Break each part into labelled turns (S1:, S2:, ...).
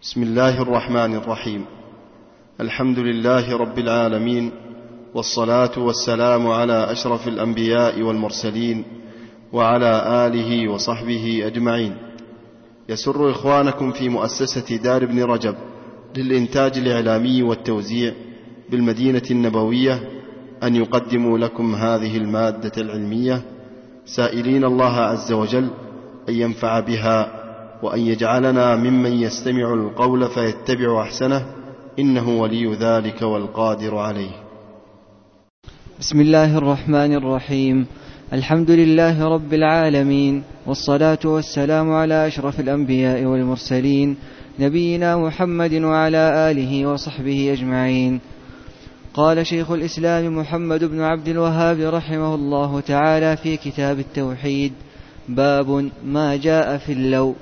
S1: بسم الله الرحمن الرحيم. الحمد لله رب العالمين، والصلاة والسلام على أشرف الأنبياء والمرسلين وعلى آله وصحبه أجمعين. يسر إخوانكم في مؤسسة دار ابن رجب للإنتاج الإعلامي والتوزيع بالمدينة النبوية أن يقدموا لكم هذه المادة العلمية، سائلين الله عز وجل أن ينفع بها وأن يجعلنا ممن يستمع القول فيتبع أحسنه، إنه ولي ذلك والقادر عليه.
S2: بسم الله الرحمن الرحيم. الحمد لله رب العالمين، والصلاة والسلام على أشرف الأنبياء والمرسلين نبينا محمد وعلى آله وصحبه أجمعين. قال شيخ الإسلام محمد بن عبد الوهاب رحمه الله تعالى في كتاب التوحيد: باب ما جاء في اللو.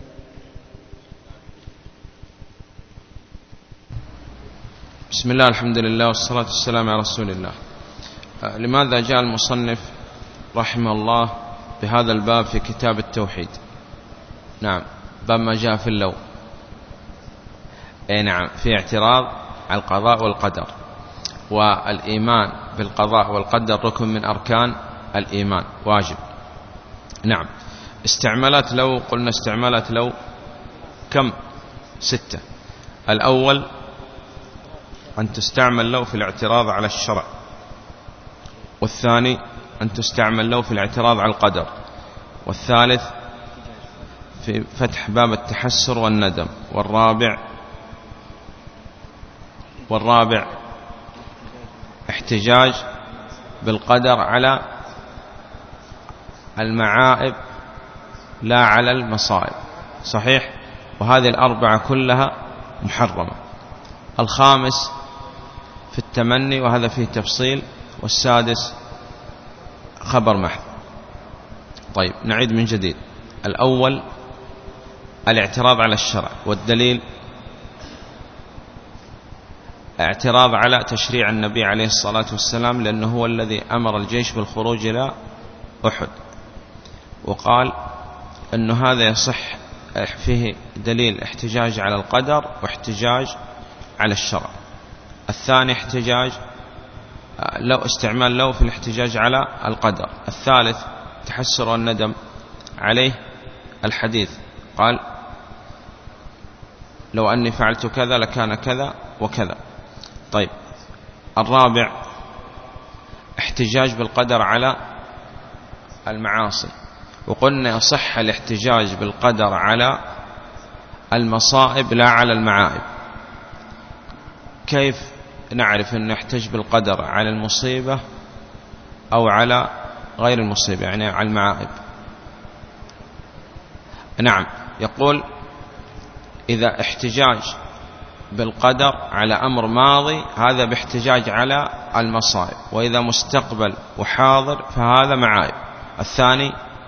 S3: بسم الله، الحمد لله، والصلاة والسلام على رسول الله. لماذا جاء المصنف رحمه الله بهذا الباب في كتاب التوحيد؟ نعم، باب ما جاء في اللو. نعم، في اعتراض على القضاء والقدر، والإيمان بالقضاء والقدر ركن من أركان الإيمان، واجب. نعم. استعمالات لو، قلنا استعمالات لو كم؟ 6. الأول أن تستعمل لو في الاعتراض على الشرع، والثاني أن تستعمل لو في الاعتراض على القدر، والثالث في فتح باب التحسر والندم، والرابع احتجاج بالقدر على المعائب لا على المصائب. صحيح؟ وهذه الأربعة كلها محرمة. الخامس في التمني، وهذا فيه تفصيل، والسادس خبر محض. طيب، نعيد من جديد. الأول الاعتراض على الشرع، والدليل اعتراض على تشريع النبي عليه الصلاة والسلام، لأنه هو الذي أمر الجيش بالخروج إلى أحد، وقال أن هذا يصح فيه دليل احتجاج على القدر واحتجاج على الشرع. الثاني احتجاج لو، استعمال لو في الاحتجاج على القدر. الثالث تحسر والندم عليه الحديث، قال لو أني فعلت كذا لكان كذا وكذا. طيب، الرابع احتجاج بالقدر على المعاصي، وقلنا يصح الاحتجاج بالقدر على المصائب لا على المعائب. كيف نعرف أن نحتج بالقدر على المصيبة أو على غير المصيبة، يعني على المعائب؟ نعم، يقول إذا احتجاج بالقدر على أمر ماضي هذا باحتجاج على المصائب، وإذا مستقبل وحاضر فهذا معائب. الثاني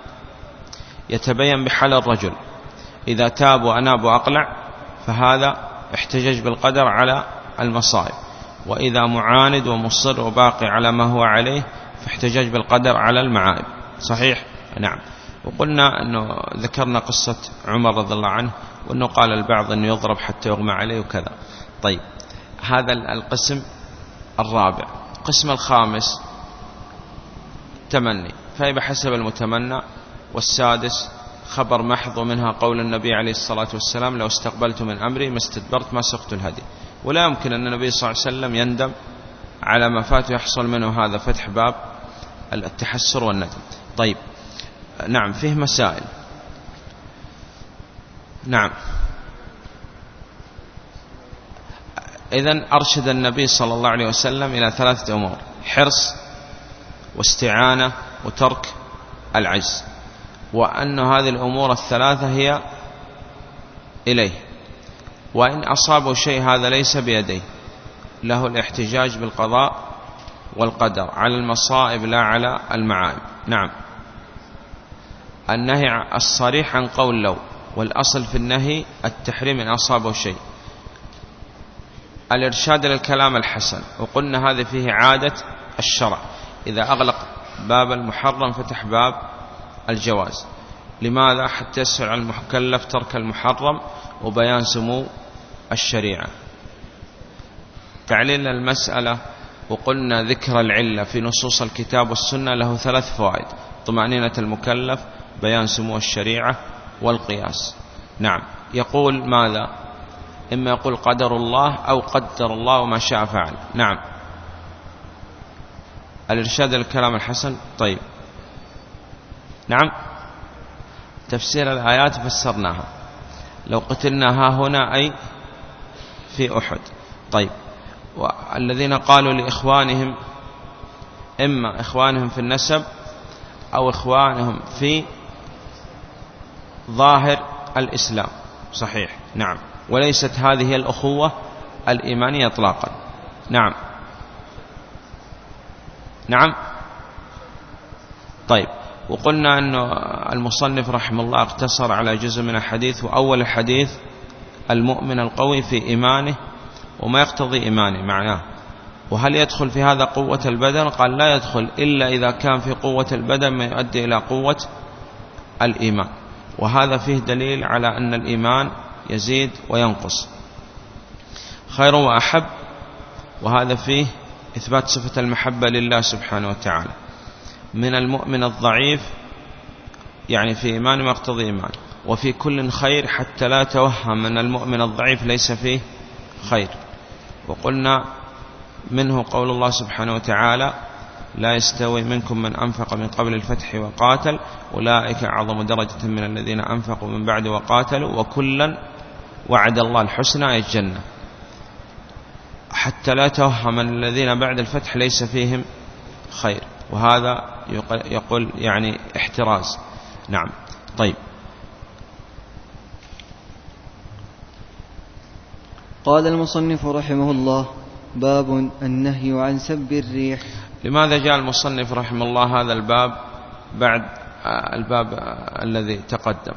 S3: يتبين بحال الرجل، إذا تاب وأناب وأقلع فهذا احتجاج بالقدر على المصائب، وإذا معاند ومصر وباقي على ما هو عليه فاحتجاج بالقدر على المعائب. صحيح؟ نعم. وقلنا أنه ذكرنا قصة عمر رضي الله عنه، وأنه قال البعض أنه يضرب حتى يغمى عليه وكذا. طيب، هذا القسم الرابع. القسم الخامس تمني، فهي بحسب المتمنى. والسادس خبر محض، ومنها قول النبي عليه الصلاة والسلام: لو استقبلت من أمري ما استدبرت ما سقت الهدي. ولا يمكن أن النبي صلى الله عليه وسلم يندم على ما فات يحصل منه. هذا فتح باب التحسر والندم. طيب، نعم، فيه مسائل. نعم، إذن أرشد النبي صلى الله عليه وسلم إلى 3 أمور: حرص، واستعانة، وترك العجز، وأن هذه الأمور 3 هي إليه، وإن أصابه شيء هذا ليس بيديه، له الاحتجاج بالقضاء والقدر على المصائب لا على المعائب. نعم. النهي الصريح عن قول لو، والأصل في النهي التحريم إن أصابه شيء. الإرشاد للكلام الحسن، وقلنا هذا فيه عادة الشرع، إذا أغلق باب المحرم فتح باب الجواز. لماذا؟ حتى يسهل على المكلف ترك المحرم وبيان سمو الشريعة. تعليل المسألة وقلنا ذكر العلة في نصوص الكتاب والسنة له 3 فوائد: طمأنينة المكلف، بيان سمو الشريعة، والقياس. نعم. يقول ماذا؟ إما يقول قدر الله أو قدر الله ما شاء فعل. نعم. الإرشاد للكلام الحسن. طيب. نعم. تفسير الآيات فسرناها. لو قتلنا ها هنا أي في أحد. طيب. والذين قالوا لإخوانهم، إما إخوانهم في النسب أو إخوانهم في ظاهر الإسلام. صحيح. نعم. وليست هذه الأخوة الإيمانية إطلاقا. نعم. نعم. طيب. وقلنا أن المصنف رحمه الله اقتصر على جزء من الحديث، وأول الحديث المؤمن القوي في إيمانه وما يقتضي إيمانه معناه. وهل يدخل في هذا قوة البدن؟ قال لا يدخل إلا إذا كان في قوة البدن ما يؤدي إلى قوة الإيمان، وهذا فيه دليل على أن الإيمان يزيد وينقص. خير وأحب، وهذا فيه إثبات صفة المحبة لله سبحانه وتعالى. من المؤمن الضعيف يعني في إيمان ما يقتضي إيمان، وفي كل خير حتى لا توهم أن المؤمن الضعيف ليس فيه خير. وقلنا منه قول الله سبحانه وتعالى: لا يستوي منكم من أنفق من قبل الفتح وقاتل أولئك أعظم درجة من الذين أنفقوا من بعد وقاتلوا وكلا وعد الله الحسنى أي الجنة. حتى لا توهم أن الذين بعد الفتح ليس فيهم خير، وهذا يقول يعني احتراز. نعم. طيب.
S2: قال المصنف رحمه الله: باب النهي عن سب الريح.
S3: لماذا جاء المصنف رحمه الله هذا الباب بعد الباب الذي تقدم؟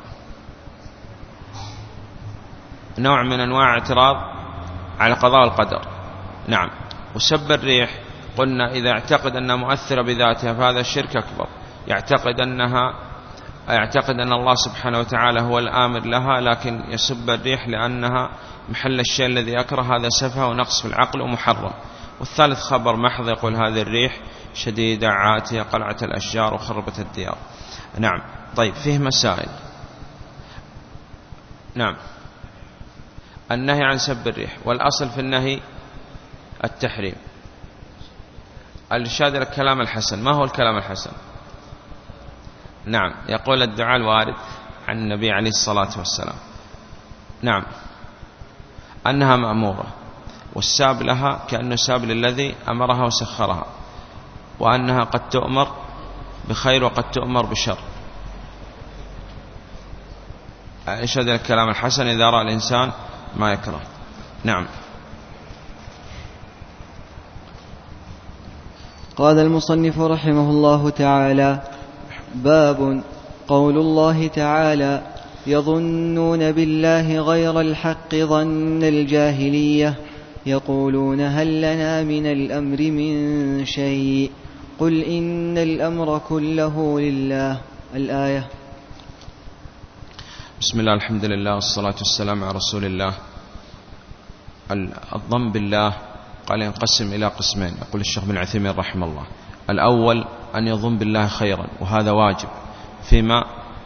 S3: نوع من أنواع اعتراض على قضاء القدر. نعم. وسب الريح قلنا إذا اعتقد أنها مؤثرة بذاتها فهذا الشرك أكبر. يعتقد أن الله سبحانه وتعالى هو الآمر لها، لكن يسب الريح لأنها محل الشيء الذي يكره، هذا سفه ونقص في العقل ومحرم. والثالث خبر محض، يقول هذه الريح شديدة عاتية قلعت الأشجار وخربت الديار. نعم. طيب. فيه مسائل. نعم. النهي عن سب الريح، والأصل في النهي التحريم. الإرشاد إلى الكلام الحسن. ما هو الكلام الحسن؟ نعم. يقول الدعاء الوارد عن النبي عليه الصلاة والسلام. نعم. أنها مأمورة، والساب لها كأنه ساب للذي أمرها وسخرها، وأنها قد تؤمر بخير وقد تؤمر بشر. إرشاد إلى الكلام الحسن إذا رأى الإنسان ما يكره. نعم.
S2: قال المصنف رحمه الله تعالى: باب قول الله تعالى: يظنون بالله غير الحق ظن الجاهلية يقولون هل لنا من الأمر من شيء قل إن الأمر كله لله. الآية.
S3: بسم الله، الحمد لله، والصلاة والسلام على رسول الله. الظن بالله قال ينقسم إلى قسمين، يقول الشيخ بن عثيمين رحمه الله: الأول أن يظن بالله خيرا، وهذا واجب فيما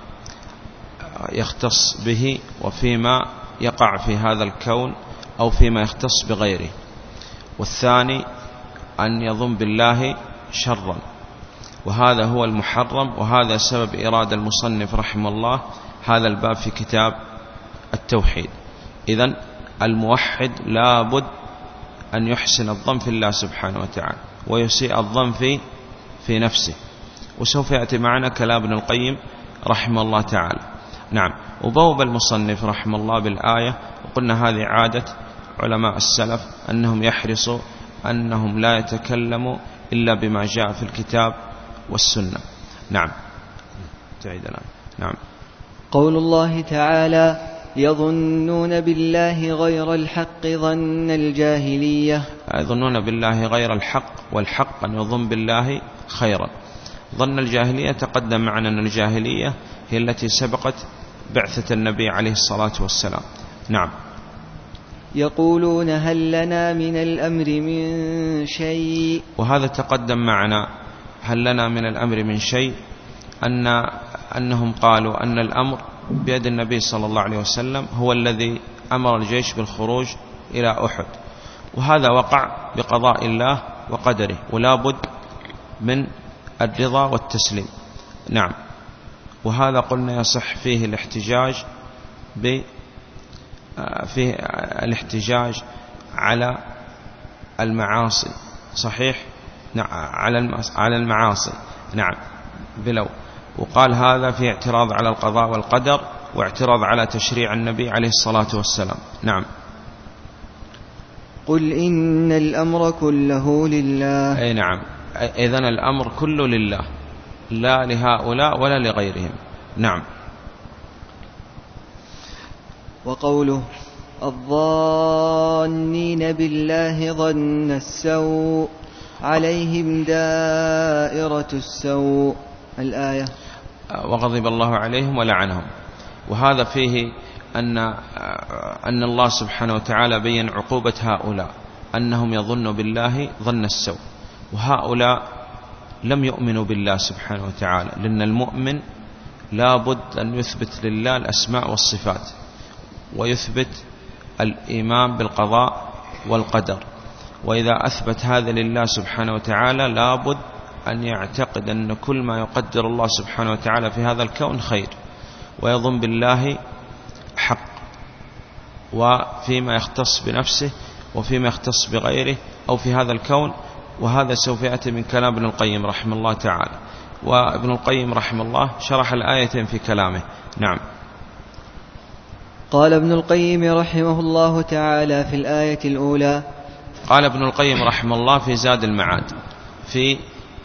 S3: يختص به وفيما يقع في هذا الكون أو فيما يختص بغيره. والثاني أن يظن بالله شرا، وهذا هو المحرم، وهذا سبب إرادة المصنف رحمه الله هذا الباب في كتاب التوحيد. إذن الموحد لابد أن يحسن الظن في الله سبحانه وتعالى ويسيء الظن في نفسه، وسوف يأتي معنا كلام ابن القيم رحمه الله تعالى. نعم. وبوب المصنف رحمه الله بالآية، وقلنا هذه عادة علماء السلف أنهم يحرصوا أنهم لا يتكلموا إلا بما جاء في الكتاب والسنة. نعم. تعيد الآن. نعم.
S2: قول الله تعالى: يظنون بالله غير الحق ظن الجاهلية.
S3: يظنون بالله غير الحق، والحق أن يظن بالله خيرا. ظن الجاهلية تقدم معنا أن الجاهلية هي التي سبقت بعثة النبي عليه الصلاة والسلام. نعم.
S2: يقولون هل لنا من الأمر من شيء.
S3: وهذا تقدم معنا، هل لنا من الأمر من شيء، أنهم قالوا أن الأمر بيد النبي صلى الله عليه وسلم، هو الذي أمر الجيش بالخروج إلى أحد، وهذا وقع بقضاء الله وقدره، ولا بد من الرضا والتسليم. نعم. وهذا قلنا يصح فيه الاحتجاج على المعاصي. صحيح. على المعاصي. نعم. بلو. وقال هذا في اعتراض على القضاء والقدر، واعتراض على تشريع النبي عليه الصلاة والسلام. نعم.
S2: قل إن الأمر كله لله.
S3: أي نعم. إذن الأمر كله لله، لا لهؤلاء ولا لغيرهم. نعم.
S2: وقوله الظانين بالله ظن السوء عليهم دائرة السوء، الآية.
S3: وغضب الله عليهم ولعنهم. وهذا فيه أن الله سبحانه وتعالى بين عقوبة هؤلاء، أنهم يظنوا بالله ظن السوء، وهؤلاء لم يؤمنوا بالله سبحانه وتعالى، لأن المؤمن لا بد أن يثبت لله الأسماء والصفات، ويثبت الإيمان بالقضاء والقدر. وإذا أثبت هذا لله سبحانه وتعالى لا بد أن يعتقد أن كل ما يقدر الله سبحانه وتعالى في هذا الكون خير، ويظن بالله حق، وفيما يختص بنفسه وفيما يختص بغيره أو في هذا الكون. وهذا سوف يأتي من كلام ابن القيم رحمه الله تعالى. وابن القيم رحمه الله شرح الآيتين في كلامه. نعم.
S2: قال ابن القيم رحمه الله تعالى في الآية الأولى.
S3: قال ابن القيم رحمه الله في زاد المعاد في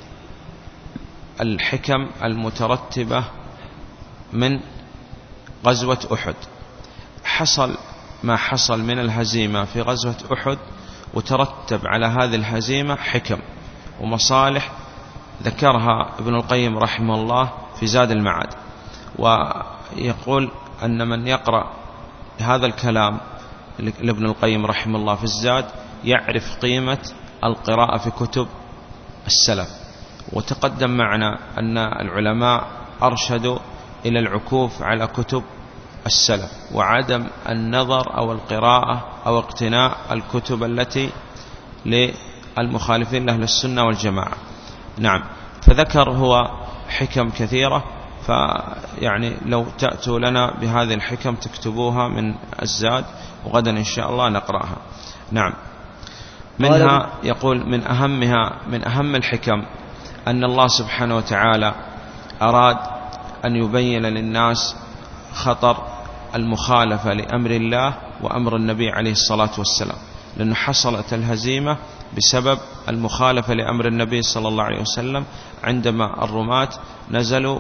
S3: الحكم المترتبة من غزوة أحد. حصل ما حصل من الهزيمة في غزوة أحد، وترتب على هذه الهزيمة حكم ومصالح ذكرها ابن القيم رحمه الله في زاد المعاد. ويقول أن من يقرأ هذا الكلام لابن القيم رحمه الله في الزاد يعرف قيمة القراءة في كتب السلف. وتقدم معنا أن العلماء أرشدوا إلى العكوف على كتب السلف، وعدم النظر أو القراءة أو اقتناء الكتب التي للمخالفين لأهل السنة والجماعة. نعم. فذكر هو حكم كثيرة، فيعني لو تأتوا لنا بهذه الحكم تكتبوها من الزاد، وغدا إن شاء الله نقرأها. نعم. منها يقول من أهم الحكم أن الله سبحانه وتعالى أراد أن يبين للناس خطر المخالفة لأمر الله وأمر النبي عليه الصلاة والسلام، لأنه حصلت الهزيمة بسبب المخالفة لأمر النبي صلى الله عليه وسلم، عندما الرماة نزلوا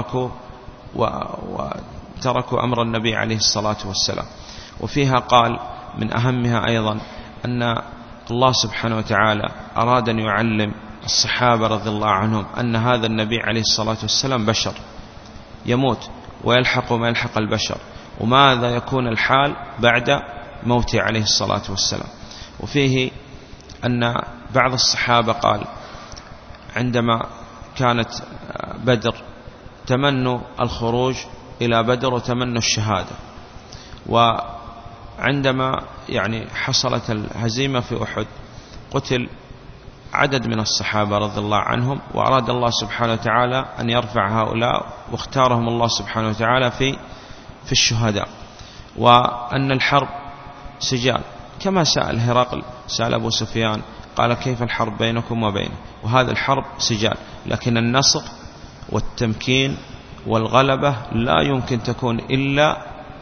S3: وتركوا أمر النبي عليه الصلاة والسلام. وفيها قال من أهمها أيضا أن الله سبحانه وتعالى أراد أن يعلم الصحابة رضي الله عنهم أن هذا النبي عليه الصلاة والسلام بشر يموت ويلحق ما يلحق البشر، وماذا يكون الحال بعد موته عليه الصلاة والسلام. وفيه أن بعض الصحابة قال عندما كانت بدر تمنوا الخروج إلى بدر وتمنوا الشهادة، وعندما حصلت الهزيمة في أحد قتل عدد من الصحابة رضي الله عنهم، وأراد الله سبحانه وتعالى أن يرفع هؤلاء، واختارهم الله سبحانه وتعالى في الشهداء. وأن الحرب سجال، كما سأل هرقل، سأل أبو سفيان قال كيف الحرب بينكم وبينه، وهذا الحرب سجال، لكن النصر والتمكين والغلبة لا يمكن تكون إلا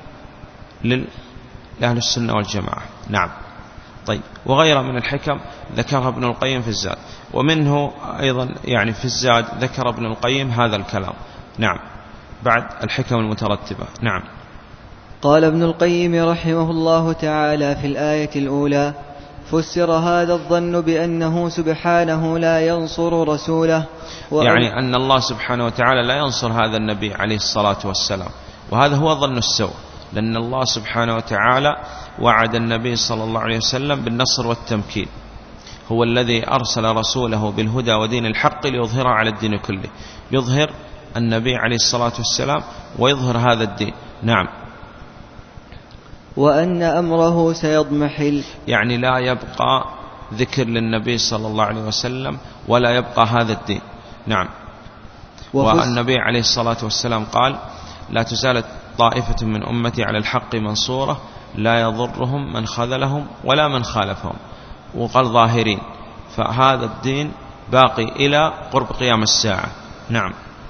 S3: لأهل السنة والجماعة. نعم. طيب. وغيرها من الحكم ذكرها ابن القيم في الزاد، ومنه أيضا في الزاد ذكر ابن القيم هذا الكلام. نعم. بعد الحكم المترتبة. نعم.
S2: قال ابن القيم رحمه الله تعالى في الآية الأولى: فسر هذا الظن بأنه سبحانه لا ينصر رسوله،
S3: أن الله سبحانه وتعالى لا ينصر هذا النبي عليه الصلاة والسلام، وهذا هو ظن السوء، لأن الله سبحانه وتعالى وعد النبي صلى الله عليه وسلم بالنصر والتمكين، هو الذي أرسل رسوله بالهدى ودين الحق ليظهره على الدين كله، يظهر النبي عليه الصلاة والسلام ويظهر هذا الدين. نعم.
S2: وأن أمره سيضمحل،
S3: يعني لا يبقى ذكر للنبي صلى الله عليه وسلم ولا يبقى هذا الدين. نعم. والنبي عليه الصلاة والسلام قال: لا تزال طائفة من أمتي على الحق منصورة لا يضرهم من خذلهم ولا من خالفهم، وقال ظاهرين، فهذا الدين باقي إلى قرب قيام الساعة. نعم.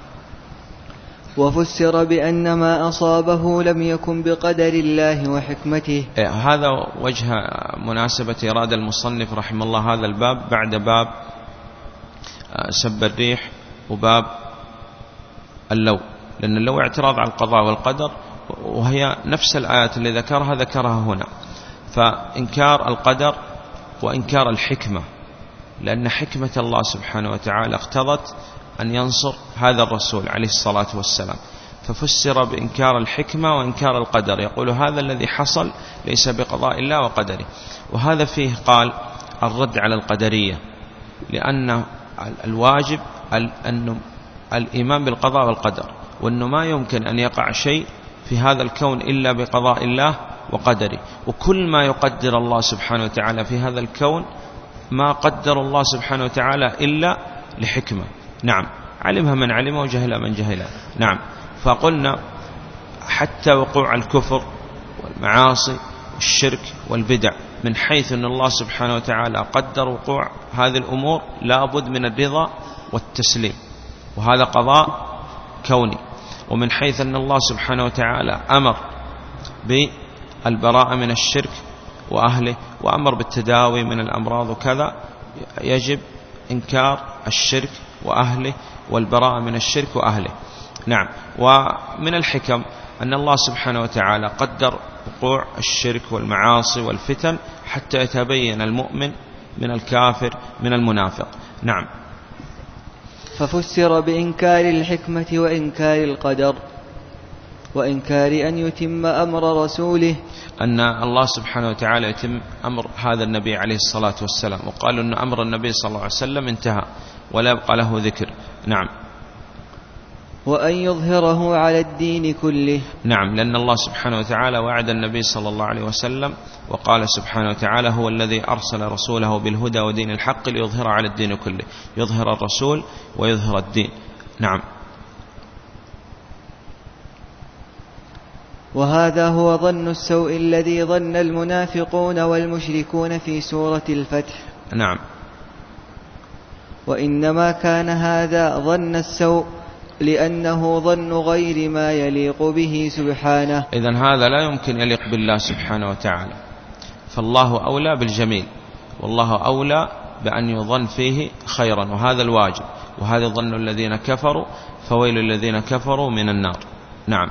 S2: وفسر بأن ما أصابه لم يكن بقدر الله وحكمته.
S3: هذا وجه مناسبة إرادة المصنف رحمه الله هذا الباب بعد باب سب الريح وباب اللو، لأن اللو اعتراض على القضاء والقدر، وهي نفس الآيات اللي ذكرها هنا، فإنكار القدر وإنكار الحكمة، لأن حكمة الله سبحانه وتعالى اقتضت أن ينصر هذا الرسول عليه الصلاة والسلام، ففسر بإنكار الحكمة وإنكار القدر، يقول هذا الذي حصل ليس بقضاء الله وقدره. وهذا فيه قال الرد على القدرية، لأن الواجب أن الإيمان بالقضاء والقدر، وأنه ما يمكن أن يقع شيء في هذا الكون إلا بقضاء الله وقدره، وكل ما يقدر الله سبحانه وتعالى في هذا الكون ما قدر الله سبحانه وتعالى إلا لحكمة. نعم. علمها من علمه وجهلها من جهلها. نعم. فقلنا حتى وقوع الكفر والمعاصي والشرك والبدع، من حيث أن الله سبحانه وتعالى قدر وقوع هذه الأمور لا بد من الرضا والتسليم، وهذا قضاء كوني. ومن حيث أن الله سبحانه وتعالى أمر بالبراءة من الشرك وأهله وأمر بالتداوي من الأمراض وكذا، يجب إنكار الشرك وأهله والبراءة من الشرك وأهله. نعم. ومن الحكم أن الله سبحانه وتعالى قدر وقوع الشرك والمعاصي والفتن حتى يتبين المؤمن من الكافر من المنافق. نعم.
S2: ففسر بإنكار الحكمة وإنكار القدر وإنكار أن يتم أمر رسوله،
S3: أن الله سبحانه وتعالى يتم أمر هذا النبي عليه الصلاة والسلام، وقالوا أن أمر النبي صلى الله عليه وسلم انتهى ولا يبقى له ذكر. نعم.
S2: وأن يظهره على الدين كله.
S3: نعم، لأن الله سبحانه وتعالى وعد النبي صلى الله عليه وسلم وقال سبحانه وتعالى: هو الذي أرسل رسوله بالهدى ودين الحق ليظهره على الدين كله، يظهر الرسول ويظهر الدين. نعم.
S2: وهذا هو ظن السوء الذي ظن المنافقون والمشركون في سورة الفتح.
S3: نعم.
S2: وإنما كان هذا ظن السوء لأنه ظن غير ما يليق به سبحانه.
S3: إذن هذا لا يمكن يليق بالله سبحانه وتعالى، فالله أولى بالجميل، والله أولى بأن يظن فيه خيرا، وهذا الواجب، وهذا ظن الذين كفروا، فويل الذين كفروا من النار. نعم.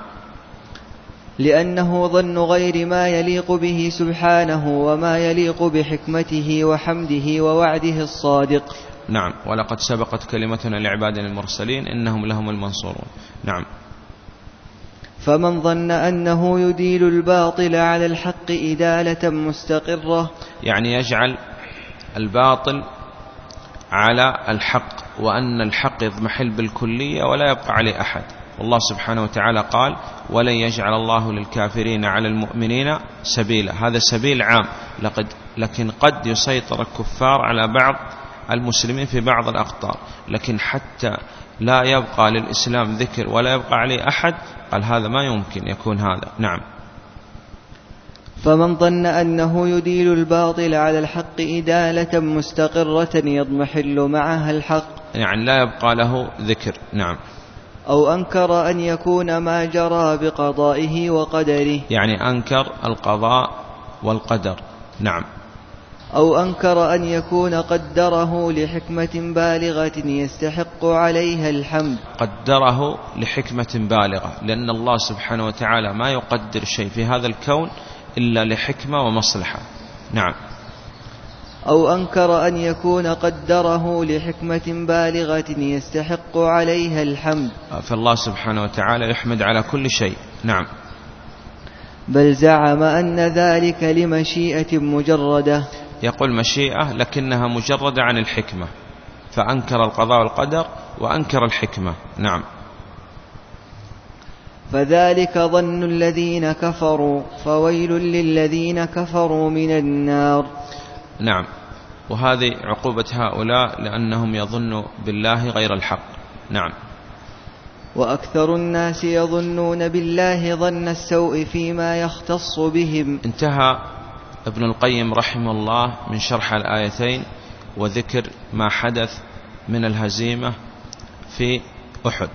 S2: لأنه ظن غير ما يليق به سبحانه وما يليق بحكمته وحمده ووعده الصادق.
S3: نعم. ولقد سبقت كلمتنا لعبادنا المرسلين إنهم لهم المنصورون. نعم.
S2: فمن ظن أنه يديل الباطل على الحق إدالة مستقرة،
S3: يعني يجعل الباطل على الحق، وأن الحق يضمحل بالكلية ولا يبقى عليه أحد. والله سبحانه وتعالى قال: ولن يجعل الله للكافرين على المؤمنين سبيلا. هذا سبيل عام، لكن قد يسيطر الكفار على بعض المسلمين في بعض الأقطار، لكن حتى لا يبقى للإسلام ذكر ولا يبقى عليه أحد، قال هذا ما يمكن يكون هذا. نعم.
S2: فمن ظن أنه يديل الباطل على الحق إدالة مستقرة يضمحل معها الحق،
S3: يعني لا يبقى له ذكر. نعم.
S2: أو أنكر أن يكون ما جرى بقضائه وقدره،
S3: يعني أنكر القضاء والقدر. نعم.
S2: أو أنكر أن يكون قدره لحكمة بالغة يستحق عليها الحمد.
S3: قدره لحكمة بالغة، لأن الله سبحانه وتعالى ما يقدر شيء في هذا الكون إلا لحكمة ومصلحة. نعم.
S2: أو أنكر أن يكون قدره لحكمة بالغة يستحق عليها الحمد،
S3: فالله سبحانه وتعالى يحمد على كل شيء. نعم.
S2: بل زعم أن ذلك لمشيئة مجردة.
S3: يقول مشيئة لكنها مجردة عن الحكمة، فأنكر القضاء والقدر وأنكر الحكمة. نعم.
S2: فذلك ظن الذين كفروا فويل للذين كفروا من النار.
S3: نعم. وهذه عقوبة هؤلاء لأنهم يظنوا بالله غير الحق. نعم.
S2: وأكثر الناس يظنون بالله ظن السوء فيما يختص بهم.
S3: انتهى ابن القيم رحمه الله من شرح الآيتين وذكر ما حدث من الهزيمة في أحد،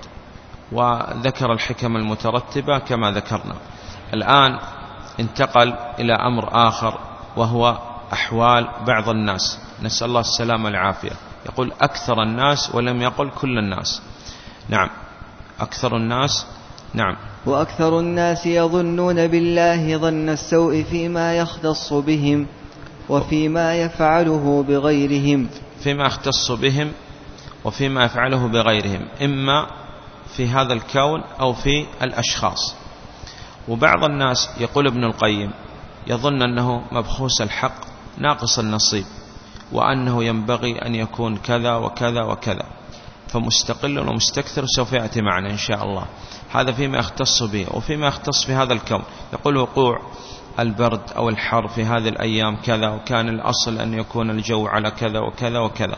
S3: وذكر الحكم المترتبة كما ذكرنا. الآن انتقل إلى أمر آخر، وهو أحوال بعض الناس، نسأل الله السلامة والعافية. يقول أكثر الناس ولم يقل كل الناس. نعم. أكثر الناس. نعم.
S2: وأكثر الناس يظنون بالله ظن السوء فيما يختص بهم وفيما يفعله بغيرهم.
S3: فيما يختص بهم وفيما يفعله بغيرهم، إما في هذا الكون أو في الأشخاص. وبعض الناس يقول ابن القيم يظن أنه مبخوس الحق ناقص النصيب، وأنه ينبغي أن يكون كذا وكذا وكذا، فمستقل ومستكثر سوف يأتي معنا إن شاء الله. هذا فيما يختص به. وفيما يختص في هذا الكون يقول وقوع البرد أو الحر في هذه الأيام كذا، وكان الأصل أن يكون الجو على كذا وكذا وكذا.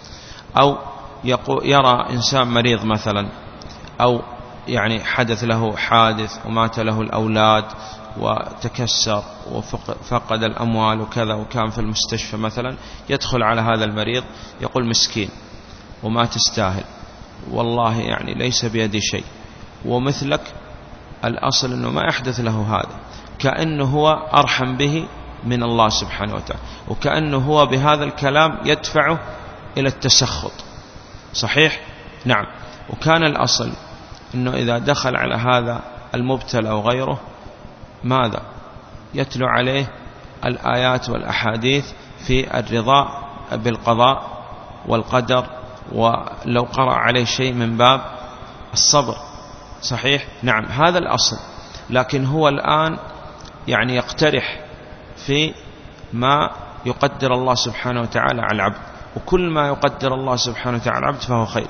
S3: أو يرى إنسان مريض مثلا، أو يعني حدث له حادث ومات له الأولاد وتكسر وفقد الأموال وكذا، وكان في المستشفى مثلا، يدخل على هذا المريض يقول مسكين وما تستاهل، والله يعني ليس بيدي شيء، ومثلك الأصل أنه ما يحدث له هذا، كأنه هو أرحم به من الله سبحانه وتعالى، وكأنه هو بهذا الكلام يدفعه إلى التسخط. صحيح؟ نعم. وكان الأصل أنه إذا دخل على هذا المبتلى أو غيره ماذا؟ يتلو عليه الآيات والأحاديث في الرضا بالقضاء والقدر، ولو قرأ عليه شيء من باب الصبر. صحيح؟ نعم. هذا الأصل. لكن هو الآن يعني يقترح في ما يقدر الله سبحانه وتعالى على العبد، وكل ما يقدر الله سبحانه وتعالى على العبد فهو خير.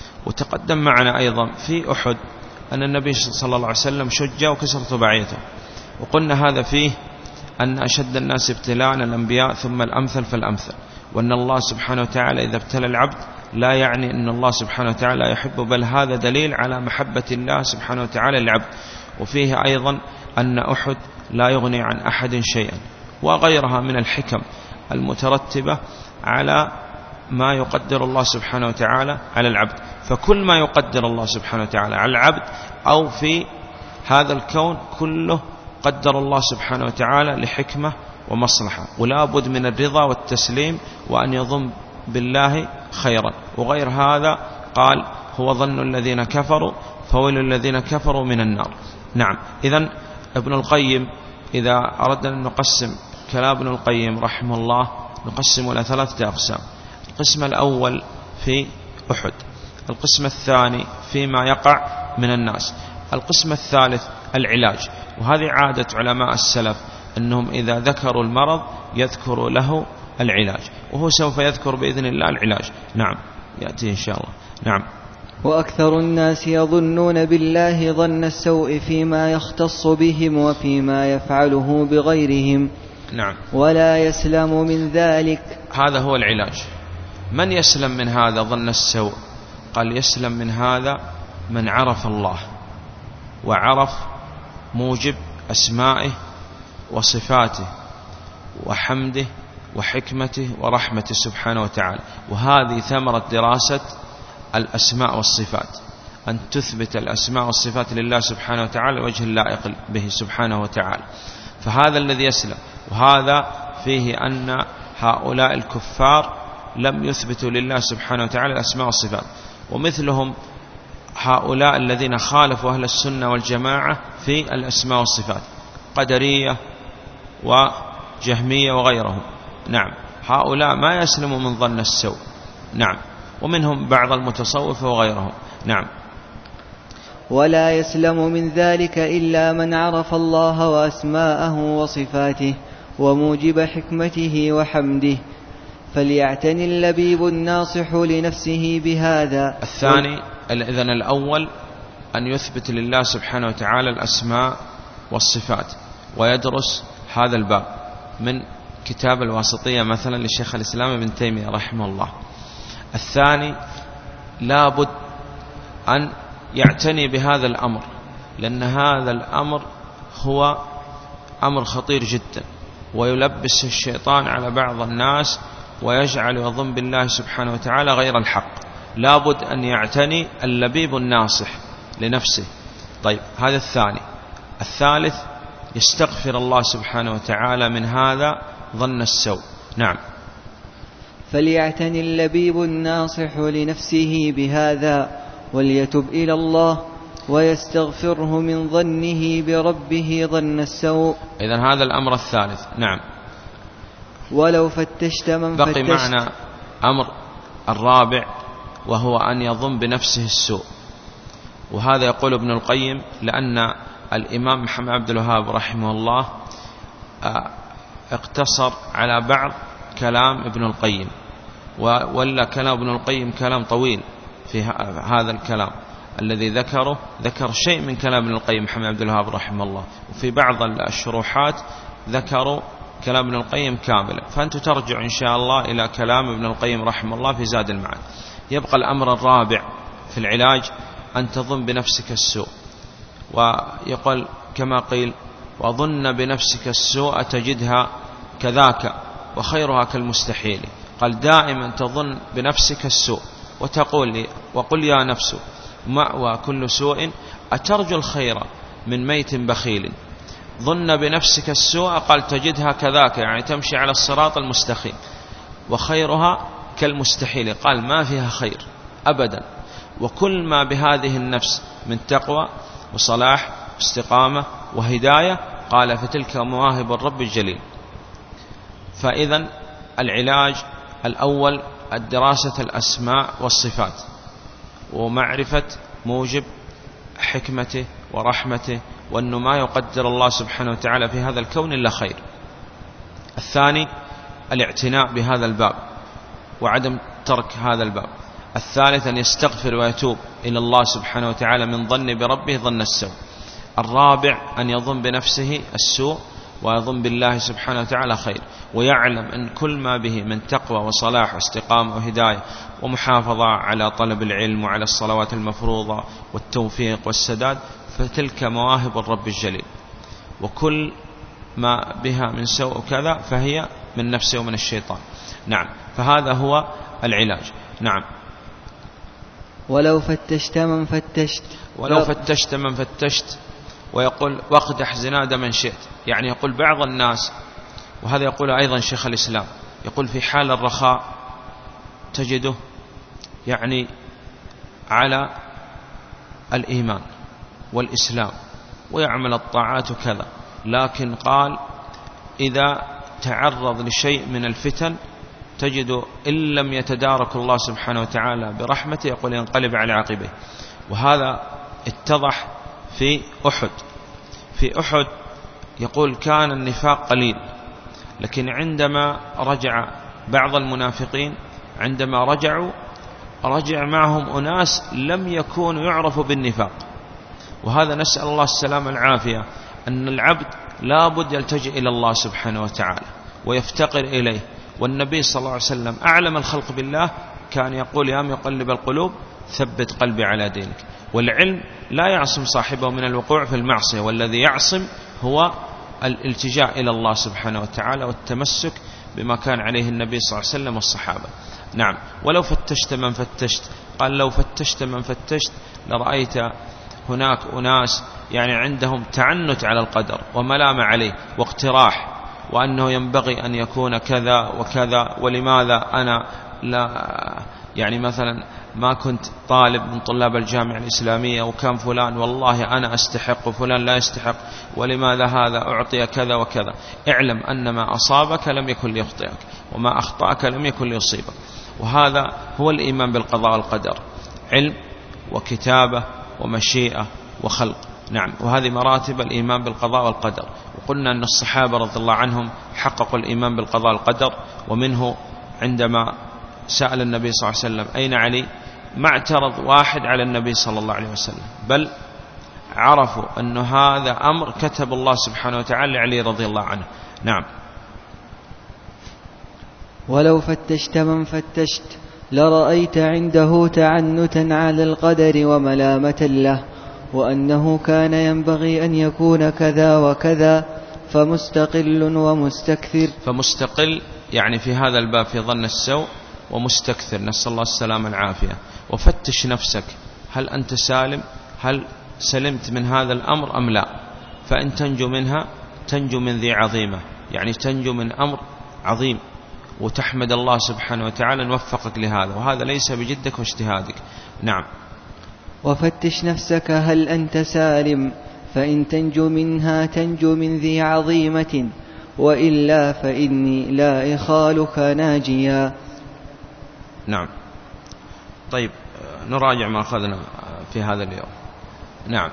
S3: وتقدم معنا أيضا في أحد أن النبي صلى الله عليه وسلم شج وكسرت بعيته، وقلنا هذا فيه أن أشد الناس ابتلاء الأنبياء ثم الأمثل فالأمثل، وأن الله سبحانه وتعالى إذا ابتلى العبد لا يعني أن الله سبحانه وتعالى يحبه، بل هذا دليل على محبة الله سبحانه وتعالى للعبد. وفيه أيضا أن أحد لا يغني عن أحد شيئا، وغيرها من الحكم المترتبة على ما يقدر الله سبحانه وتعالى على العبد. فكل ما يقدر الله سبحانه وتعالى على العبد أو في هذا الكون كله قدر الله سبحانه وتعالى لحكمة ومصلحة، ولا بد من الرضا والتسليم وأن يظن بالله خيرا. وغير هذا قال هو ظن الذين كفروا فويل الذين كفروا من النار. نعم. إذن ابن القيم إذا أردنا أن نقسم كلام ابن القيم رحمه الله نقسم إلى 3 أقسام. القسم الأول في أحد، القسم الثاني فيما يقع من الناس، القسم الثالث العلاج. وهذه عادة علماء السلف أنهم إذا ذكروا المرض يذكروا له العلاج، وهو سوف يذكر بإذن الله العلاج. نعم. يأتي إن شاء الله. نعم.
S2: وأكثر الناس يظنون بالله ظن السوء فيما يختص بهم وفيما يفعله بغيرهم.
S3: نعم.
S2: ولا يسلم من ذلك.
S3: هذا هو العلاج. من يسلم من هذا ظن السوء؟ قال يسلم من هذا من عرف الله وعرف موجب أسمائه وصفاته وحمده وحكمته ورحمته سبحانه وتعالى. وهذه ثمرة دراسة الأسماء والصفات، أن تثبت الأسماء والصفات لله سبحانه وتعالى وجه اللائق به سبحانه وتعالى. فهذا الذي يسلم. وهذا فيه أن هؤلاء الكفار لم يثبتوا لله سبحانه وتعالى الأسماء والصفات، ومثلهم هؤلاء الذين خالفوا أهل السنة والجماعة في الأسماء والصفات، قدرية وجهمية وغيرهم. نعم. هؤلاء ما يسلموا من ظن السوء. نعم. ومنهم بعض المتصوفة وغيرهم. نعم.
S2: ولا يسلم من ذلك إلا من عرف الله وأسماءه وصفاته وموجب حكمته وحمده، فليعتني اللبيب الناصح لنفسه بهذا.
S3: الثاني إذن الأول أن يثبت لله سبحانه وتعالى الأسماء والصفات ويدرس هذا الباب من كتاب الواسطية مثلا للشيخ الإسلام ابن تيمية رحمه الله. الثاني لا بد أن يعتني بهذا الأمر، لأن هذا الأمر هو أمر خطير جدا، ويلبس الشيطان على بعض الناس ويجعل يظن بالله سبحانه وتعالى غير الحق. لا بد أن يعتني اللبيب الناصح لنفسه. طيب هذا الثاني. الثالث يستغفر الله سبحانه وتعالى من هذا ظن السوء. نعم.
S2: فليعتني اللبيب الناصح لنفسه بهذا وليتب إلى الله ويستغفره من ظنه بربه ظن السوء.
S3: إذن هذا الأمر الثالث. نعم.
S2: ولو فتشت من فتشت.
S3: بقي معنا أمر الرابع، وهو أن يظن بنفسه السوء. وهذا يقول ابن القيم لأن الإمام محمد عبد الوهاب رحمه الله اقتصر على بعض كلام ابن القيم، ولا كلام ابن القيم كلام طويل في هذا الكلام الذي ذكر شيء من كلام ابن القيم محمد عبد الوهاب رحمه الله، وفي بعض الشروحات ذكروا كلام ابن القيم كاملا، فأنت ترجع إن شاء الله إلى كلام ابن القيم رحمه الله في زاد المعاد. يبقى الأمر الرابع في العلاج أن تظن بنفسك السوء، ويقول كما قيل وظن بنفسك السوء تجدها كذاك وخيرها كالمستحيل. قال دائما تظن بنفسك السوء وتقول لي وقل يا نفس مأوى كل سوء أترجو الخير من ميت بخيل. ظن بنفسك السوء قال تجدها كذاك، يعني تمشي على الصراط المستقيم، وخيرها كالمستحيل، قال ما فيها خير أبدا. وكل ما بهذه النفس من تقوى وصلاح واستقامة وهداية قال فتلك مواهب الرب الجليل. فإذا العلاج الأول الدراسة الأسماء والصفات ومعرفة موجب حكمته ورحمته، وأنه ما يقدر الله سبحانه وتعالى في هذا الكون إلا خير. الثاني الاعتناء بهذا الباب وعدم ترك هذا الباب. الثالث أن يستغفر ويتوب إلى الله سبحانه وتعالى من ظن بربه ظن السوء. الرابع أن يظن بنفسه السوء ويظن بالله سبحانه وتعالى خير، ويعلم أن كل ما به من تقوى وصلاح واستقامة وهداية ومحافظة على طلب العلم وعلى الصلوات المفروضة والتوفيق والسداد فتلك مواهب الرب الجليل، وكل ما بها من سوء كذا فهي من نفسه ومن الشيطان. نعم. فهذا هو العلاج. نعم.
S2: ولو فتشت من فتشت.
S3: ولو فتشت من فتشت. ويقول واقدح زناد من شئت، يعني يقول بعض الناس، وهذا يقول أيضا شيخ الإسلام، يقول في حال الرخاء تجده يعني على الإيمان والإسلام ويعمل الطاعات كذا، لكن قال إذا تعرض لشيء من الفتن تجد إن لم يتدارك الله سبحانه وتعالى برحمته يقول ينقلب على عقبه. وهذا اتضح في أحد. في أحد يقول كان النفاق قليل، لكن عندما رجع بعض المنافقين عندما رجع معهم أناس لم يكونوا يعرفوا بالنفاق. وهذا نسأل الله السلامة العافية، أن العبد لا بد يلتجئ إلى الله سبحانه وتعالى ويفتقر إليه. والنبي صلى الله عليه وسلم أعلم الخلق بالله كان يقول يا مقلب القلوب ثبت قلبي على دينك. والعلم لا يعصم صاحبه من الوقوع في المعصية، والذي يعصم هو الالتجاء إلى الله سبحانه وتعالى والتمسك بما كان عليه النبي صلى الله عليه وسلم والصحابة. نعم. ولو فتشت من فتشت، قال لو فتشت من فتشت لرأيت هناك أناس يعني عندهم تعنت على القدر وملام عليه واقتراح، وأنه ينبغي أن يكون كذا وكذا، ولماذا أنا لا يعني مثلا ما كنت طالب من طلاب الجامعة الإسلامية وكان فلان والله أنا أستحق وفلان لا يستحق، ولماذا هذا أعطي كذا وكذا. اعلم أن ما أصابك لم يكن ليخطئك وما أخطأك لم يكن ليصيبك. وهذا هو الإيمان بالقضاء والقدر، علم وكتابة ومشيئة وخلق. نعم، وهذه مراتب الإيمان بالقضاء والقدر. وقلنا أن الصحابة رضي الله عنهم حققوا الإيمان بالقضاء والقدر، ومنه عندما سأل النبي صلى الله عليه وسلم أين علي، ما اعترض واحد على النبي صلى الله عليه وسلم، بل عرفوا أن هذا أمر كتب الله سبحانه وتعالى لعلي رضي الله عنه. نعم.
S2: ولو فتشت من فتشت لرأيت عنده تعنتا على القدر وملامة له، وأنه كان ينبغي أن يكون كذا وكذا، فمستقل ومستكثر.
S3: فمستقل يعني في هذا الباب في ظن السوء، ومستكثر نسأل الله السلامة العافية. وفتش نفسك، هل أنت سالم؟ هل سلمت من هذا الأمر أم لا؟ فإن تنجو منها تنجو من ذي عظيمة، يعني تنجو من أمر عظيم، وتحمد الله سبحانه وتعالى أن وفقك لهذا، وهذا ليس بجدك واجتهادك. نعم.
S2: وفتش نفسك هل أنت سالم، فإن تنجو منها تنجو من ذي عظيمة، وإلا فإني لا إخالك ناجيا.
S3: نعم. طيب، نراجع ما أخذنا في هذا اليوم. نعم.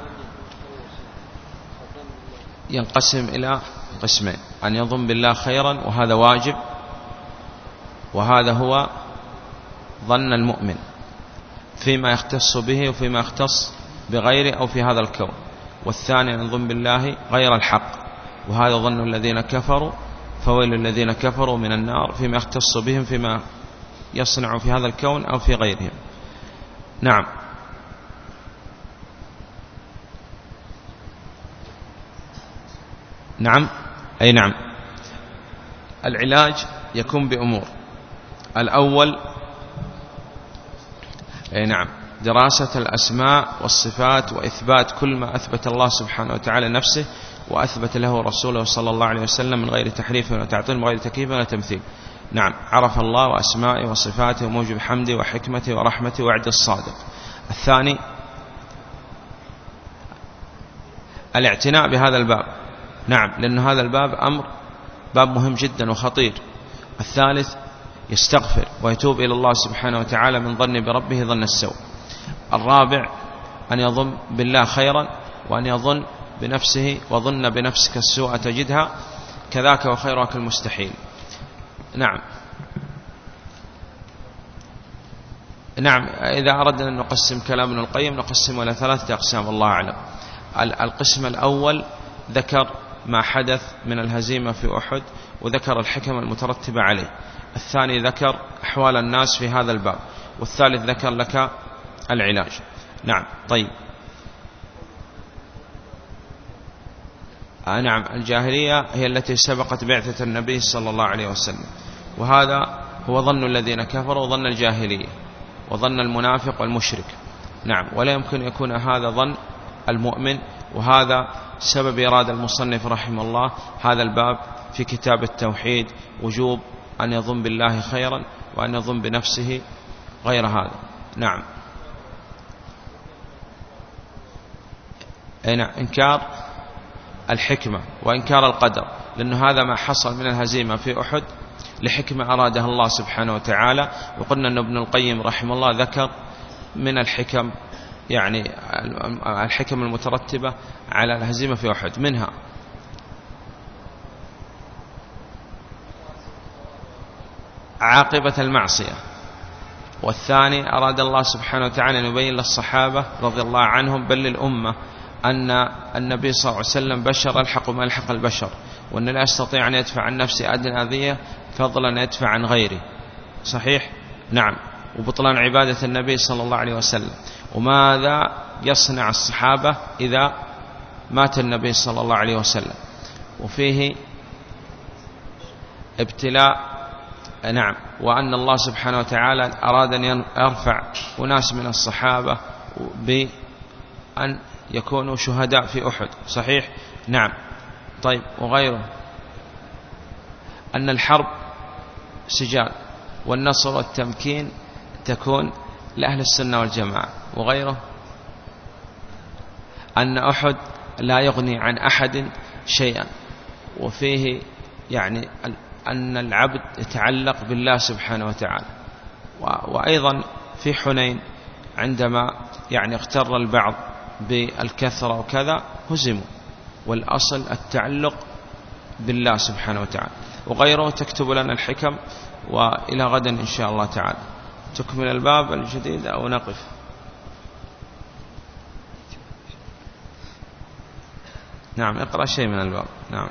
S3: ينقسم إلى قسمين: أن يظن بالله خيرا وهذا واجب، وهذا هو ظن المؤمن فيما يختص به وفيما يختص بغيره أو في هذا الكون. والثاني أن يظن بالله غير الحق، وهذا ظن الذين كفروا، فويل الذين كفروا من النار، فيما يختص بهم فيما يصنع في هذا الكون أو في غيرهم. نعم. نعم. أي نعم. العلاج يكون بأمور: الأول أي نعم دراسة الأسماء والصفات، وإثبات كل ما أثبت الله سبحانه وتعالى نفسه وأثبت له رسوله صلى الله عليه وسلم من غير تحريف وتعطيل وغير تكييف ولا تمثيل. نعم، عرف الله وأسمائه وصفاته وموجب حمده وحكمته ورحمته وعد الصادق. الثاني الاعتناء بهذا الباب، نعم، لأن هذا الباب باب مهم جدا وخطير. الثالث يستغفر ويتوب إلى الله سبحانه وتعالى من ظن بربه ظن السوء. الرابع أن يظن بالله خيرا، وأن يظن بنفسه، وظن بنفسك السوء تجدها كذاك وخيرك المستحيل. نعم. نعم، إذا أردنا أن نقسم كلام ابن القيم نقسمه إلى 3 أقسام الله أعلم. القسم الأول ذكر ما حدث من الهزيمة في أحد، وذكر الحكم المترتبة عليه. الثاني ذكر أحوال الناس في هذا الباب، والثالث ذكر لك العلاج. نعم. طيب. نعم، الجاهلية هي التي سبقت بعثة النبي صلى الله عليه وسلم، وهذا هو ظن الذين كفروا، وظن الجاهلية، وظن المنافق والمشرك. نعم، ولا يمكن يكون هذا ظن المؤمن، وهذا سبب إرادة المصنف رحمه الله هذا الباب في كتاب التوحيد، وجوب أن يظن بالله خيرا، وأن يظن بنفسه غير هذا. نعم. إنكار الحكمة وإنكار القدر، لأن هذا ما حصل من الهزيمة في أحد لحكمة أرادها الله سبحانه وتعالى. وقلنا أن ابن القيم رحمه الله ذكر من الحكم، يعني الحكم المترتبة على الهزيمة في أحد، منها عاقبة المعصية. والثاني أراد الله سبحانه وتعالى أن يبين للصحابة رضي الله عنهم بل للأمة أن النبي صلى الله عليه وسلم بشر ألحق ما ألحق البشر، وأن لا يستطيع أن يدفع عن نفسه أدنى أذية فضلا أن يدفع عن غيره. صحيح؟ نعم. وبطلان عبادة النبي صلى الله عليه وسلم، وماذا يصنع الصحابة إذا مات النبي صلى الله عليه وسلم. وفيه ابتلاء، نعم، وأن الله سبحانه وتعالى أراد أن يرفع أناس من الصحابة بأن يكونوا شهداء في أحد. صحيح؟ نعم. طيب. وغيره أن الحرب سجال، والنصر والتمكين تكون لأهل السنة والجماعة. وغيره أن أحد لا يغني عن أحد شيئا. وفيه يعني أن العبد يتعلق بالله سبحانه وتعالى. وأيضا في حنين عندما يعني اغتر البعض بالكثرة وكذا هزموا، والأصل التعلق بالله سبحانه وتعالى. وغيره تكتب لنا الحكم، وإلى غد إن شاء الله تعالى تكمل الباب الجديد أو نقف. نعم، اقرأ شيء من الباب. نعم.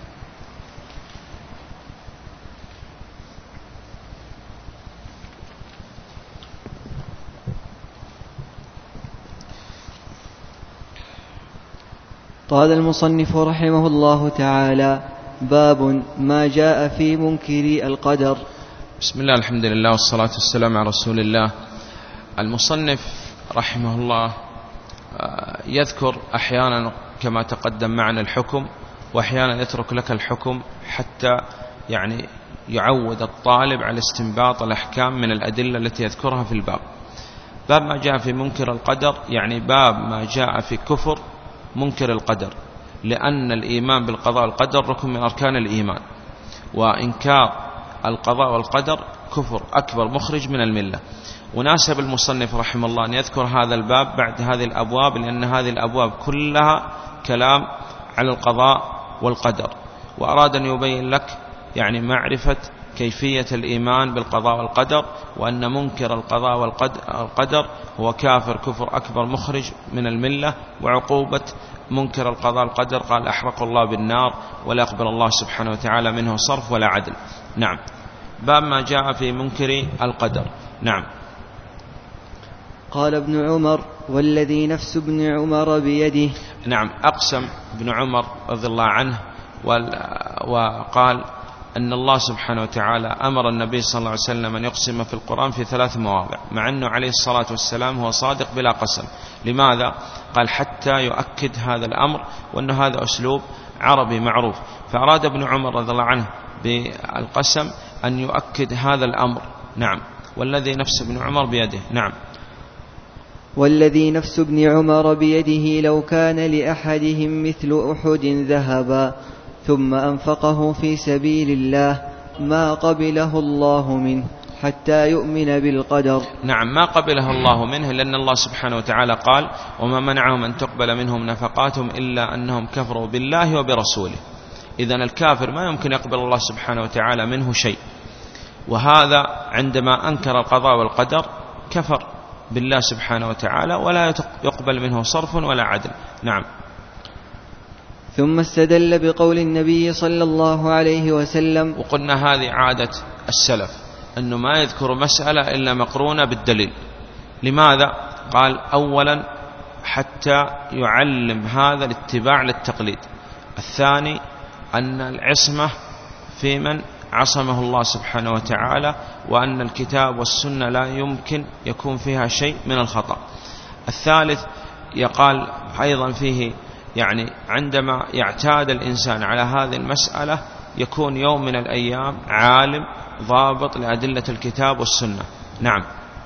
S2: قال المصنف رحمه الله تعالى: باب ما جاء في منكر القدر.
S3: بسم الله، الحمد لله، والصلاة والسلام على رسول الله. المصنف رحمه الله يذكر أحيانا كما تقدم معنا الحكم، وأحيانا يترك لك الحكم حتى يعني يعود الطالب على استنباط الأحكام من الأدلة التي يذكرها في الباب. باب ما جاء في منكر القدر، يعني باب ما جاء في كفر منكر القدر، لأن الإيمان بالقضاء والقدر ركن من أركان الإيمان، وإنكار القضاء والقدر كفر أكبر مخرج من الملة. وناسب المصنف رحمه الله أن يذكر هذا الباب بعد هذه الأبواب، لأن هذه الأبواب كلها كلام على القضاء والقدر، وأراد أن يبين لك يعني معرفة كيفية الإيمان بالقضاء والقدر، وأن منكر القضاء والقدر هو كافر كفر أكبر مخرج من الملة. وعقوبة منكر القضاء والقدر قال: أحرق الله بالنار، ولا يقبل الله سبحانه وتعالى منه صرف ولا عدل. نعم. باب ما جاء في منكر القدر. نعم.
S2: قال ابن عمر: والذي نفس ابن عمر بيده.
S3: نعم، أقسم ابن عمر رضي الله عنه وقال أن الله سبحانه وتعالى أمر النبي صلى الله عليه وسلم أن يقسم في القرآن في 3 مواضع، مع أنه عليه الصلاة والسلام هو صادق بلا قسم. لماذا؟ قال: حتى يؤكد هذا الأمر، وأن هذا أسلوب عربي معروف، فأراد ابن عمر رضي الله عنه بالقسم أن يؤكد هذا الأمر. نعم. والذي نفس ابن عمر بيده. نعم.
S2: والذي نفس ابن عمر بيده لو كان لأحدهم مثل أحد ذهبا ثم أنفقه في سبيل الله ما قبله الله منه حتى يؤمن بالقدر.
S3: نعم، ما قبله الله منه، لأن الله سبحانه وتعالى قال: وما منعهم أن تقبل منهم نفقاتهم إلا أنهم كفروا بالله وبرسوله. إذن الكافر ما يمكن يقبل الله سبحانه وتعالى منه شيء، وهذا عندما أنكر القضاء والقدر كفر بالله سبحانه وتعالى، ولا يقبل منه صرف ولا عدل. نعم.
S2: ثم استدل بقول النبي صلى الله عليه وسلم.
S3: وقلنا هذه عادة السلف، أنه ما يذكر مسألة إلا مقرونة بالدليل. لماذا؟ قال: أولا حتى يعلم هذا الاتباع للتقليد. الثاني أن العصمة في من عصمه الله سبحانه وتعالى، وأن الكتاب والسنة لا يمكن يكون فيها شيء من الخطأ. الثالث يقال أيضا فيه يعني عندما يعتاد الإنسان على هذه المسألة يكون يوم من الأيام عالم ضابط لأدلة الكتاب والسنة. نعم.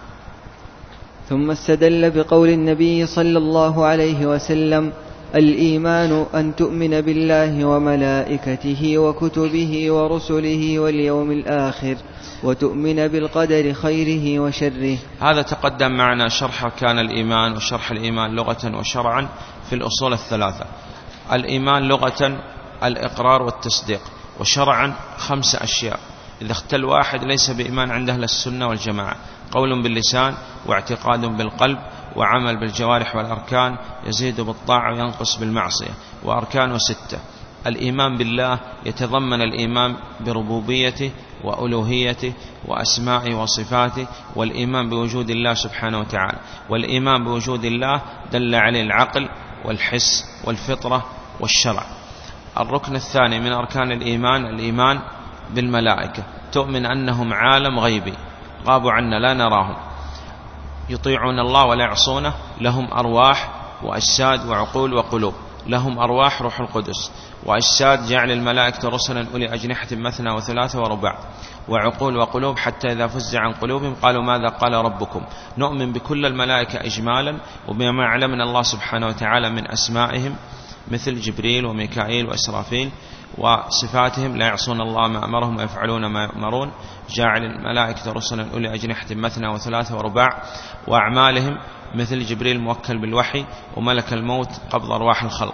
S2: ثم استدل بقول النبي صلى الله عليه وسلم: الإيمان أن تؤمن بالله وملائكته وكتبه ورسله واليوم الآخر وتؤمن بالقدر خيره وشره.
S3: هذا تقدم معنا شرح أركان الإيمان وشرح الإيمان لغة وشرعا في الأصول الثلاثة. الإيمان لغة الإقرار والتصديق، وشرعا 5 أشياء إذا اختل واحد ليس بإيمان عند أهل السنة والجماعة: قول باللسان، واعتقاد بالقلب، وعمل بالجوارح والأركان، يزيد بالطاعة وينقص بالمعصية. وأركانه 6. الإيمان بالله يتضمن الإيمان بربوبيته وألوهيته وأسمائه وصفاته، والإيمان بوجود الله سبحانه وتعالى. والإيمان بوجود الله دل عليه العقل والحس والفطرة والشرع. الركن الثاني من أركان الإيمان الإيمان بالملائكة، تؤمن أنهم عالم غيبي غابوا عنا لا نراهم، يطيعون الله ولا يعصونه، لهم أرواح وأجساد وعقول وقلوب. لهم أرواح روح القدس، وأجساد جعل الملائكة رسلا أولي أجنحة مثنى وثلاثة ورباع، وعقول وقلوب حتى إذا فزع عن قلوبهم قالوا ماذا قال ربكم. نؤمن بكل الملائكة إجمالا وبما علمنا الله سبحانه وتعالى من أسمائهم مثل جبريل وميكائيل وإسرافيل وصفاتهم لا يعصون الله ما أمرهم ويفعلون ما يؤمرون، جاعل الملائكة رسلا أولي أجنحة مثنى وثلاثة ورباع، وأعمالهم مثل جبريل موكل بالوحي، وملك الموت قبض أرواح الخلق،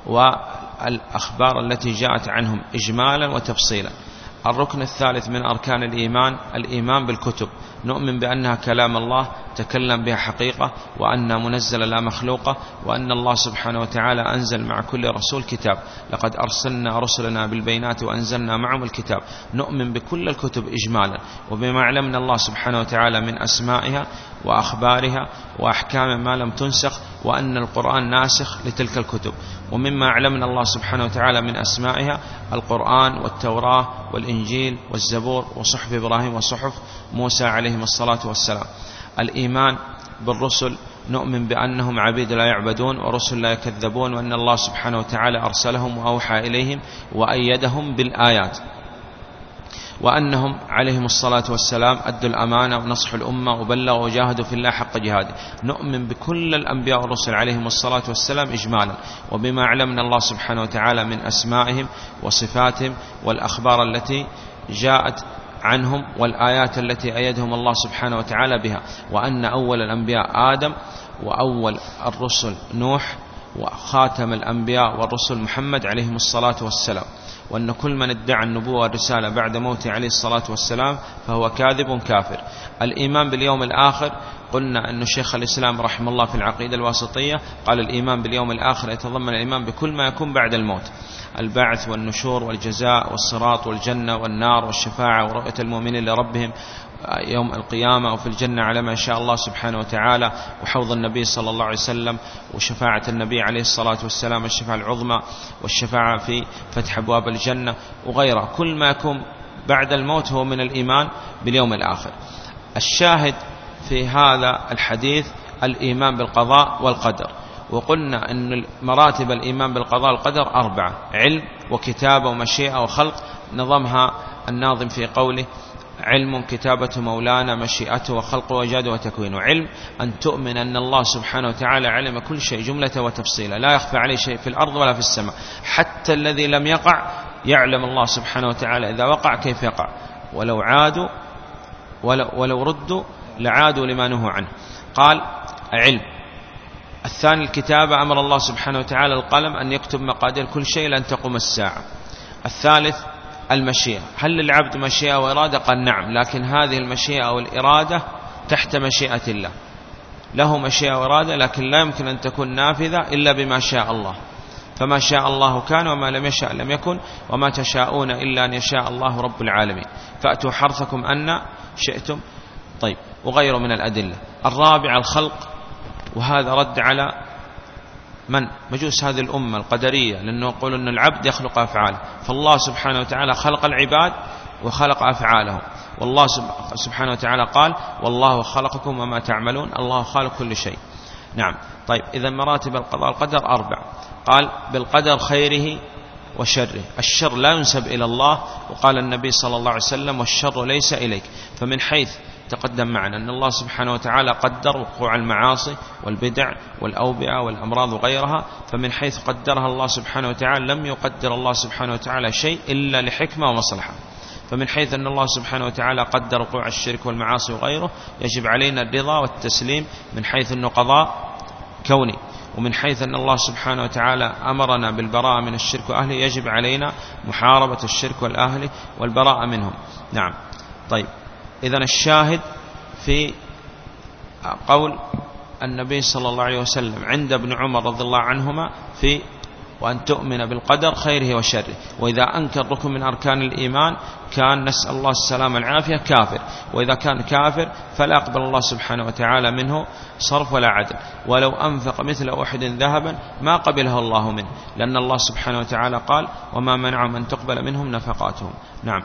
S3: والأخبار التي جاءت عنهم إجمالا وتفصيلا. الركن الثالث من أركان الإيمان بالكتب، نؤمن بأنها كلام الله تكلم بها حقيقة، وأنها منزلة لا مخلوقة، وأن الله سبحانه وتعالى أنزل مع كل رسول كتاب، لقد أرسلنا رسلنا بالبينات وأنزلنا معهم الكتاب. نؤمن بكل الكتب إجمالا، وبما علمنا الله سبحانه وتعالى من أسمائها وأخبارها وأحكام ما لم تنسخ، وأن القرآن ناسخ لتلك الكتب. ومما علمنا الله سبحانه وتعالى من أسمائها القرآن والتوراة والإنجيل والزبور وصحف إبراهيم وصحف موسى عليهم الصلاة والسلام. الإيمان بالرسل، نؤمن بأنهم عبيد لا يعبدون ورسل لا يكذبون، وأن الله سبحانه وتعالى أرسلهم وأوحى إليهم وأيدهم بالآيات، وأنهم عليهم الصلاة والسلام أدوا الأمانة ونصحوا الأمة وبلغوا وجاهدوا في الله حق جهاده. نؤمن بكل الأنبياء والرسل عليهم الصلاة والسلام إجمالا، وبما علمنا الله سبحانه وتعالى من أسمائهم وصفاتهم والأخبار التي جاءت عنهم والآيات التي أيدهم الله سبحانه وتعالى بها، وأن أول الأنبياء آدم، وأول الرسل نوح، وخاتم الأنبياء والرسل محمد عليهم الصلاة والسلام، وأن كل من ادعى النبوة والرسالة بعد موته عليه الصلاة والسلام فهو كاذب كافر. الإيمان باليوم الآخر، قلنا أن شيخ الإسلام رحمه الله في العقيدة الواسطية قال الإيمان باليوم الآخر يتضمن الإيمان بكل ما يكون بعد الموت، البعث والنشور والجزاء والصراط والجنة والنار والشفاعة ورؤية المؤمنين لربهم يوم القيامة وفي الجنة على ما شاء الله سبحانه وتعالى، وحوض النبي صلى الله عليه وسلم، وشفاعة النبي عليه الصلاة والسلام الشفاعة العظمى، والشفاعة في فتح أبواب الجنة وغيرها. كل ما يكون بعد الموت هو من الإيمان باليوم الآخر. الشاهد في هذا الحديث الإيمان بالقضاء والقدر، وقلنا أن مراتب الإيمان بالقضاء والقدر 4: علم وكتابة ومشيئة وخلق، نظمها الناظم في قوله: علم كتابة مولانا مشيئته وخلقه وإيجاده وتكوينه. علم أن تؤمن أن الله سبحانه وتعالى علم كل شيء جملة وتفصيلا، لا يخفى عليه شيء في الأرض ولا في السماء، حتى الذي لم يقع يعلم الله سبحانه وتعالى إذا وقع كيف يقع، ولو عادوا ولو ردوا لعادوا لما نهوا عنه. قال علم. الثاني الكتابة، أمر الله سبحانه وتعالى القلم أن يكتب مقادير كل شيء لن تقوم الساعة. الثالث المشيئة، هل للعبد مشيئة وإرادة؟ قال نعم، لكن هذه المشيئة والإرادة تحت مشيئة الله، له مشيئة وإرادة لكن لا يمكن أن تكون نافذة إلا بما شاء الله، فما شاء الله كان وما لم يشاء لم يكن، وما تشاءون إلا أن يشاء الله رب العالمين، فأتوا حرثكم أن شئتم. طيب، وغيره من الأدلة. الرابع الخلق، وهذا رد على من مجوس هذه الأمة القدرية، لأنه يقول أن العبد يخلق أفعاله، فالله سبحانه وتعالى خلق العباد وخلق أفعالهم، والله سبحانه وتعالى قال: والله خلقكم وما تعملون، الله خالق كل شيء. نعم. طيب، إذا مراتب القضاء والقدر 4. قال بالقدر خيره وشره، الشر لا ينسب إلى الله، وقال النبي صلى الله عليه وسلم: والشر ليس إليك. فمن حيث تقدم معنا أن الله سبحانه وتعالى قدر وقوع المعاصي والبدع والأوبئة والأمراض وغيرها، فمن حيث قدرها الله سبحانه وتعالى لم يقدر الله سبحانه وتعالى شيء إلا لحكمة ومصلحة. فمن حيث أن الله سبحانه وتعالى قدر وقوع الشرك والمعاصي وغيره، يجب علينا الرضا والتسليم من حيث أنه قضاء كوني، ومن حيث أن الله سبحانه وتعالى أمرنا بالبراءة من الشرك وأهله، يجب علينا محاربة الشرك والأهل والبراءة منهم. نعم. طيب، إذن الشاهد في قول النبي صلى الله عليه وسلم عند ابن عمر رضي الله عنهما في وأن تؤمن بالقدر خيره وشره، وإذا أنكر ركن من أركان الإيمان كان نسأل الله السلامة والعافية كافر، وإذا كان كافر فلا يقبل الله سبحانه وتعالى منه صرف ولا عدل، ولو أنفق مثل أحد ذهبا ما قبله الله منه، لأن الله سبحانه وتعالى قال: وما منعهم أن تقبل منهم نفقاتهم. نعم.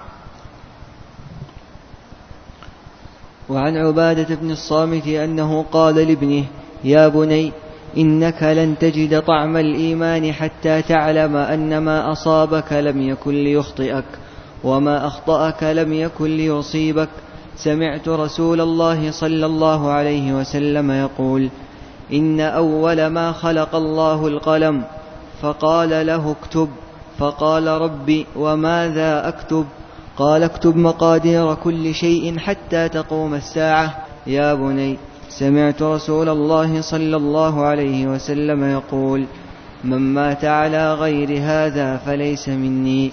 S2: وعن عبادة بن الصامت أنه قال لابنه: يا بني، إنك لن تجد طعم الإيمان حتى تعلم أن ما أصابك لم يكن ليخطئك، وما أخطأك لم يكن ليصيبك. سمعت رسول الله صلى الله عليه وسلم يقول: إن أول ما خلق الله القلم، فقال له اكتب، فقال ربي وماذا أكتب؟ قال اكتب مقادير كل شيء حتى تقوم الساعة. يا بني سمعت رسول الله صلى الله عليه وسلم يقول من مات على غير هذا فليس مني.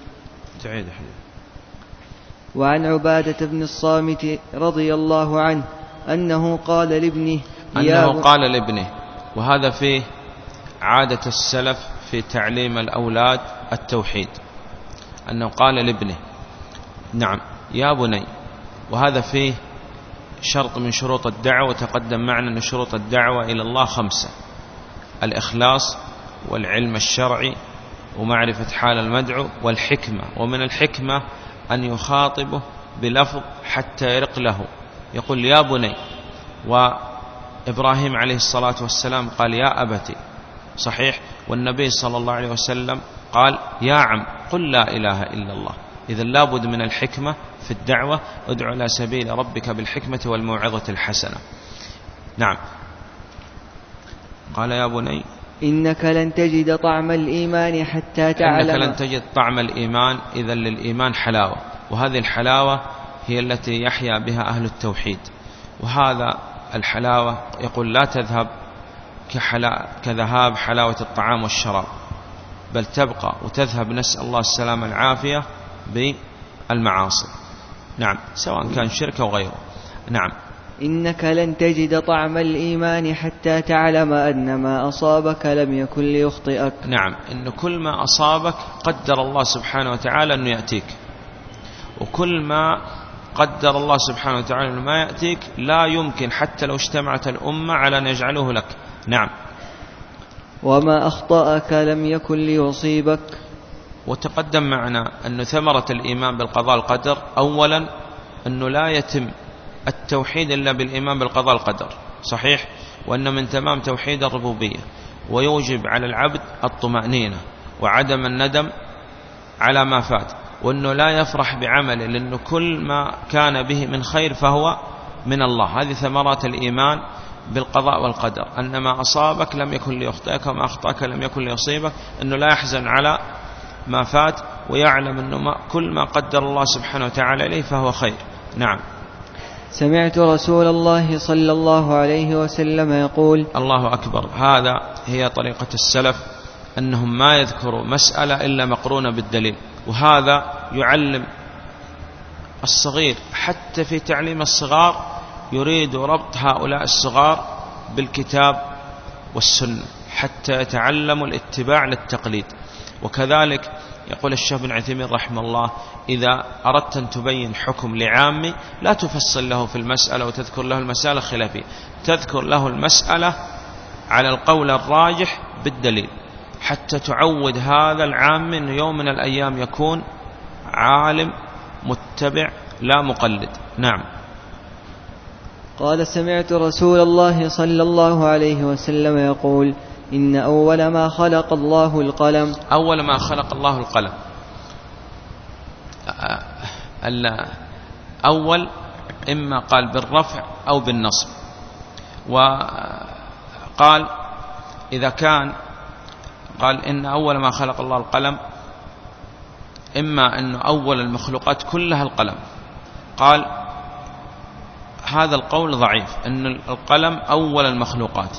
S2: وعن عبادة بن الصامت رضي الله عنه أنه قال لابنه
S3: وهذا فيه عادة السلف في تعليم الأولاد التوحيد، أنه قال لابنه نعم يا بني، وهذا فيه شرط من شروط الدعوة. وتقدم معنا أن شروط الدعوة إلى الله 5: الإخلاص والعلم الشرعي ومعرفة حال المدعو والحكمة، ومن الحكمة أن يخاطبه بلفظ حتى يرق له، يقول يا بني. وإبراهيم عليه الصلاة والسلام قال يا أبتي، صحيح. والنبي صلى الله عليه وسلم قال يا عم قل لا إله إلا الله. إذا لابد من الحكمة في الدعوة، ادع إلى سبيل ربك بالحكمة والموعظة الحسنة. نعم. قال يا بني
S2: إنك لن تجد طعم الإيمان حتى تعلم.
S3: إنك لن تجد طعم الإيمان، إذا للإيمان حلاوة، وهذه الحلاوة هي التي يحيا بها أهل التوحيد. وهذا الحلاوة يقول لا تذهب كذهاب حلاوة الطعام والشراب، بل تبقى وتذهب، نسأل الله السلامة العافية، بالمعاصي. نعم، سواء كان شرك أو غيره. نعم.
S2: إنك لن تجد طعم الإيمان حتى تعلم أن ما أصابك لم يكن ليخطئك.
S3: نعم، إن كل ما أصابك قدر الله سبحانه وتعالى أنه يأتيك، وكل ما قدر الله سبحانه وتعالى أنه ما يأتيك لا يمكن حتى لو اجتمعت الأمة على أن يجعله لك. نعم.
S2: وما أخطأك لم يكن ليصيبك.
S3: وتقدم معنا أن ثمرة الإيمان بالقضاء القدر أولا أنه لا يتم التوحيد إلا بالإيمان بالقضاء القدر، صحيح. وأن من تمام توحيد الربوبية، ويوجب على العبد الطمأنينة وعدم الندم على ما فات، وأنه لا يفرح بعمله، لأنه كل ما كان به من خير فهو من الله. هذه ثمرات الإيمان بالقضاء والقدر، أن ما أصابك لم يكن ليخطئك وما أخطأك لم يكن ليصيبك، أنه لا يحزن على ما فات، ويعلم أنه كل ما قدر الله سبحانه وتعالى إليه فهو خير. نعم.
S2: سمعت رسول الله صلى الله عليه وسلم يقول.
S3: الله أكبر. هذا هي طريقة السلف، أنهم ما يذكروا مسألة إلا مقرونة بالدليل، وهذا يعلم الصغير. حتى في تعليم الصغار يريد ربط هؤلاء الصغار بالكتاب والسنة حتى يتعلموا الاتباع للتقليد. وكذلك يقول الشيخ بن عثيمين رحمه الله إذا أردت أن تبين حكم لعامي لا تفصل له في المسألة وتذكر له المسألة خلافية، تذكر له المسألة على القول الراجح بالدليل، حتى تعود هذا العام أنه يوم من الأيام يكون عالم متبع لا مقلد. نعم.
S2: قال سمعت رسول الله صلى الله عليه وسلم يقول إن أول ما خلق الله القلم.
S3: أول ما خلق الله القلم، أول إما قال بالرفع أو بالنصب. وقال إذا كان قال إن أول ما خلق الله القلم، إما أن أول المخلوقات كلها القلم. قال هذا القول ضعيف، أن القلم أول المخلوقات،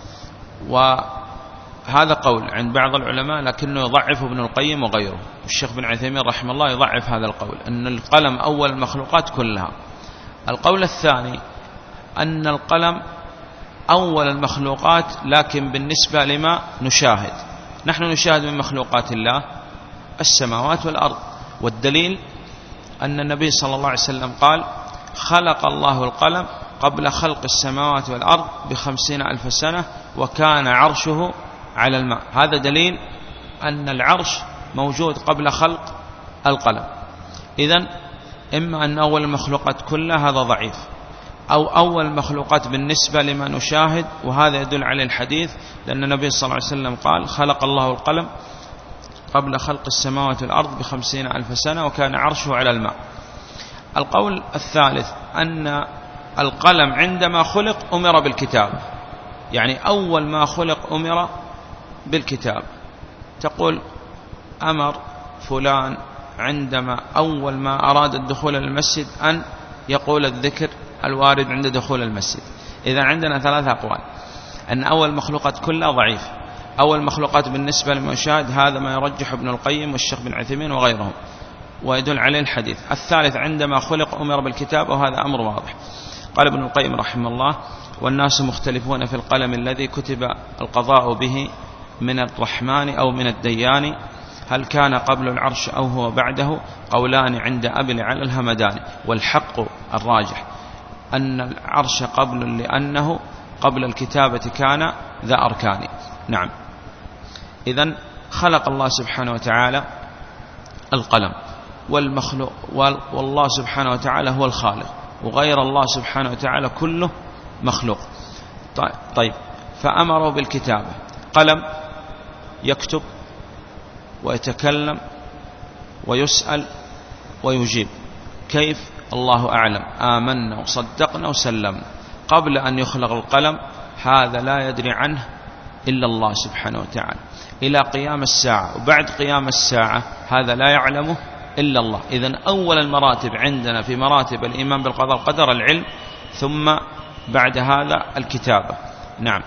S3: وهذا قول عند بعض العلماء لكنه يضعف ابن القيم وغيره. الشيخ بن عثيمين رحمه الله يضعف هذا القول، أن القلم أول المخلوقات كلها. القول الثاني أن القلم أول المخلوقات لكن بالنسبة لما نشاهد. نحن نشاهد من مخلوقات الله السماوات والأرض، والدليل أن النبي صلى الله عليه وسلم قال خلق الله القلم قبل خلق السماوات والأرض ب50,000 سنة وكان عرشه على الماء. هذا دليل أن العرش موجود قبل خلق القلم. إذن إما أن أول المخلوقات كلها هذا ضعيف، أو أول المخلوقات بالنسبة لما نشاهد، وهذا يدل عليه الحديث، لأن النبي صلى الله عليه وسلم قال خلق الله القلم قبل خلق السماوات والأرض ب50,000 سنة وكان عرشه على الماء. القول الثالث أن القلم عندما خلق أمر بالكتاب، يعني أول ما خلق أمر بالكتاب. تقول أمر فلان عندما أول ما أراد الدخول للمسجد أن يقول الذكر الوارد عند دخول المسجد. إذا عندنا 3 أقوال: أن أول مخلوقات كلها ضعيف، أول مخلوقات بالنسبة للمشاهد هذا ما يرجح ابن القيم والشيخ بن عثيمين وغيرهم ويدل عليه الحديث. الثالث عندما خلق أمر بالكتابة، وهذا أمر واضح. قال ابن القيم رحمه الله: والناس مختلفون في القلم الذي كتب القضاء به من الرحمن أو من الديان، هل كان قبل العرش أو هو بعده؟ قولان عند أبي على الهمدان، والحق الراجح أن العرش قبل، لأنه قبل الكتابة كان ذا أركان. نعم. إذن خلق الله سبحانه وتعالى القلم والمخلوق، والله سبحانه وتعالى هو الخالق، وغير الله سبحانه وتعالى كله مخلوق. طيب، فأمروا بالكتابة، قلم يكتب ويتكلم ويسأل ويجيب. كيف؟ الله أعلم. آمنا وصدقنا وسلمنا. قبل أن يخلق القلم هذا لا يدري عنه إلا الله سبحانه وتعالى، إلى قيام الساعة، وبعد قيام الساعة هذا لا يعلمه إلا الله. إذن أول المراتب عندنا في مراتب الإيمان بالقضاء والقدر العلم، ثم بعد هذا الكتابة. نعم.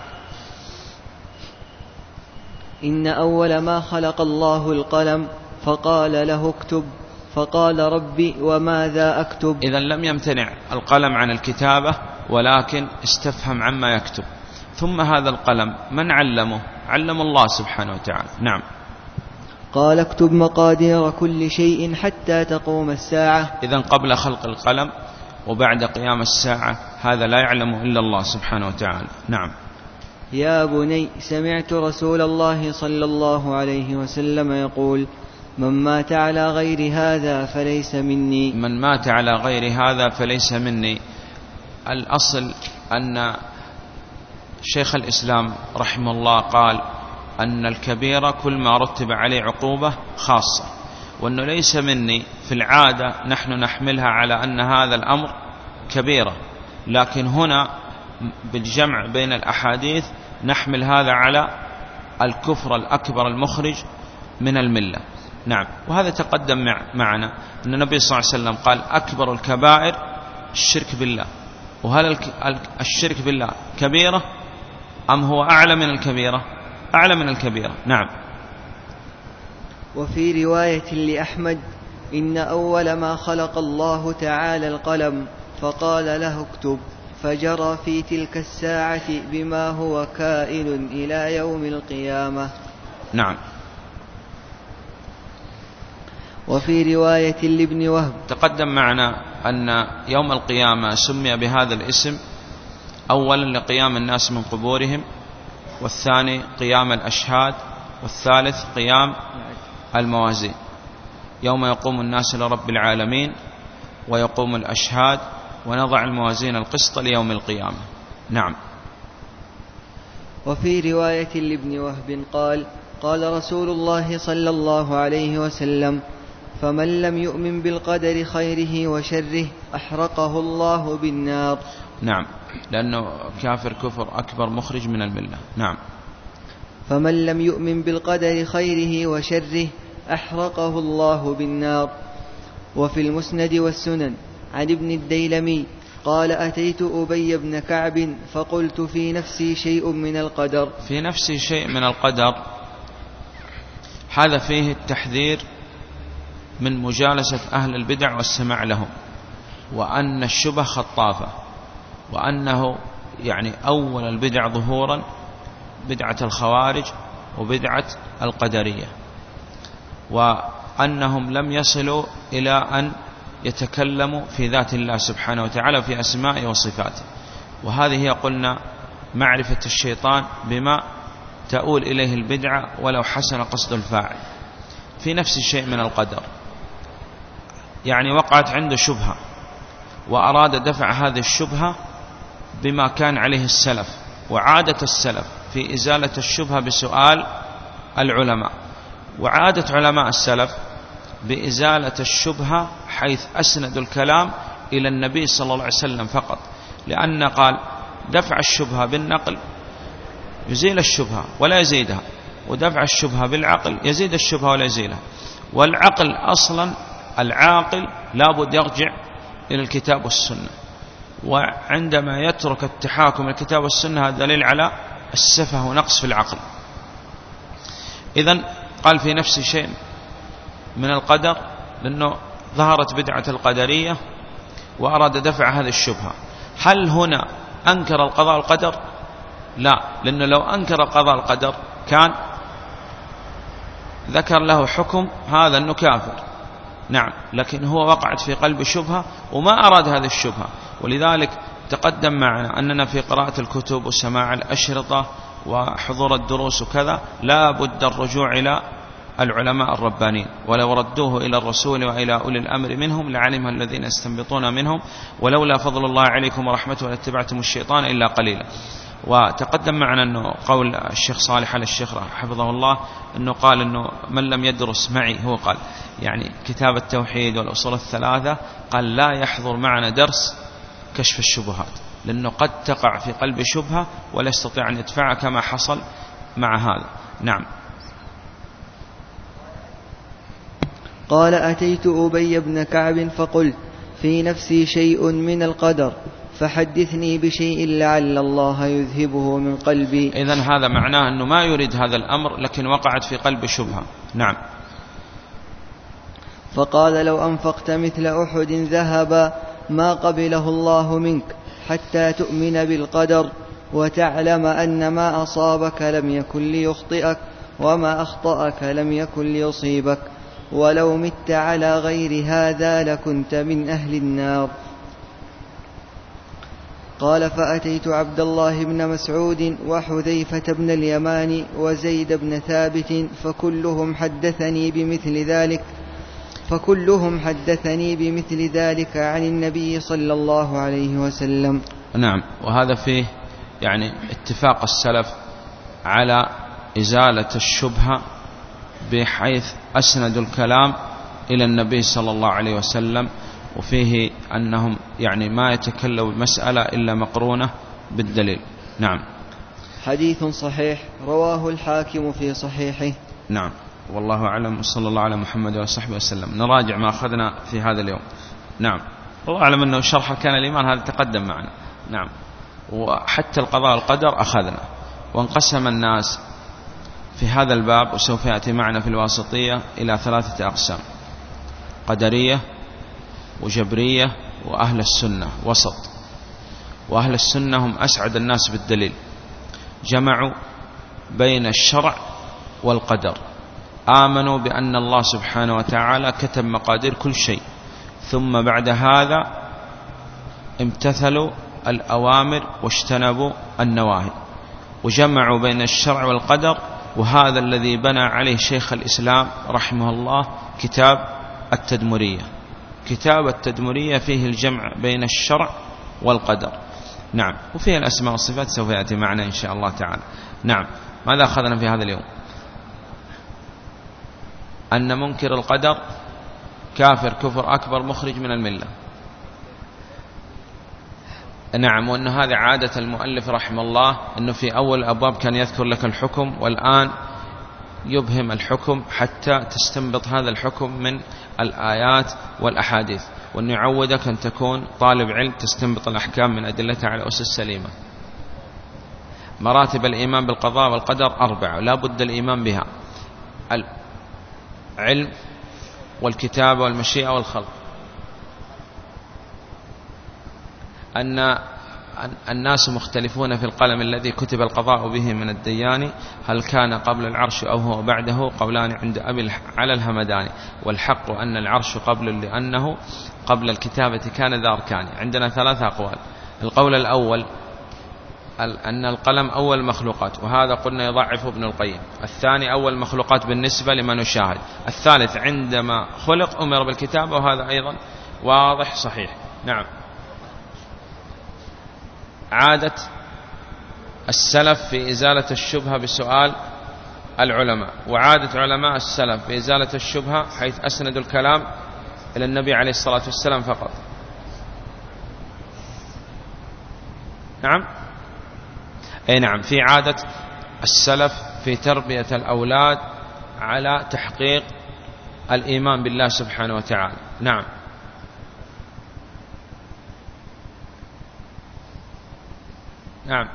S2: إن أول ما خلق الله القلم فقال له اكتب، فقال ربي وماذا أكتب.
S3: إذن لم يمتنع القلم عن الكتابة، ولكن استفهم عما يكتب. ثم هذا القلم من علمه؟ علم الله سبحانه وتعالى. نعم.
S2: قال اكتب مقادير كل شيء حتى تقوم الساعة.
S3: إذن قبل خلق القلم وبعد قيام الساعة هذا لا يعلمه إلا الله سبحانه وتعالى. نعم.
S2: يا بني سمعت رسول الله صلى الله عليه وسلم يقول: من مات على غير هذا فليس مني.
S3: من مات على غير هذا فليس مني. الأصل أن شيخ الإسلام رحمه الله قال أن الكبيرة كل ما رتب عليه عقوبة خاصة، وأنه ليس مني في العادة نحن نحملها على أن هذا الأمر كبيرة، لكن هنا بالجمع بين الأحاديث نحمل هذا على الكفر الأكبر المخرج من الملة. نعم. وهذا تقدم معنا أن النبي صلى الله عليه وسلم قال: أكبر الكبائر الشرك بالله. وهل الشرك بالله كبيرة أم هو أعلى من الكبيرة؟ أعلى من الكبيرة. نعم.
S2: وفي رواية لأحمد: إن أول ما خلق الله تعالى القلم فقال له اكتب، فجرى في تلك الساعة بما هو كائن إلى يوم القيامة.
S3: نعم.
S2: وفي رواية لابن وهب:
S3: تقدم معنا أن يوم القيامة سمي بهذا الاسم أولا لقيام الناس من قبورهم، والثاني قيام الأشهاد، والثالث قيام الموازين. يوم يقوم الناس لرب العالمين ويقوم الأشهاد ونضع الموازين القسط ليوم القيامة. نعم.
S2: وفي رواية لابن وهب قال: قال رسول الله صلى الله عليه وسلم: فمن لم يؤمن بالقدر خيره وشره أحرقه الله بالنار.
S3: نعم، لأنه كافر كفر أكبر مخرج من الملة. نعم.
S2: فمن لم يؤمن بالقدر خيره وشره أحرقه الله بالنار. وفي المسند والسنن عن ابن الديلمي قال: أتيت أبي بن كعب فقلت في نفسي شيء من القدر.
S3: في نفسي شيء من القدر، هذا فيه التحذير من مجالسة أهل البدع والسماع لهم، وأن الشبه خطافة، وأنه يعني أول البدع ظهورا بدعة الخوارج وبدعة القدرية، وأنهم لم يصلوا إلى أن يتكلموا في ذات الله سبحانه وتعالى في أسمائه وصفاته. وهذه هي قلنا معرفة الشيطان بما تؤول إليه البدعة ولو حسن قصد الفاعل. في نفس الشيء من القدر، يعني وقعت عنده شبهة وأراد دفع هذه الشبهة بما كان عليه السلف، وعادة السلف في إزالة الشبهة بسؤال العلماء، وعادة علماء السلف بإزالة الشبهة حيث أسندوا الكلام إلى النبي صلى الله عليه وسلم فقط، لأن قال دفع الشبهة بالنقل يزيل الشبهة ولا يزيدها، ودفع الشبهة بالعقل يزيد الشبهة ولا يزيلها. والعقل أصلا العاقل لابد يرجع إلى الكتاب والسنة، وعندما يترك التحاكم الكتاب والسنة هذا دليل على السفه ونقص في العقل. إذن قال في نفس شيء من القدر، لأنه ظهرت بدعة القدرية وأراد دفع هذه الشبهة. هل هنا أنكر القضاء والقدر؟ لا، لأنه لو أنكر القضاء والقدر كان ذكر له حكم هذا أنه كافر، نعم، لكن هو وقعت في قلب شبهة وما أراد هذه الشبهة. ولذلك تقدم معنا أننا في قراءة الكتب وسماع الأشرطة وحضور الدروس وكذا لا بد الرجوع إلى العلماء الربانيين، ولو ردوه إلى الرسول وإلى أولي الأمر منهم لعلمها الذين يستنبطون منهم، ولولا فضل الله عليكم ورحمته لاتبعتم الشيطان إلا قليلا. وتقدم معنا أنه قول الشيخ صالح على الشيخ حفظه الله أنه قال أنه من لم يدرس معي، هو قال يعني كتاب التوحيد والأصول الثلاثة، قال لا يحضر معنا درس كشف الشبهات، لأنه قد تقع في قلب شبهة ولا يستطيع أن يدفعها كما حصل مع هذا. نعم.
S2: قال أتيت أبي بن كعب فقلت في نفسي شيء من القدر فحدثني بشيء لعل الله يذهبه من قلبي.
S3: إذن هذا معناه أنه ما يريد هذا الأمر، لكن وقعت في قلب شبهة. نعم.
S2: فقال لو أنفقت مثل أحد ذهبا ما قبله الله منك حتى تؤمن بالقدر وتعلم أن ما أصابك لم يكن ليخطئك وما أخطأك لم يكن ليصيبك، ولو مت على غير هذا لكنت من أهل النار. قال فأتيت عبد الله بن مسعود وحذيفة بن اليمان وزيد بن ثابت فكلهم حدثني بمثل ذلك عن النبي صلى الله عليه وسلم.
S3: نعم. وهذا فيه يعني اتفاق السلف على إزالة الشبهة، بحيث أسندوا الكلام إلى النبي صلى الله عليه وسلم، وفيه أنهم يعني ما يتكلموا المسألة إلا مقرونة بالدليل. نعم.
S2: حديث صحيح رواه الحاكم في صحيحه.
S3: نعم. والله أعلم، صلى الله على محمد وصحبه وسلم. نراجع ما أخذنا في هذا اليوم. نعم. والله أعلم أنه شرح كان الإيمان هذا تقدم معنا. نعم. وحتى القضاء والقدر أخذنا، وانقسم الناس في هذا الباب وسوف يأتي معنا في الواسطية إلى 3 أقسام: قدرية وجبرية وأهل السنة وسط. وأهل السنة هم أسعد الناس بالدليل، جمعوا بين الشرع والقدر، آمنوا بأن الله سبحانه وتعالى كتب مقادير كل شيء، ثم بعد هذا امتثلوا الأوامر واجتنبوا النواهي، وجمعوا بين الشرع والقدر. وهذا الذي بنى عليه شيخ الإسلام رحمه الله كتاب التدمرية. كتاب التدمرية فيه الجمع بين الشرع والقدر. نعم. وفيه الأسماء والصفات سوف يأتي معنا إن شاء الله تعالى. نعم. ماذا أخذنا في هذا اليوم؟ أن منكر القدر كافر كفر أكبر مخرج من الملة. نعم. وأن هذه عادة المؤلف رحمه الله، أنه في أول الأبواب كان يذكر لك الحكم، والآن يبهم الحكم حتى تستنبط هذا الحكم من الآيات والأحاديث، وأن يعودك أن تكون طالب علم تستنبط الأحكام من أدلتها على أسس سليمة. مراتب الإيمان بالقضاء والقدر 4 لا بد الإيمان بها: العلم والكتابة والمشيئة والخلق. أن الناس مختلفون في القلم الذي كتب القضاء به من الديان، هل كان قبل العرش أو هو بعده؟ قولان عند أبي على الهمداني، والحق أن العرش قبل، لأنه قبل الكتابة كان ذا أركان. عندنا 3 أقوال. القول الأول أن القلم أول مخلوقات، وهذا قلنا يضعف ابن القيم. الثاني أول مخلوقات بالنسبة لما نشاهد. الثالث عندما خلق أمر بالكتابة، وهذا أيضا واضح صحيح. نعم. عادة السلف في إزالة الشبهة بسؤال العلماء، وعادة علماء السلف في إزالة الشبهة حيث أسندوا الكلام إلى النبي عليه الصلاة والسلام فقط. نعم. أي نعم. في عادة السلف في تربية الأولاد على تحقيق الإيمان بالله سبحانه وتعالى. نعم. نعم.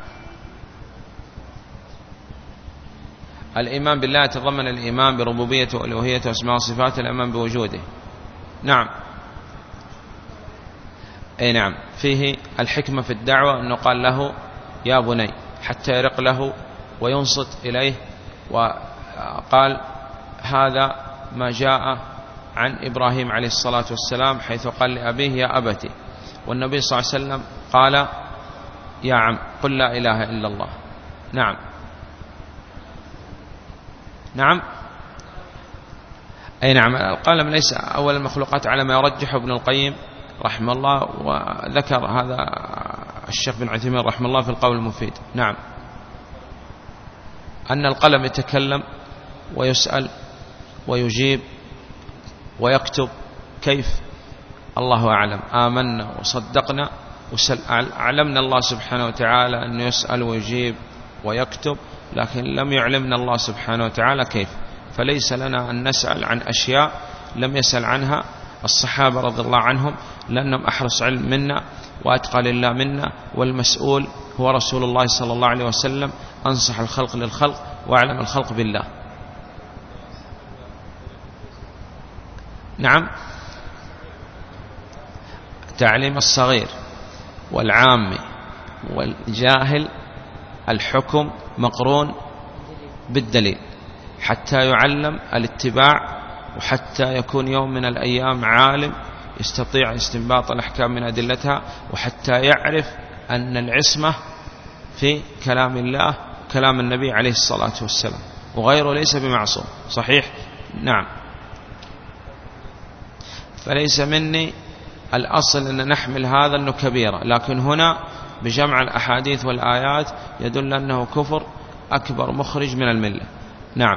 S3: الإيمان بالله يتضمن الإيمان بربوبيته وألوهيته وأسماء وصفاته، الإيمان بوجوده. نعم. أي نعم. فيه الحكمة في الدعوة أنه قال له يا بني حتى يرق له وينصت إليه، وقال هذا ما جاء عن إبراهيم عليه الصلاة والسلام حيث قال لأبيه يا أبتي، والنبي صلى الله عليه وسلم قال يا عم قل لا إله إلا الله. نعم. نعم. أي نعم. القلم ليس أول المخلوقات على ما يرجح ابن القيم رحمه الله، وذكر هذا الشيخ بن عثيمين رحمه الله في القول المفيد. نعم. أن القلم يتكلم ويسأل ويجيب ويكتب، كيف؟ الله أعلم. آمنا وصدقنا علمنا الله سبحانه وتعالى أنه يسأل ويجيب ويكتب، لكن لم يعلمنا الله سبحانه وتعالى كيف، فليس لنا أن نسأل عن أشياء لم يسأل عنها الصحابة رضي الله عنهم، لأنهم أحرص علم منا وأتقى لله منا، والمسؤول هو رسول الله صلى الله عليه وسلم، أنصح الخلق للخلق وأعلم الخلق بالله. نعم. تعليم الصغير والعامي والجاهل الحكم مقرون بالدليل حتى يعلم الاتباع، وحتى يكون يوم من الأيام عالم يستطيع استنباط الأحكام من أدلتها، وحتى يعرف أن العصمة في كلام الله كلام النبي عليه الصلاة والسلام، وغيره ليس بمعصوم. صحيح. نعم. فليس مني الأصل أن نحمل هذا أنه كبيرة، لكن هنا بجمع الأحاديث والآيات يدل أنه كفر أكبر مخرج من الملة. نعم.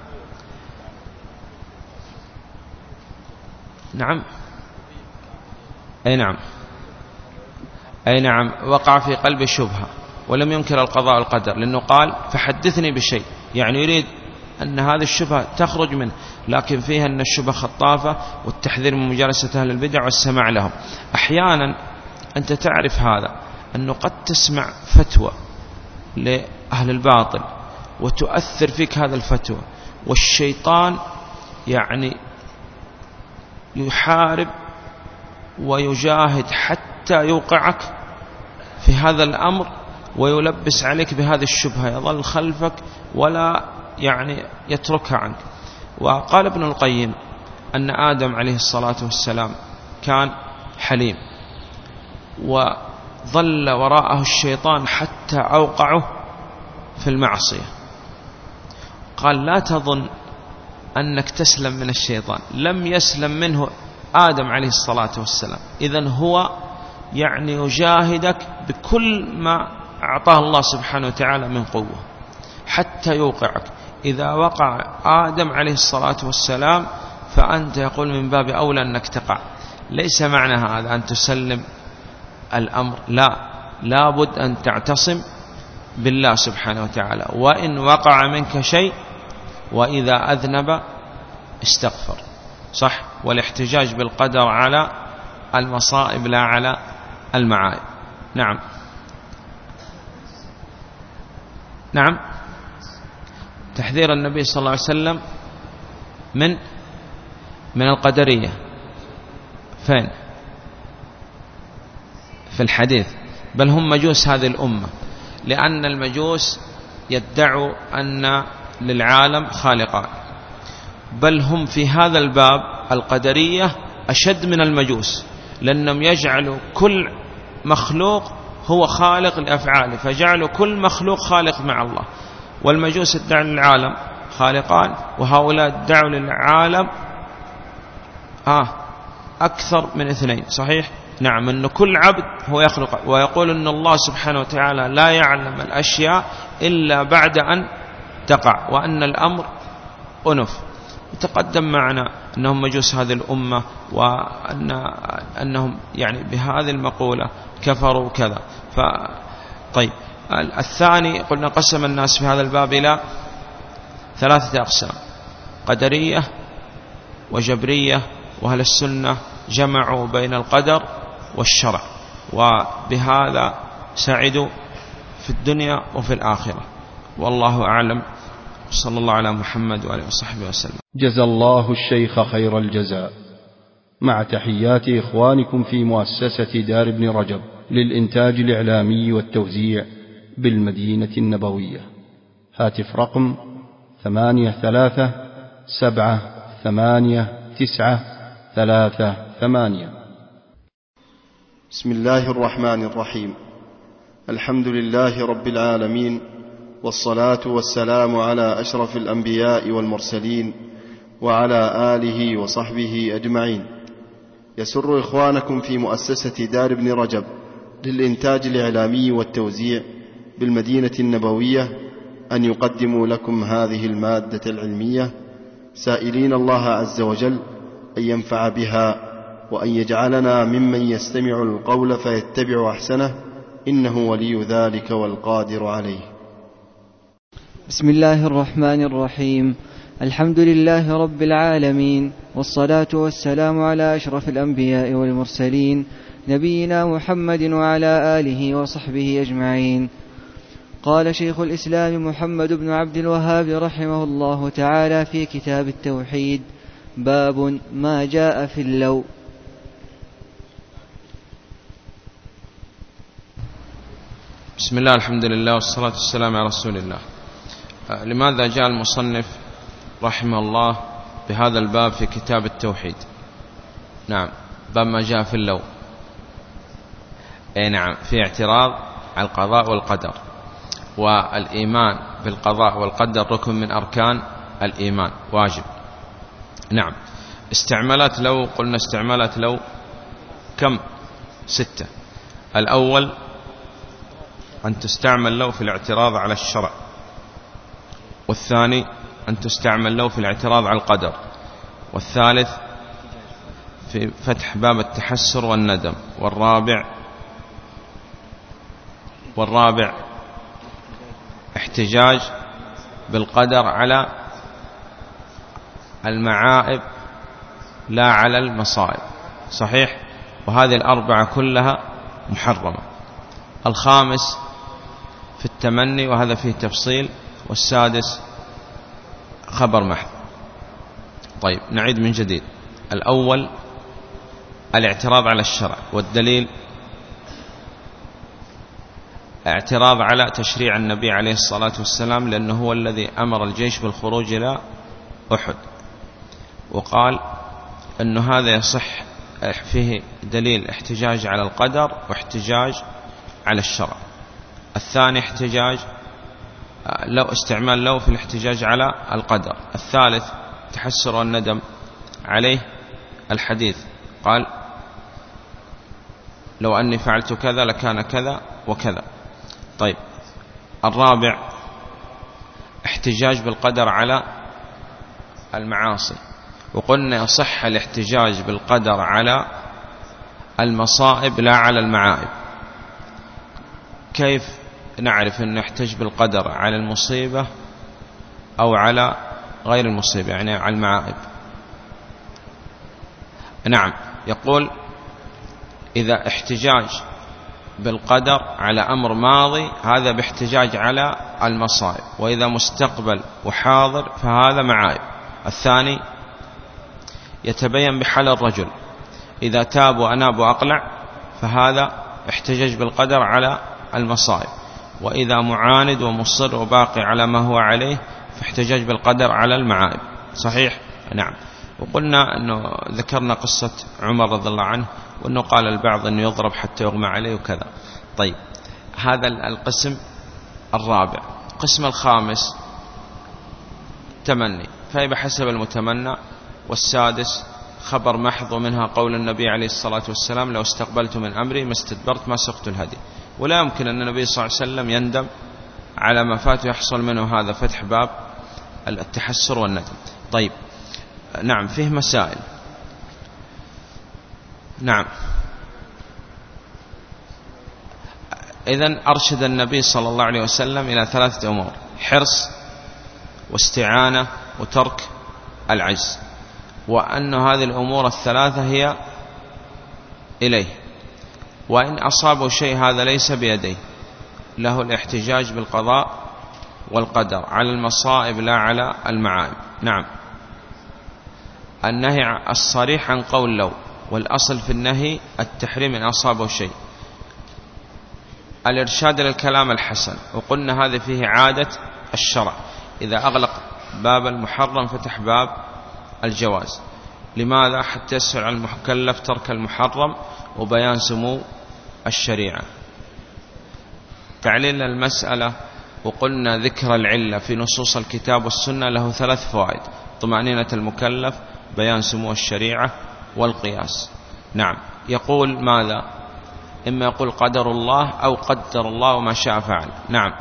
S3: نعم. أي نعم. أي نعم. وقع في قلب الشبهة ولم ينكر القضاء والقدر، لأنه قال فحدثني بشيء، يعني يريد أن هذه الشبهة تخرج منه، لكن فيها أن الشبهة خطافة، والتحذير من مجالسة أهل البدع والسماع لهم. أحيانا أنت تعرف هذا، أنه قد تسمع فتوى لأهل الباطل وتؤثر فيك هذا الفتوى، والشيطان يعني يحارب ويجاهد حتى يوقعك في هذا الأمر ويلبس عليك بهذه الشبهة، يظل خلفك ولا يعني يتركها عنك. وقال ابن القيم أن آدم عليه الصلاة والسلام كان حليم، وظل وراءه الشيطان حتى أوقعه في المعصية. قال لا تظن أنك تسلم من الشيطان، لم يسلم منه آدم عليه الصلاة والسلام، إذن هو يعني يجاهدك بكل ما أعطاه الله سبحانه وتعالى من قوة حتى يوقعك. إذا وقع آدم عليه الصلاة والسلام فأنت يقول من باب أولى أنك تقع. ليس معنى هذا أن تسلم الأمر، لا بد أن تعتصم بالله سبحانه وتعالى، وإن وقع منك شيء وإذا أذنب استغفر. صح. والاحتجاج بالقدر على المصائب لا على المعايب. نعم. نعم. تحذير النبي صلى الله عليه وسلم من القدرية فين؟ في الحديث. بل هم مجوس هذه الأمة، لأن المجوس يدعوا أن للعالم خالقان، بل هم في هذا الباب القدرية أشد من المجوس، لأنهم يجعلوا كل مخلوق هو خالق لأفعاله، فجعلوا كل مخلوق خالق مع الله. والمجوس ادعوا للعالم خالقان، وهؤلاء ادعوا للعالم أكثر من اثنين. صحيح. نعم. أن كل عبد هو يخلق، ويقول أن الله سبحانه وتعالى لا يعلم الأشياء إلا بعد أن تقع، وأن الأمر أنف. تقدم معنا أنهم مجوس هذه الأمة، وأنهم يعني بهذه المقولة كفروا كذا. طيب الثاني قلنا قسم الناس في هذا الباب إلى 3 أقسام: قدرية وجبرية، وأهل السنة جمعوا بين القدر والشرع، وبهذا سعدوا في الدنيا وفي الآخرة، والله أعلم. صلى الله على محمد وآله وصحبه وسلم.
S4: جزى الله الشيخ خير الجزاء، مع تحيات إخوانكم في مؤسسة دار ابن رجب للإنتاج الإعلامي والتوزيع بالمدينة النبوية. هاتف رقم 83783938.
S1: بسم الله الرحمن الرحيم. الحمد لله رب العالمين، والصلاة والسلام على أشرف الأنبياء والمرسلين وعلى آله وصحبه أجمعين. يسر إخوانكم في مؤسسة دار ابن رجب للإنتاج الإعلامي والتوزيع بالمدينة النبوية أن يقدموا لكم هذه المادة العلمية، سائلين الله عز وجل أن ينفع بها وأن يجعلنا ممن يستمع القول فيتبع أحسنه، إنه ولي ذلك والقادر عليه.
S2: بسم الله الرحمن الرحيم. الحمد لله رب العالمين، والصلاة والسلام على أشرف الأنبياء والمرسلين، نبينا محمد وعلى آله وصحبه أجمعين. قال شيخ الإسلام محمد بن عبد الوهاب رحمه الله تعالى في كتاب التوحيد: باب ما جاء في اللو.
S3: بسم الله، الحمد لله، والصلاة والسلام على رسول الله. لماذا جاء المصنف رحمه الله بهذا الباب في كتاب التوحيد؟ نعم، باب ما جاء في اللو. نعم، في اعتراض على القضاء والقدر، والإيمان بالقضاء والقدر ركن من أركان الإيمان، واجب. نعم. استعمالات لو، قلنا استعمالات لو كم؟ 6. الأول أن تستعمل لو في الاعتراض على الشرع، والثاني أن تستعمل لو في الاعتراض على القدر، والثالث في فتح باب التحسر والندم، والرابع احتجاج بالقدر على المعائب لا على المصائب. صحيح؟ وهذه الأربعة كلها محرمة. الخامس في التمني، وهذا فيه تفصيل، والسادس خبر محض. طيب، نعيد من جديد. الأول الاعتراض على الشرع، والدليل اعتراض على تشريع النبي عليه الصلاة والسلام، لأنه هو الذي أمر الجيش بالخروج إلى أحد، وقال أن هذا يصح فيه دليل احتجاج على القدر واحتجاج على الشرع. الثاني احتجاج لو، استعمال لو في الاحتجاج على القدر. الثالث تحسر والندم عليه الحديث، قال لو أني فعلت كذا لكان كذا وكذا. طيب، الرابع احتجاج بالقدر على المعاصي، وقلنا يصح الاحتجاج بالقدر على المصائب لا على المعائب. كيف نعرف أن نحتج بالقدر على المصيبة أو على غير المصيبة، يعني على المعائب؟ نعم، يقول إذا احتجاج بالقدر على أمر ماضي هذا باحتجاج على المصائب، وإذا مستقبل وحاضر فهذا معائب. الثاني يتبين بحال الرجل، إذا تاب وأناب وأقلع فهذا احتجاج بالقدر على المصائب، وإذا معاند ومصر وباقي على ما هو عليه فاحتجاج بالقدر على المعائب. صحيح؟ نعم. وقلنا أنه ذكرنا قصة عمر رضي الله عنه، وأنه قال البعض أنه يضرب حتى يغمى عليه وكذا. طيب، هذا القسم الرابع. القسم الخامس تمني، فهي بحسب المتمنى. والسادس خبر محض، ومنها قول النبي عليه الصلاة والسلام لو استقبلت من أمري ما استدبرت ما سقت الهدي. ولا يمكن أن النبي صلى الله عليه وسلم يندم على ما فات يحصل منه، هذا فتح باب التحسر والندم. طيب، نعم، فيه مسائل. نعم، إذن أرشد النبي صلى الله عليه وسلم إلى 3 أمور: حرص واستعانة وترك العجز، وأن هذه الأمور الثلاثة هي إليه، وإن أصابه شيء هذا ليس بيديه، له الاحتجاج بالقضاء والقدر على المصائب لا على المعائب. نعم. النهي الصريح عن قول لو، والأصل في النهي التحريم إن أصابه شيء. الإرشاد للكلام الحسن، وقلنا هذا فيه عادة الشرع، إذا أغلق باب المحرم فتح باب الجواز. لماذا؟ حتى يسهل على المكلف ترك المحرم وبيان سمو الشريعة. تعليل المسألة، وقلنا ذكر العلة في نصوص الكتاب والسنة له 3 فوائد: طمأنينة المكلف، بيان سمو الشريعة، والقياس. نعم. يقول ماذا؟ إما يقول قدر الله أو قدر الله وما شاء فعل. نعم.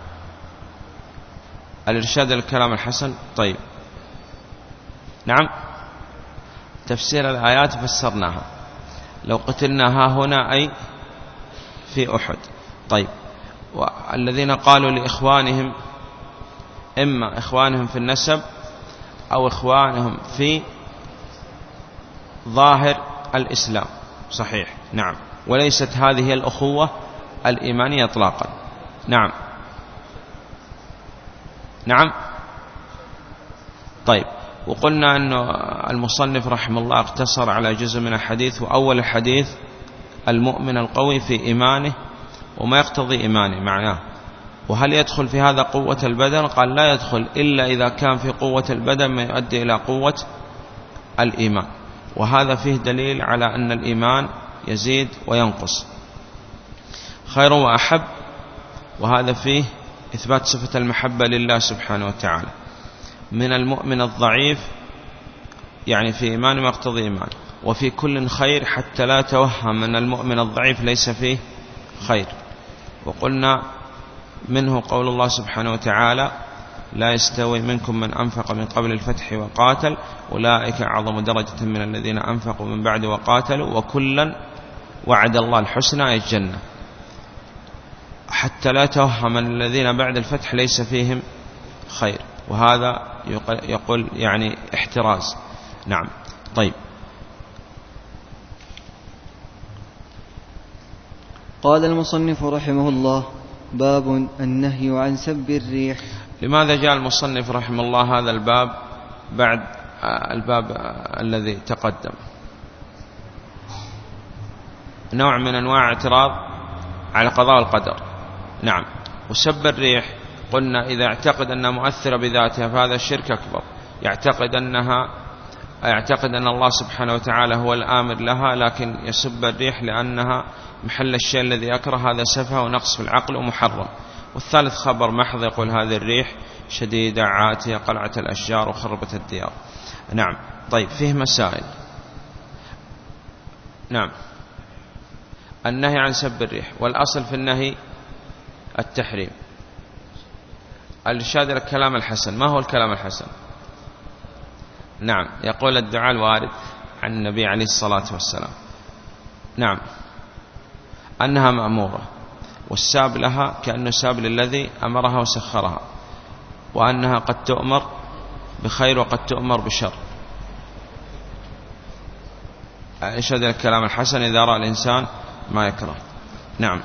S3: الإرشاد للكلام الحسن. طيب. نعم. تفسير الآيات فسرناها، لو قتلنا ها هنا أي في أحد. طيب. والذين قالوا لإخوانهم، إما إخوانهم في النسب أو إخوانهم في ظاهر الإسلام، صحيح. نعم. وليست هذه الأخوة الإيمانية إطلاقا. نعم. نعم. طيب. وقلنا أن المصنف رحمه الله اقتصر على جزء من الحديث، وأول الحديث المؤمن القوي في إيمانه وما يقتضي إيمانه معناه. وهل يدخل في هذا قوة البدن؟ قال لا يدخل إلا إذا كان في قوة البدن ما يؤدي إلى قوة الإيمان، وهذا فيه دليل على أن الإيمان يزيد وينقص. خير وأحب، وهذا فيه إثبات صفة المحبة لله سبحانه وتعالى. من المؤمن الضعيف يعني في إيمان ما يقتضي إيمان، وفي كل خير حتى لا توهم أن المؤمن الضعيف ليس فيه خير. وقلنا منه قول الله سبحانه وتعالى: لا يستوي منكم من أنفق من قبل الفتح وقاتل أولئك أعظم درجة من الذين أنفقوا من بعد وقاتلوا وكلا وعد الله الحسنى أي الجنة، حتى لا توهم أن الذين بعد الفتح ليس فيهم خير، وهذا يقول يعني احتراز. نعم. طيب.
S2: قال المصنف رحمه الله: باب النهي عن سب الريح.
S3: لماذا جاء المصنف رحمه الله هذا الباب بعد الباب الذي تقدم؟ نوع من أنواع اعتراض على القضاء والقدر. نعم. وسب الريح قلنا إذا اعتقد أنها مؤثرة بذاتها فهذا الشرك أكبر، يعتقد أن الله سبحانه وتعالى هو الآمر لها، لكن يسب الريح لأنها محل الشيء الذي يكره، هذا سفه ونقص في العقل ومحرم. والثالث خبر محض، يقول هذه الريح شديدة عاتية قلعت الأشجار وخربت الديار. نعم. طيب. فيه مسائل. نعم. النهي عن سب الريح، والأصل في النهي التحريم. الإرشاد إلى الكلام الحسن. ما هو الكلام الحسن؟ نعم. يقول الدعاء الوارد عن النبي عليه الصلاة والسلام. نعم. أنها مأمورة، والساب لها كأنه ساب للذي أمرها وسخرها، وأنها قد تؤمر بخير وقد تؤمر بشر. إرشاد إلى الكلام الحسن إذا رأى الإنسان ما يكره. نعم.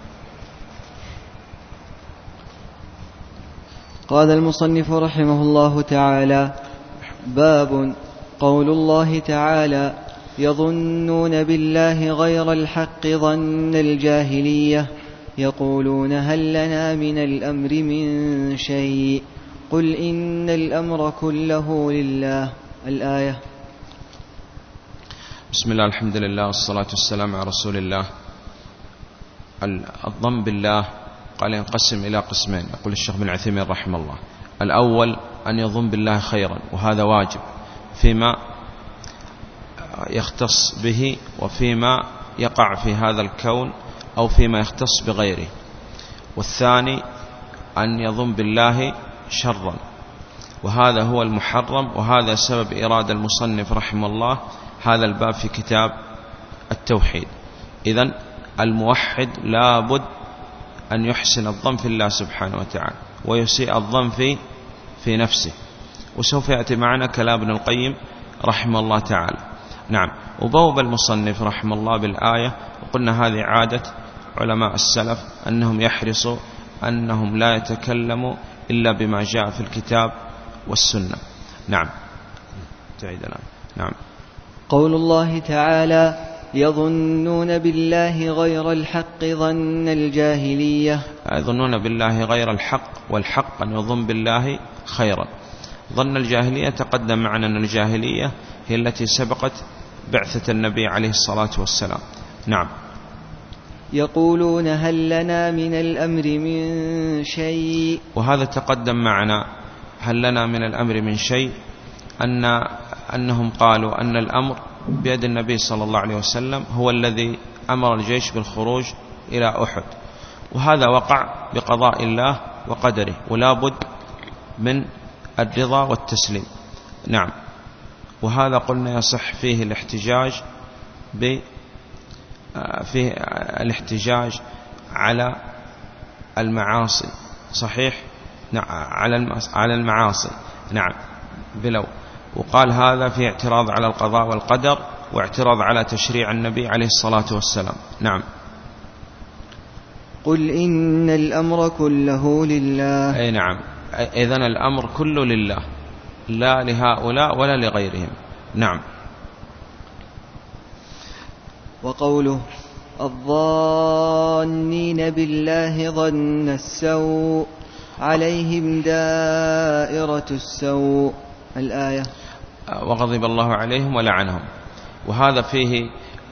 S2: قال المصنف رحمه الله تعالى: باب قول الله تعالى: يظنون بالله غير الحق ظن الجاهلية يقولون هل لنا من الأمر من شيء قل إن الأمر كله لله. الآية.
S3: بسم الله، الحمد لله، والصلاة والسلام على رسول الله. الظن بالله قال ينقسم إلى قسمين، يقول الشيخ بن عثيمين رحمه الله: الأول أن يظن بالله خيرا، وهذا واجب فيما يختص به وفيما يقع في هذا الكون أو فيما يختص بغيره. والثاني أن يظن بالله شرا، وهذا هو المحرم، وهذا سبب إرادة المصنف رحمه الله هذا الباب في كتاب التوحيد. إذن الموحد لا بد أن يحسن الظن في الله سبحانه وتعالى، ويسيء الظن في نفسه. وسوف يأتي معنا كلام ابن القيم رحمه الله تعالى. نعم. وبوب المصنف رحمه الله بالآية، وقلنا هذه عادة علماء السلف أنهم يحرصوا أنهم لا يتكلموا إلا بما جاء في الكتاب والسنة. نعم. تعيدنا. نعم.
S2: قول الله تعالى: يظنون بالله غير الحق ظن الجاهلية.
S3: يظنون بالله غير الحق، والحق أن يظن بالله خيرا. ظن الجاهلية تقدم معنا أن الجاهلية هي التي سبقت بعثة النبي عليه الصلاة والسلام. نعم.
S2: يقولون هل لنا من الأمر من شيء.
S3: وهذا تقدم معنا هل لنا من الأمر من شيء، أنهم قالوا أن الأمر بيد النبي صلى الله عليه وسلم، هو الذي أمر الجيش بالخروج إلى أحد، وهذا وقع بقضاء الله وقدره، ولا بد من الرضا والتسليم. نعم. وهذا قلنا يصح فيه الاحتجاج على المعاصي. صحيح. على المعاصي. نعم. بلو. وقال هذا في اعتراض على القضاء والقدر، واعتراض على تشريع النبي عليه الصلاة والسلام. نعم.
S2: قل إن الأمر كله لله.
S3: أي نعم. إذن الأمر كله لله، لا لهؤلاء ولا لغيرهم. نعم.
S2: وقوله الظانين بالله ظن السوء عليهم دائرة السوء، الآية.
S3: وغضب الله عليهم ولعنهم. وهذا فيه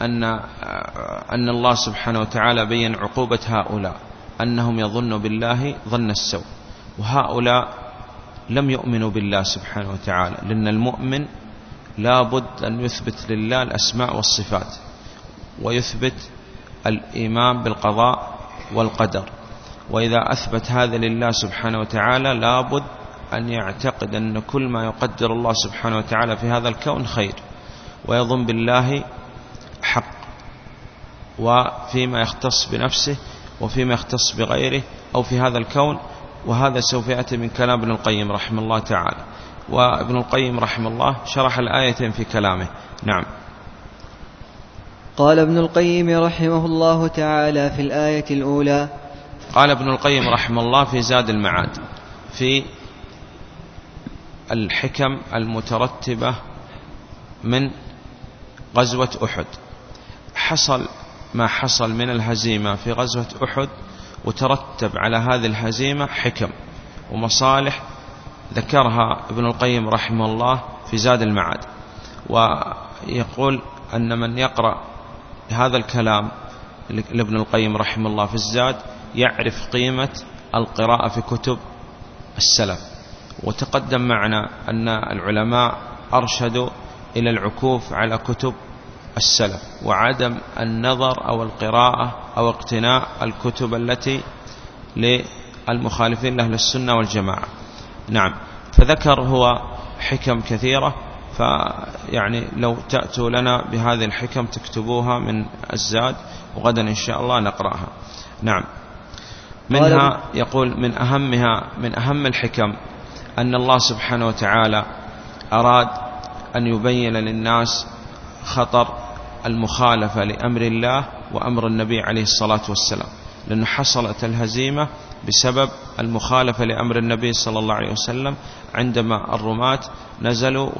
S3: أن الله سبحانه وتعالى بين عقوبة هؤلاء، أنهم يظنوا بالله ظن السوء، وهؤلاء لم يؤمنوا بالله سبحانه وتعالى، لأن المؤمن لا بد أن يثبت لله الأسماء والصفات، ويثبت الإيمان بالقضاء والقدر. وإذا أثبت هذا لله سبحانه وتعالى لا بد أن يعتقد أن كل ما يقدر الله سبحانه وتعالى في هذا الكون خير، ويظن بالله حق، وفيما يختص بنفسه وفيما يختص بغيره أو في هذا الكون. وهذا سوف يأتي من كلام ابن القيم رحمه الله تعالى. وابن القيم رحمه الله شرح الآيتين في كلامه. نعم.
S2: قال ابن القيم رحمه الله تعالى في الآية الأولى.
S3: قال ابن القيم رحمه الله في زاد المعاد في الحكم المترتبة من غزوة أحد: حصل ما حصل من الهزيمة في غزوة أحد، وترتب على هذه الهزيمة حكم ومصالح ذكرها ابن القيم رحمه الله في زاد المعاد. ويقول أن من يقرأ هذا الكلام لابن القيم رحمه الله في الزاد يعرف قيمة القراءة في كتب السلف. وتقدم معنا أن العلماء أرشدوا إلى العكوف على كتب السلف، وعدم النظر أو القراءة أو اقتناء الكتب التي للمخالفين لأهل السنة والجماعة. نعم. فذكر هو حكم كثيرة، فيعني لو تأتوا لنا بهذه الحكم تكتبوها من الزاد، وغدا إن شاء الله نقرأها. نعم. منها يقول من أهم الحكم أن الله سبحانه وتعالى أراد أن يبين للناس خطر المخالفة لأمر الله وأمر النبي عليه الصلاة والسلام، لأنه حصلت الهزيمة بسبب المخالفة لأمر النبي صلى الله عليه وسلم، عندما الرماة نزلوا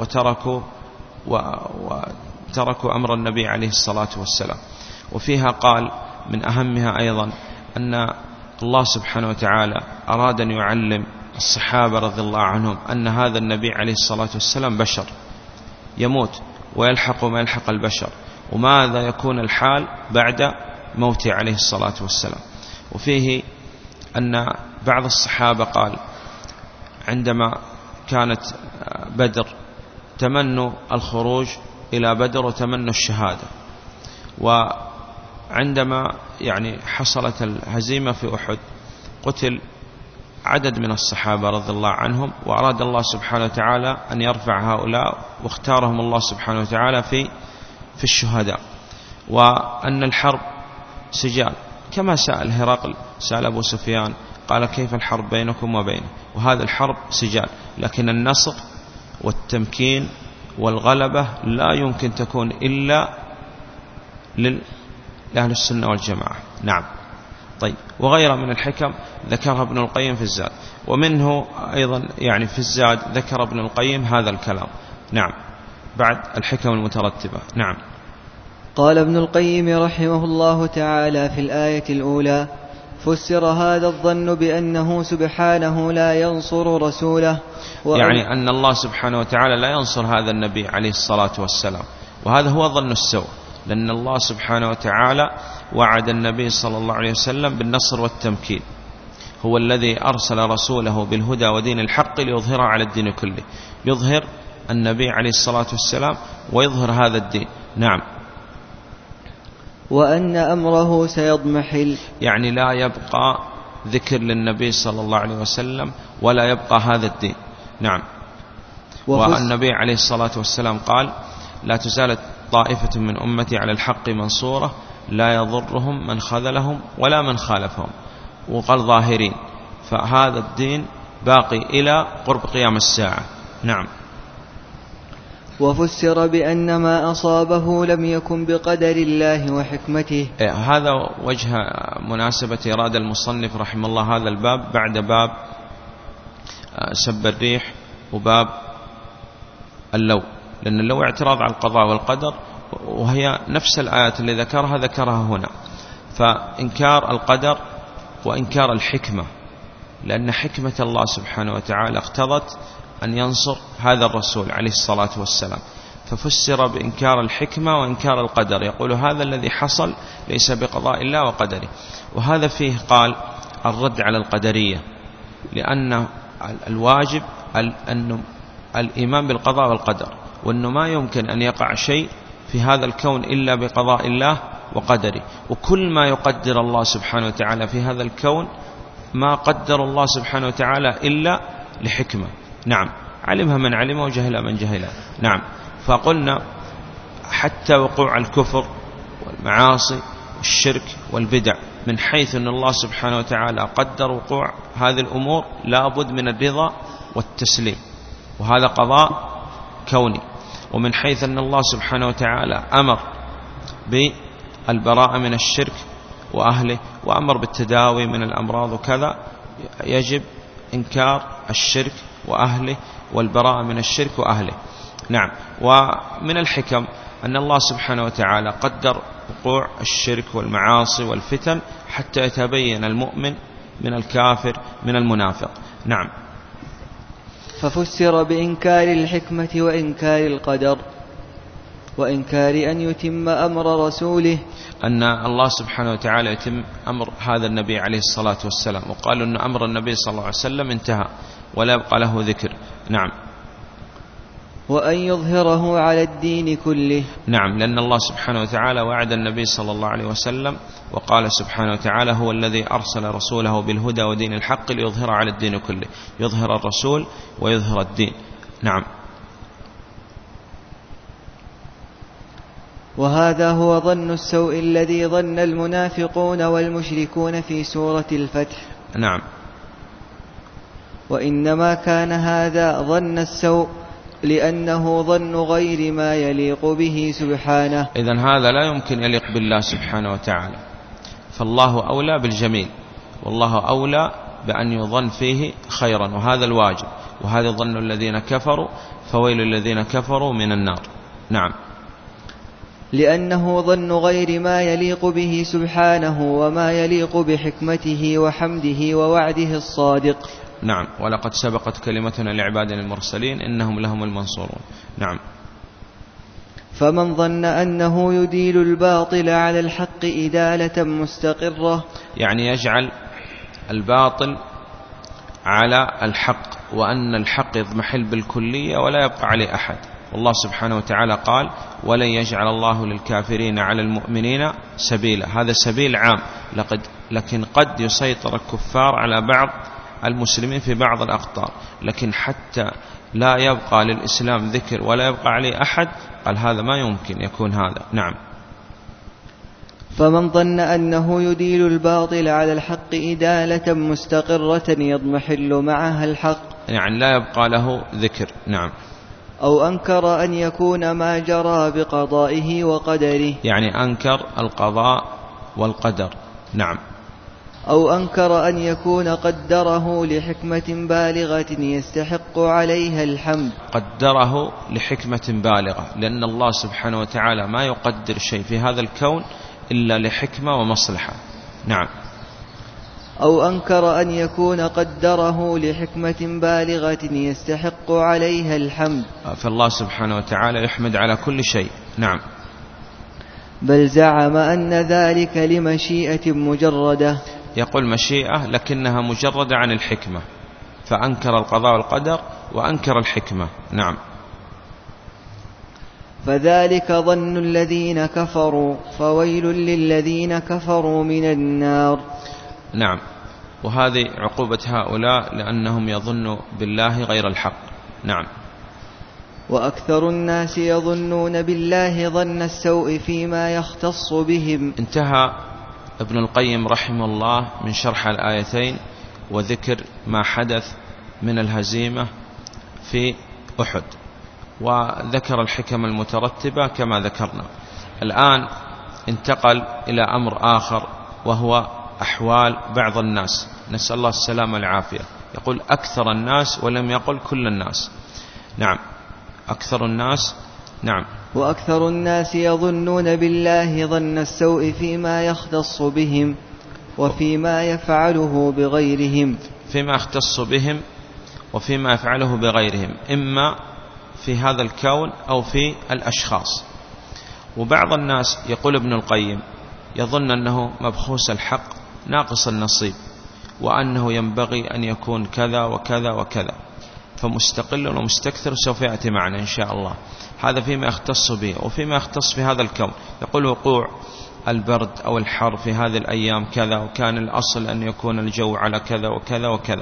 S3: وتركوا أمر النبي عليه الصلاة والسلام. وفيها قال من أهمها أيضا أن الله سبحانه وتعالى أراد أن يعلم الصحابة رضي الله عنهم أن هذا النبي عليه الصلاة والسلام بشر يموت ويلحق ما يلحق البشر، وماذا يكون الحال بعد موته عليه الصلاة والسلام. وفيه أن بعض الصحابة قال عندما كانت بدر تمنوا الخروج إلى بدر وتمنوا الشهادة، وعندما حصلت الهزيمة في أحد قتل عدد من الصحابة رضي الله عنهم، وأراد الله سبحانه وتعالى أن يرفع هؤلاء، واختارهم الله سبحانه وتعالى في الشهداء، وأن الحرب سجال، كما سأل هرقل، سأل أبو سفيان قال كيف الحرب بينكم وبينه؟ وهذا الحرب سجال، لكن النصر والتمكين والغلبة لا يمكن تكون إلا لأهل السنة والجماعة. نعم. طيب، وغيرها من الحكم ذكرها ابن القيم في الزاد، ومنه أيضا يعني في الزاد ذكر ابن القيم هذا الكلام. نعم، بعد الحكم المترتبة. نعم.
S2: قال ابن القيم رحمه الله تعالى في الآية الأولى: فسر هذا الظن بأنه سبحانه لا ينصر رسوله،
S3: يعني أن الله سبحانه وتعالى لا ينصر هذا النبي عليه الصلاة والسلام، وهذا هو ظن السوء، لأن الله سبحانه وتعالى وعد النبي صلى الله عليه وسلم بالنصر والتمكين، هو الذي أرسل رسوله بالهدى ودين الحق ليظهره على الدين كله، يظهر النبي عليه الصلاة والسلام ويظهر هذا الدين. نعم.
S2: وأن أمره سيضمحل،
S3: يعني لا يبقى ذكر للنبي صلى الله عليه وسلم ولا يبقى هذا الدين. نعم. والنبي عليه الصلاة والسلام قال: لا تزال طائفة من أمتي على الحق منصورة لا يضرهم من خذلهم ولا من خالفهم، وقال ظاهرين، فهذا الدين باقي إلى قرب قيام الساعة. نعم.
S2: وفسر بأن ما أصابه لم يكن بقدر الله وحكمته.
S3: هذا وجه مناسبة إرادة المصنف رحمه الله هذا الباب بعد باب سب الريح وباب اللو، لأن اللو اعتراض على القضاء والقدر، وهي نفس الآيات اللي ذكرها هنا، فإنكار القدر وإنكار الحكمة، لأن حكمة الله سبحانه وتعالى اقتضت أن ينصر هذا الرسول عليه الصلاة والسلام، ففسر بإنكار الحكمة وإنكار القدر، يقول هذا الذي حصل ليس بقضاء الله وقدره. وهذا فيه قال الرد على القدرية، لأن الواجب أن الإيمان بالقضاء والقدر، وأنه ما يمكن أن يقع شيء في هذا الكون إلا بقضاء الله وقدره، وكل ما يقدر الله سبحانه وتعالى في هذا الكون ما قدر الله سبحانه وتعالى إلا لحكمة. نعم، علمها من علمه وجهلها من جهلها. نعم. فقلنا حتى وقوع الكفر والمعاصي والشرك والبدع، من حيث أن الله سبحانه وتعالى قدر وقوع هذه الأمور لا بد من الرضا والتسليم، وهذا قضاء كوني. ومن حيث أن الله سبحانه وتعالى أمر بالبراءة من الشرك وأهله وأمر بالتداوي من الأمراض وكذا، يجب إنكار الشرك وأهله والبراءة من الشرك وأهله. نعم. ومن الحكم أن الله سبحانه وتعالى قدر وقوع الشرك والمعاصي والفتن حتى يتبين المؤمن من الكافر من المنافق. نعم.
S2: ففسر بإنكار الحكمة وإنكار القدر وإنكار أن يتم أمر رسوله،
S3: أن الله سبحانه وتعالى يتم أمر هذا النبي عليه الصلاة والسلام، وقالوا أن أمر النبي صلى الله عليه وسلم انتهى ولا يبقى له ذكر. نعم.
S2: وأن يظهره على الدين كله.
S3: نعم، لأن الله سبحانه وتعالى وعد النبي صلى الله عليه وسلم وقال سبحانه وتعالى: هو الذي أرسل رسوله بالهدى ودين الحق ليظهره على الدين كله، يظهر الرسول ويظهر الدين. نعم.
S2: وهذا هو ظن السوء الذي ظن المنافقون والمشركون في سورة الفتح.
S3: نعم.
S2: وإنما كان هذا ظن السوء لأنه ظن غير ما يليق به سبحانه.
S3: إذن هذا لا يمكن يليق بالله سبحانه وتعالى، فالله أولى بالجميل، والله أولى بأن يظن فيه خيرا، وهذا الواجب، وهذا ظن الذين كفروا، فويل الذين كفروا من النار. نعم.
S2: لأنه ظن غير ما يليق به سبحانه وما يليق بحكمته وحمده ووعده الصادق.
S3: نعم. ولقد سبقت كلمتنا لعبادنا المرسلين إنهم لهم المنصورون. نعم.
S2: فمن ظن أنه يديل الباطل على الحق إدالة مستقرة،
S3: يعني يجعل الباطل على الحق، وأن الحق يضمحل بالكلية ولا يبقى عليه أحد. والله سبحانه وتعالى قال: ولن يجعل الله للكافرين على المؤمنين سبيلا. هذا سبيل عام، لكن قد يسيطر الكفار على بعض المسلمين في بعض الأقطار، لكن حتى لا يبقى للإسلام ذكر ولا يبقى عليه أحد، قال هذا ما يمكن يكون هذا. نعم.
S2: فمن ظن أنه يديل الباطل على الحق إدالة مستقرة يضمحل معها الحق،
S3: يعني لا يبقى له ذكر. نعم.
S2: أو أنكر أن يكون ما جرى بقضائه وقدره،
S3: يعني أنكر القضاء والقدر. نعم.
S2: أو أنكر أن يكون قدره لحكمة بالغة يستحق عليها الحمد.
S3: قدره لحكمة بالغة، لأن الله سبحانه وتعالى ما يقدر شيء في هذا الكون إلا لحكمة ومصلحة. نعم.
S2: أو أنكر أن يكون قدره لحكمة بالغة يستحق عليها الحمد،
S3: فالله سبحانه وتعالى يحمد على كل شيء. نعم.
S2: بل زعم أن ذلك لمشيئة مجردة.
S3: يقول مشيئة لكنها مجردة عن الحكمة، فأنكر القضاء والقدر وأنكر الحكمة. نعم.
S2: فذلك ظن الذين كفروا، فويل للذين كفروا من النار.
S3: نعم. وهذه عقوبة هؤلاء لأنهم يظنوا بالله غير الحق. نعم.
S2: وأكثر الناس يظنون بالله ظن السوء فيما يختص بهم.
S3: انتهى ابن القيم رحمه الله من شرح الآيتين وذكر ما حدث من الهزيمة في أحد، وذكر الحكم المترتبة كما ذكرنا. الآن انتقل إلى أمر آخر، وهو أحوال بعض الناس، نسأل الله السلامة والعافية. يقول أكثر الناس ولم يقل كل الناس. نعم. أكثر الناس. نعم.
S2: وأكثر الناس يظنون بالله ظن السوء فيما يختص بهم وفيما يفعله بغيرهم.
S3: فيما يختص بهم وفيما يفعله بغيرهم، إما في هذا الكون أو في الأشخاص. وبعض الناس يقول ابن القيم يظن أنه مبخوس الحق ناقص النصيب، وأنه ينبغي أن يكون كذا وكذا وكذا، فمستقل ومستكثر سوف يأتي معنا إن شاء الله. هذا فيما يختص به. وفيما يختص في هذا الكون يقول وقوع البرد أو الحر في هذه الأيام كذا، وكان الأصل أن يكون الجو على كذا وكذا وكذا.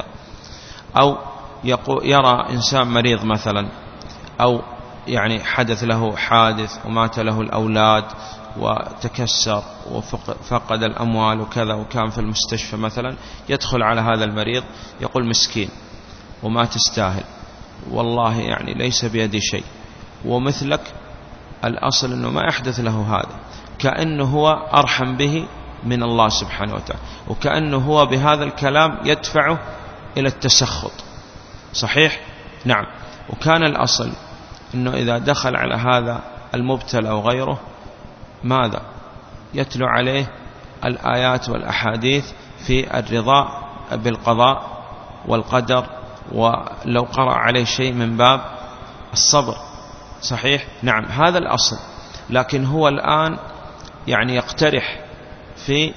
S3: أو يرى إنسان مريض مثلا، أو يعني حدث له حادث ومات له الأولاد وتكسر وفقد الأموال وكذا، وكان في المستشفى مثلا، يدخل على هذا المريض يقول مسكين وما تستاهل، والله يعني ليس بيدي شيء، ومثلك الأصل أنه ما يحدث له هذا، كأنه هو أرحم به من الله سبحانه وتعالى، وكأنه هو بهذا الكلام يدفعه إلى التسخط. صحيح؟ نعم. وكان الأصل أنه إذا دخل على هذا المبتلى أو غيره ماذا؟ يتلو عليه الآيات والأحاديث في الرضا بالقضاء والقدر، ولو قرأ عليه شيء من باب الصبر. صحيح؟ نعم. هذا الأصل. لكن هو الآن يعني يقترح في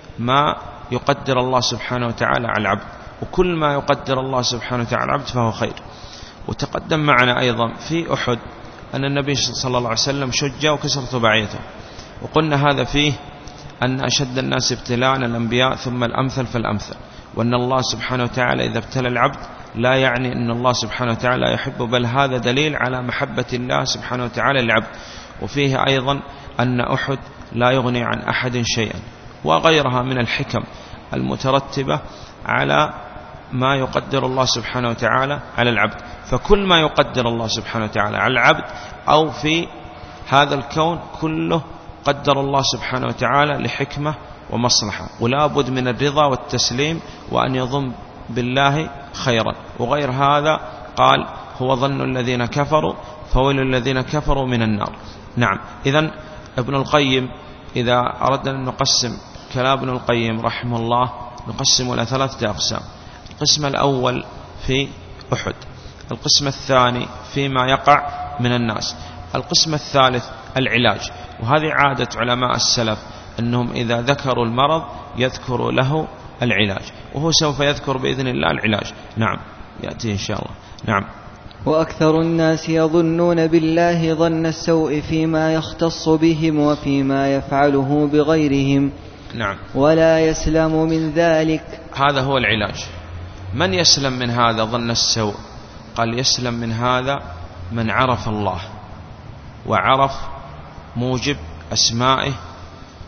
S3: ما يقدر الله سبحانه وتعالى على العبد، وكل ما يقدر الله سبحانه وتعالى على العبد فهو خير. وتقدم معنا أيضا في أحد أن النبي صلى الله عليه وسلم شج وكسرت بعيته، وقلنا هذا فيه أن أشد الناس ابتلاء الأنبياء ثم الأمثل فالأمثل، وأن الله سبحانه وتعالى إذا ابتلى العبد لا يعني أن الله سبحانه وتعالى يحبه، بل هذا دليل على محبة الله سبحانه وتعالى للعبد. وفيه أيضا أن أحد لا يغني عن أحد شيئا، وغيرها من الحكم المترتبة على ما يقدر الله سبحانه وتعالى على العبد. فكل ما يقدر الله سبحانه وتعالى على العبد أو في هذا الكون كله قدر الله سبحانه وتعالى لحكمة ومصلحة، ولا بد من الرضا والتسليم وأن يظن بالله خيرا. وغير هذا قال هو ظن الذين كفروا فويل الذين كفروا من النار. نعم. إذن ابن القيم إذا أردنا أن نقسم كلام ابن القيم رحمه الله نقسم إلى 3 أقسام. القسم الأول في أحد، القسم الثاني فيما يقع من الناس، القسم الثالث العلاج. وهذه عادة علماء السلف أنهم إذا ذكروا المرض يذكروا له العلاج، وهو سوف يذكر بإذن الله العلاج. نعم. يأتي إن شاء الله. نعم.
S2: وأكثر الناس يظنون بالله ظن السوء فيما يختص بهم وفيما يفعله بغيرهم.
S3: نعم.
S2: ولا يسلم من ذلك.
S3: هذا هو العلاج. من يسلم من هذا ظن السوء؟ قال يسلم من هذا من عرف الله وعرف موجب أسمائه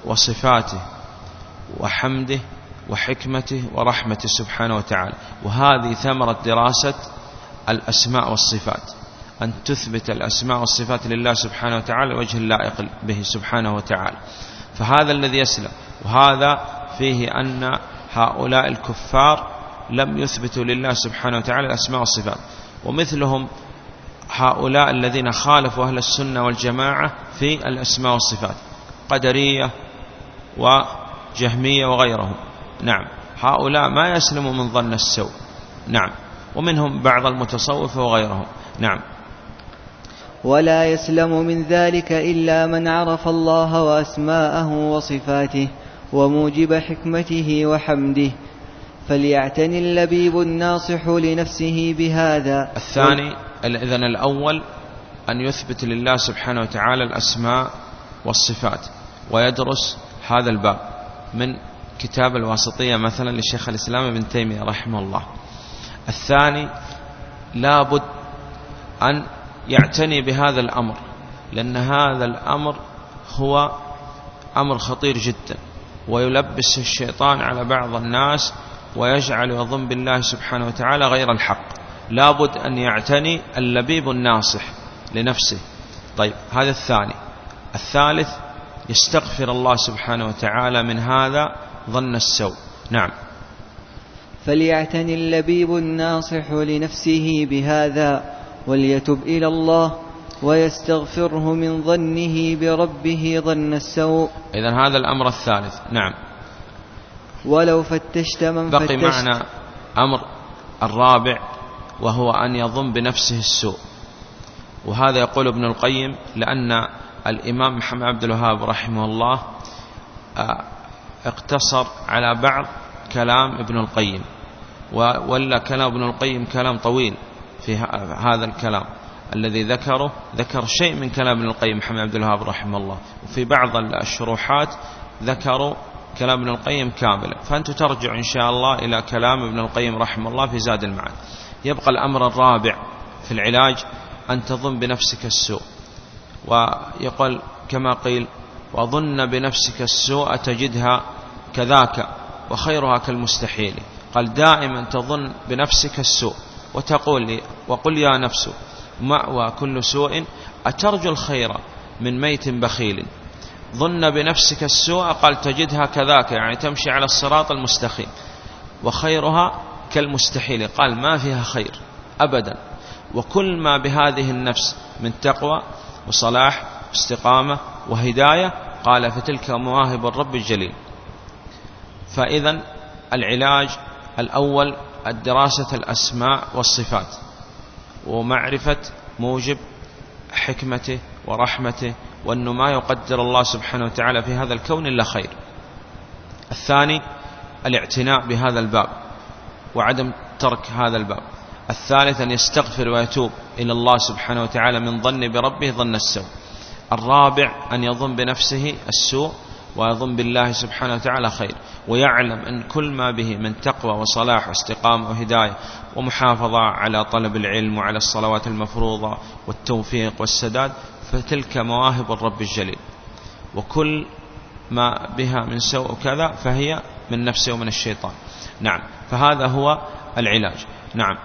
S3: وصفاته وحمده وحكمته ورحمته سبحانه وتعالى. وهذه ثمرة دراسة الأسماء والصفات، أن تثبت الأسماء والصفات لله سبحانه وتعالى وجه اللائق به سبحانه وتعالى. فهذا الذي يسلم. وهذا فيه أن هؤلاء الكفار لم يثبتوا لله سبحانه وتعالى الأسماء والصفات، ومثلهم هؤلاء الذين خالفوا أهل السنة والجماعة في الأسماء والصفات، قدرية وجهمية وغيرهم. نعم، هؤلاء ما يسلموا من ظن السوء. نعم، ومنهم بعض المتصوف وغيرهم. نعم.
S2: ولا يسلم من ذلك إلا من عرف الله وأسماءه وصفاته وموجب حكمته وحمده، فليعتني اللبيب الناصح لنفسه بهذا.
S3: الثاني، إذن الأول أن يثبت لله سبحانه وتعالى الأسماء والصفات ويدرس هذا الباب من كتاب الواسطية مثلا للشيخ الإسلام ابن تيمية رحمه الله. الثاني، لا بد أن يعتني بهذا الأمر، لأن هذا الأمر هو أمر خطير جدا، ويلبس الشيطان على بعض الناس ويجعل يظن بالله سبحانه وتعالى غير الحق. لا بد أن يعتني اللبيب الناصح لنفسه. طيب، هذا الثاني. الثالث، يستغفر الله سبحانه وتعالى من هذا ظن السوء. نعم.
S2: فليعتني اللبيب الناصح لنفسه بهذا وليتب إلى الله ويستغفره من ظنه بربه ظن السوء.
S3: إذن هذا الأمر الثالث. نعم.
S2: ولو فتشت من فتشت.
S3: بقي معنا أمر الرابع، وهو أن يظن بنفسه السوء. وهذا يقول ابن القيم، لأن الإمام محمد عبد الوهاب رحمه الله اقتصر على بعض كلام ابن القيم، ولا كلام ابن القيم كلام طويل في هذا الكلام الذي ذكره، ذكر شيء من كلام ابن القيم محمد عبد الوهاب رحمه الله، وفي بعض الشروحات ذكروا كلام ابن القيم كاملا. فأنتم ترجعوا إن شاء الله إلى كلام ابن القيم رحمه الله في زاد المعاد. يبقى الأمر الرابع في العلاج أن تظن بنفسك السوء، ويقول كما قيل: وظن بنفسك السوء تجدها كذاك وخيرها كالمستحيل. قال دائما تظن بنفسك السوء وتقول لي: وقل يا نفس مأوى كل سوء أترجو الخير من ميت بخيل. ظن بنفسك السوء، قال تجدها كذاك، يعني تمشي على الصراط المستقيم، وخيرها كالمستحيل، قال ما فيها خير أبدا. وكل ما بهذه النفس من تقوى وصلاح واستقامة وهداية، قال فتلك مواهب الرب الجليل. فإذا العلاج الأول الدراسة الأسماء والصفات ومعرفة موجب حكمته ورحمته، وأنه ما يقدر الله سبحانه وتعالى في هذا الكون إلا خير. الثاني الاعتناء بهذا الباب وعدم ترك هذا الباب. الثالث أن يستغفر ويتوب إلى الله سبحانه وتعالى من ظن بربه ظن السوء. الرابع أن يظن بنفسه السوء ويظن بالله سبحانه وتعالى خير، ويعلم أن كل ما به من تقوى وصلاح واستقامة وهداية ومحافظة على طلب العلم وعلى الصلوات المفروضة والتوفيق والسداد، فتلك مواهب الرب الجليل. وكل ما بها من سوء كذا فهي من نفسه ومن الشيطان. نعم، فهذا هو العلاج. نعم.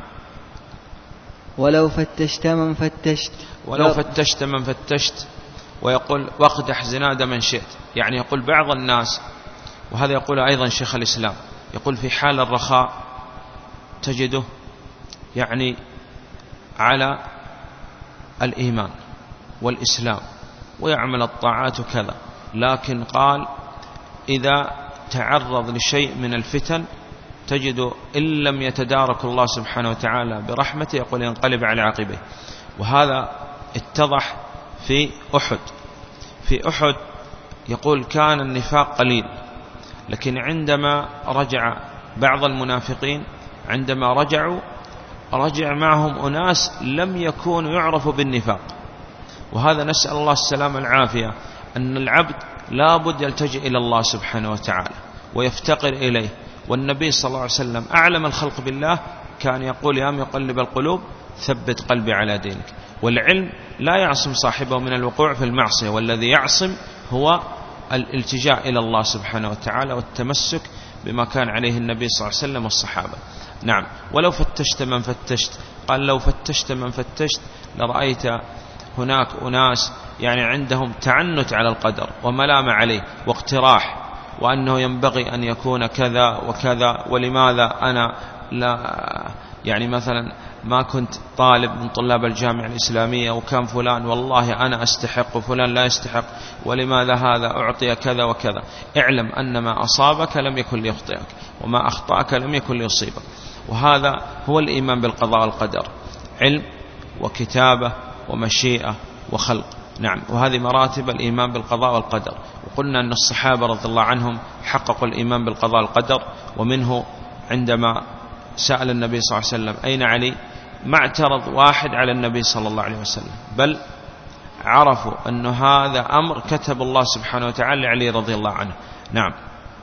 S2: ولو فتشت من فتشت.
S3: ولو فتشت من فتشت. ويقول: واقدح زناد من شئت. يعني يقول بعض الناس، وهذا يقول أيضا شيخ الإسلام، يقول في حال الرخاء تجده يعني على الإيمان والإسلام ويعمل الطاعات كذا، لكن قال إذا تعرض لشيء من الفتن تجد إن لم يتدارك الله سبحانه وتعالى برحمته يقول ينقلب على عقبه. وهذا اتضح في أحد. في أحد يقول كان النفاق قليل، لكن عندما رجع بعض المنافقين، عندما رجع معهم أناس لم يكونوا يعرفوا بالنفاق. وهذا نسأل الله السلامة العافية، أن العبد لا بد يلتجئ إلى الله سبحانه وتعالى ويفتقر إليه. والنبي صلى الله عليه وسلم أعلم الخلق بالله كان يقول: يا مقلب القلوب ثبت قلبي على دينك. والعلم لا يعصم صاحبه من الوقوع في المعصية، والذي يعصم هو الالتجاء إلى الله سبحانه وتعالى والتمسك بما كان عليه النبي صلى الله عليه وسلم والصحابة. نعم. ولو فتشت من فتشت، قال لو فتشت من فتشت لرأيت هناك أناس يعني عندهم تعنت على القدر وملام عليه واقتراح، وأنه ينبغي أن يكون كذا وكذا، ولماذا أنا لا يعني مثلا ما كنت طالب من طلاب الجامعة الإسلامية وكان فلان والله أنا أستحق وفلان لا يستحق، ولماذا هذا أعطي كذا وكذا. اعلم أن ما أصابك لم يكن ليخطئك، وما أخطأك لم يكن ليصيبك. وهذا هو الإيمان بالقضاء والقدر، علم وكتابة ومشيئة وخلق. نعم. وهذه مراتب الإيمان بالقضاء والقدر. وقلنا أن الصحابة رضي الله عنهم حققوا الإيمان بالقضاء والقدر، ومنه عندما سأل النبي صلى الله عليه وسلم أين علي، ما اعترض واحد على النبي صلى الله عليه وسلم، بل عرفوا أن هذا أمر كتب الله سبحانه وتعالى لعلي رضي الله عنه. نعم.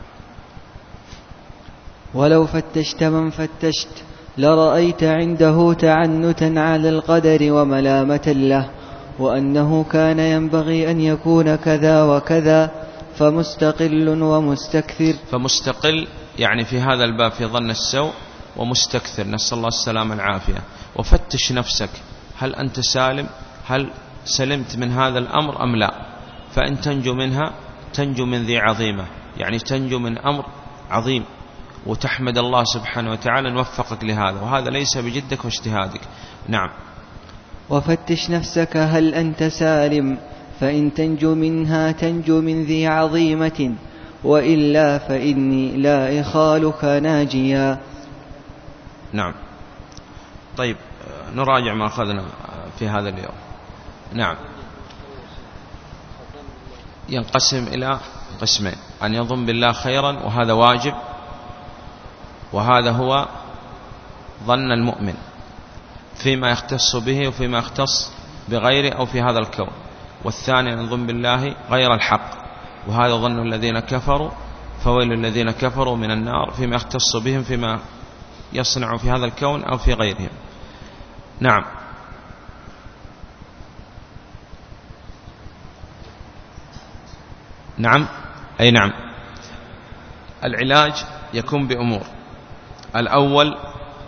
S2: ولو فتشت من فتشت لرأيت عنده تعنتا على القدر وملامة له، وأنه كان ينبغي أن يكون كذا وكذا، فمستقل ومستكثر.
S3: فمستقل يعني في هذا الباب في ظن السوء، ومستكثر نسأل الله السلامة العافية. وفتش نفسك، هل أنت سالم؟ هل سلمت من هذا الأمر أم لا؟ فإن تنجو منها تنجو من ذي عظيمة، يعني تنجو من أمر عظيم، وتحمد الله سبحانه وتعالى نوفقك لهذا، وهذا ليس بجدك واجتهادك. نعم.
S2: وفتش نفسك هل أنت سالم، فإن تنجو منها تنجو من ذي عظيمة، وإلا فإني لا إخالك ناجيا.
S3: نعم. طيب نراجع ما أخذنا في هذا اليوم. نعم. ينقسم إلى قسمين: أن يظن بالله خيرا وهذا واجب، وهذا هو ظن المؤمن فيما يختص به وفيما يختص بغيره أو في هذا الكون. والثاني أن يظن بالله غير الحق، وهذا ظن الذين كفروا، فويل الذين كفروا من النار، فيما يختص بهم فيما يصنع في هذا الكون أو في غيرهم. نعم. نعم. أي نعم. العلاج يكون بأمور: الأول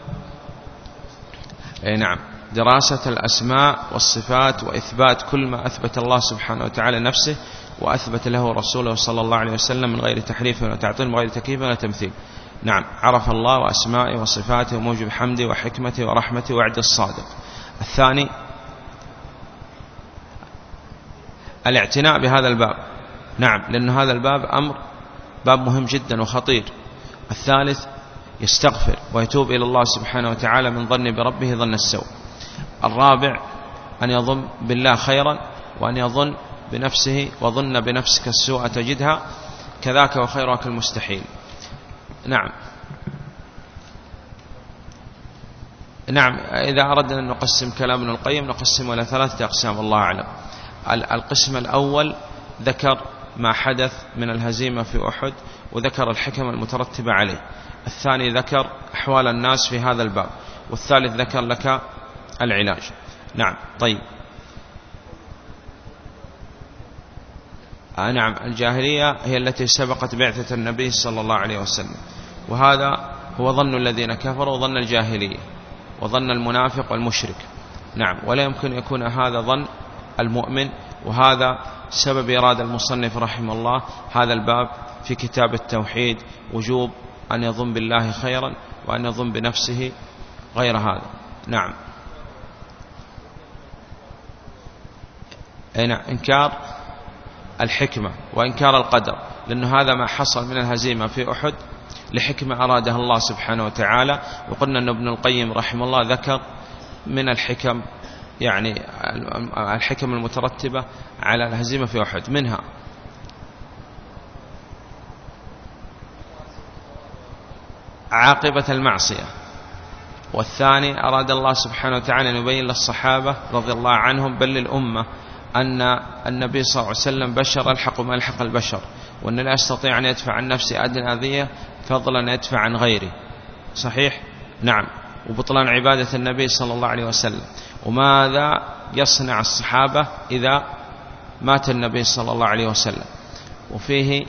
S3: أي نعم دراسة الأسماء والصفات، وإثبات كل ما أثبت الله سبحانه وتعالى نفسه وأثبت له رسوله صلى الله عليه وسلم من غير تحريف ولا تعطيل وغير تكييف ولا تمثيل. نعم. عرف الله وأسمائه وصفاته وموجب حمده وحكمته ورحمته وعد الصادق. الثاني الاعتناء بهذا الباب. نعم، لأن هذا الباب باب مهم جدا وخطير. الثالث يستغفر ويتوب إلى الله سبحانه وتعالى من ظن بربه ظن السوء. الرابع أن يظن بالله خيرا، وأن يظن بنفسه، وظن بنفسك السوء تجدها كذاك وخيرك المستحيل. نعم. نعم. إذا أردنا أن نقسم كلام ابن القيم نقسمه إلى 3 أقسام الله أعلم. القسم الأول ذكر ما حدث من الهزيمة في أحد، وذكر الحكم المترتبة عليه. الثاني ذكر أحوال الناس في هذا الباب، والثالث ذكر لك العلاج. نعم. طيب. نعم. الجاهلية هي التي سبقت بعثة النبي صلى الله عليه وسلم، وهذا هو ظن الذين كفروا، ظن الجاهلية وظن المنافق والمشرك. نعم. ولا يمكن يكون هذا ظن المؤمن، وهذا سبب إرادة المصنف رحمه الله هذا الباب في كتاب التوحيد، وجوب أن يظن بالله خيرا وأن يظن بنفسه غير هذا. نعم. إنكار الحكمة وإنكار القدر، لأن هذا ما حصل من الهزيمة في أحد لحكمة أرادها الله سبحانه وتعالى. وقلنا أن ابن القيم رحمه الله ذكر من الحكم، يعني الحكم المترتبة على الهزيمة في أحد، منها عاقبة المعصية. والثاني أراد الله سبحانه وتعالى أن يبين للصحابة رضي الله عنهم بل للأمة أن النبي صلى الله عليه وسلم بشر الحق ما الحق البشر، وأن لا يستطيع أن يدفع عن نفسه أدنى أذية فضلا أن يدفع عن غيره. صحيح؟ نعم. وبطلان عبادة النبي صلى الله عليه وسلم. وماذا يصنع الصحابة إذا مات النبي صلى الله عليه وسلم؟ وفيه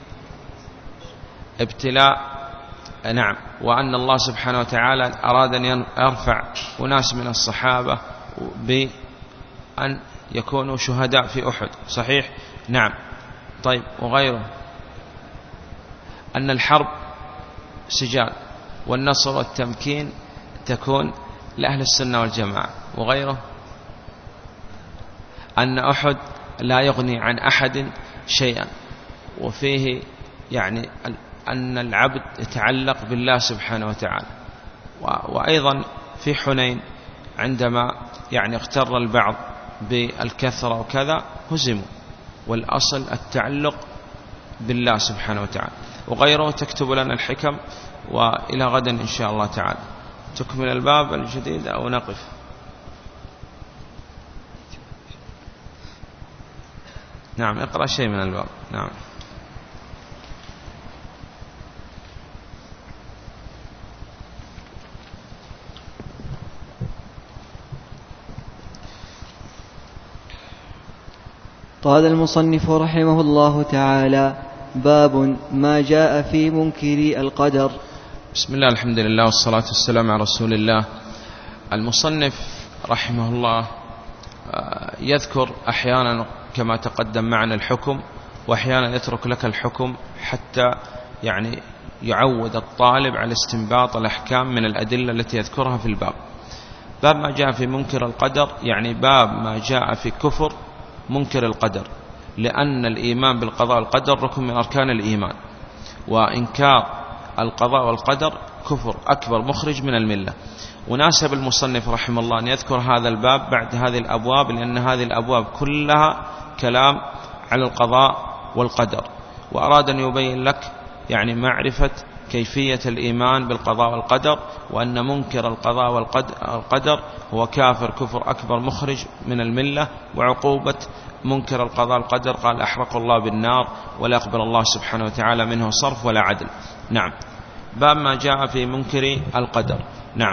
S3: ابتلاء. نعم. وأن الله سبحانه وتعالى أراد أن يرفع أناس من الصحابة بأن يكونوا شهداء في أحد. صحيح. نعم. طيب. وغيره أن الحرب سجال والنصر والتمكين تكون لأهل السنة والجماعة. وغيره أن أحد لا يغني عن أحد شيئا. وفيه يعني أن العبد يتعلق بالله سبحانه وتعالى. وأيضا في حنين عندما يعني اغتر البعض بالكثرة وكذا هزموا، والأصل التعلق بالله سبحانه وتعالى. وغيره تكتب لنا الحكم، وإلى غد إن شاء الله تعالى تكمل الباب الجديد أو نقف. نعم. اقرأ شيء من الباب. نعم.
S2: قال المصنف رحمه الله تعالى: باب ما جاء في منكر القدر.
S3: بسم الله، الحمد لله، والصلاة والسلام على رسول الله. المصنف رحمه الله يذكر أحيانا كما تقدم معنا الحكم، وأحيانا يترك لك الحكم حتى يعني يعود الطالب على استنباط الأحكام من الأدلة التي يذكرها في الباب. باب ما جاء في منكر القدر، يعني باب ما جاء في كفر منكر القدر، لأن الإيمان بالقضاء والقدر ركن من أركان الإيمان، وإنكار القضاء والقدر كفر أكبر مخرج من الملة. وناسب المصنف رحمه الله أن يذكر هذا الباب بعد هذه الأبواب، لأن هذه الأبواب كلها كلام على القضاء والقدر، وأراد أن يبين لك يعني معرفة كيفية الإيمان بالقضاء والقدر، وأن منكر القضاء والقدر هو كافر كفر أكبر مخرج من الملة. وعقوبة منكر القضاء والقدر قال: أحرق الله بالنار، ولا يقبل الله سبحانه وتعالى منه صرف ولا عدل. نعم. باب ما جاء في منكر القدر. نعم.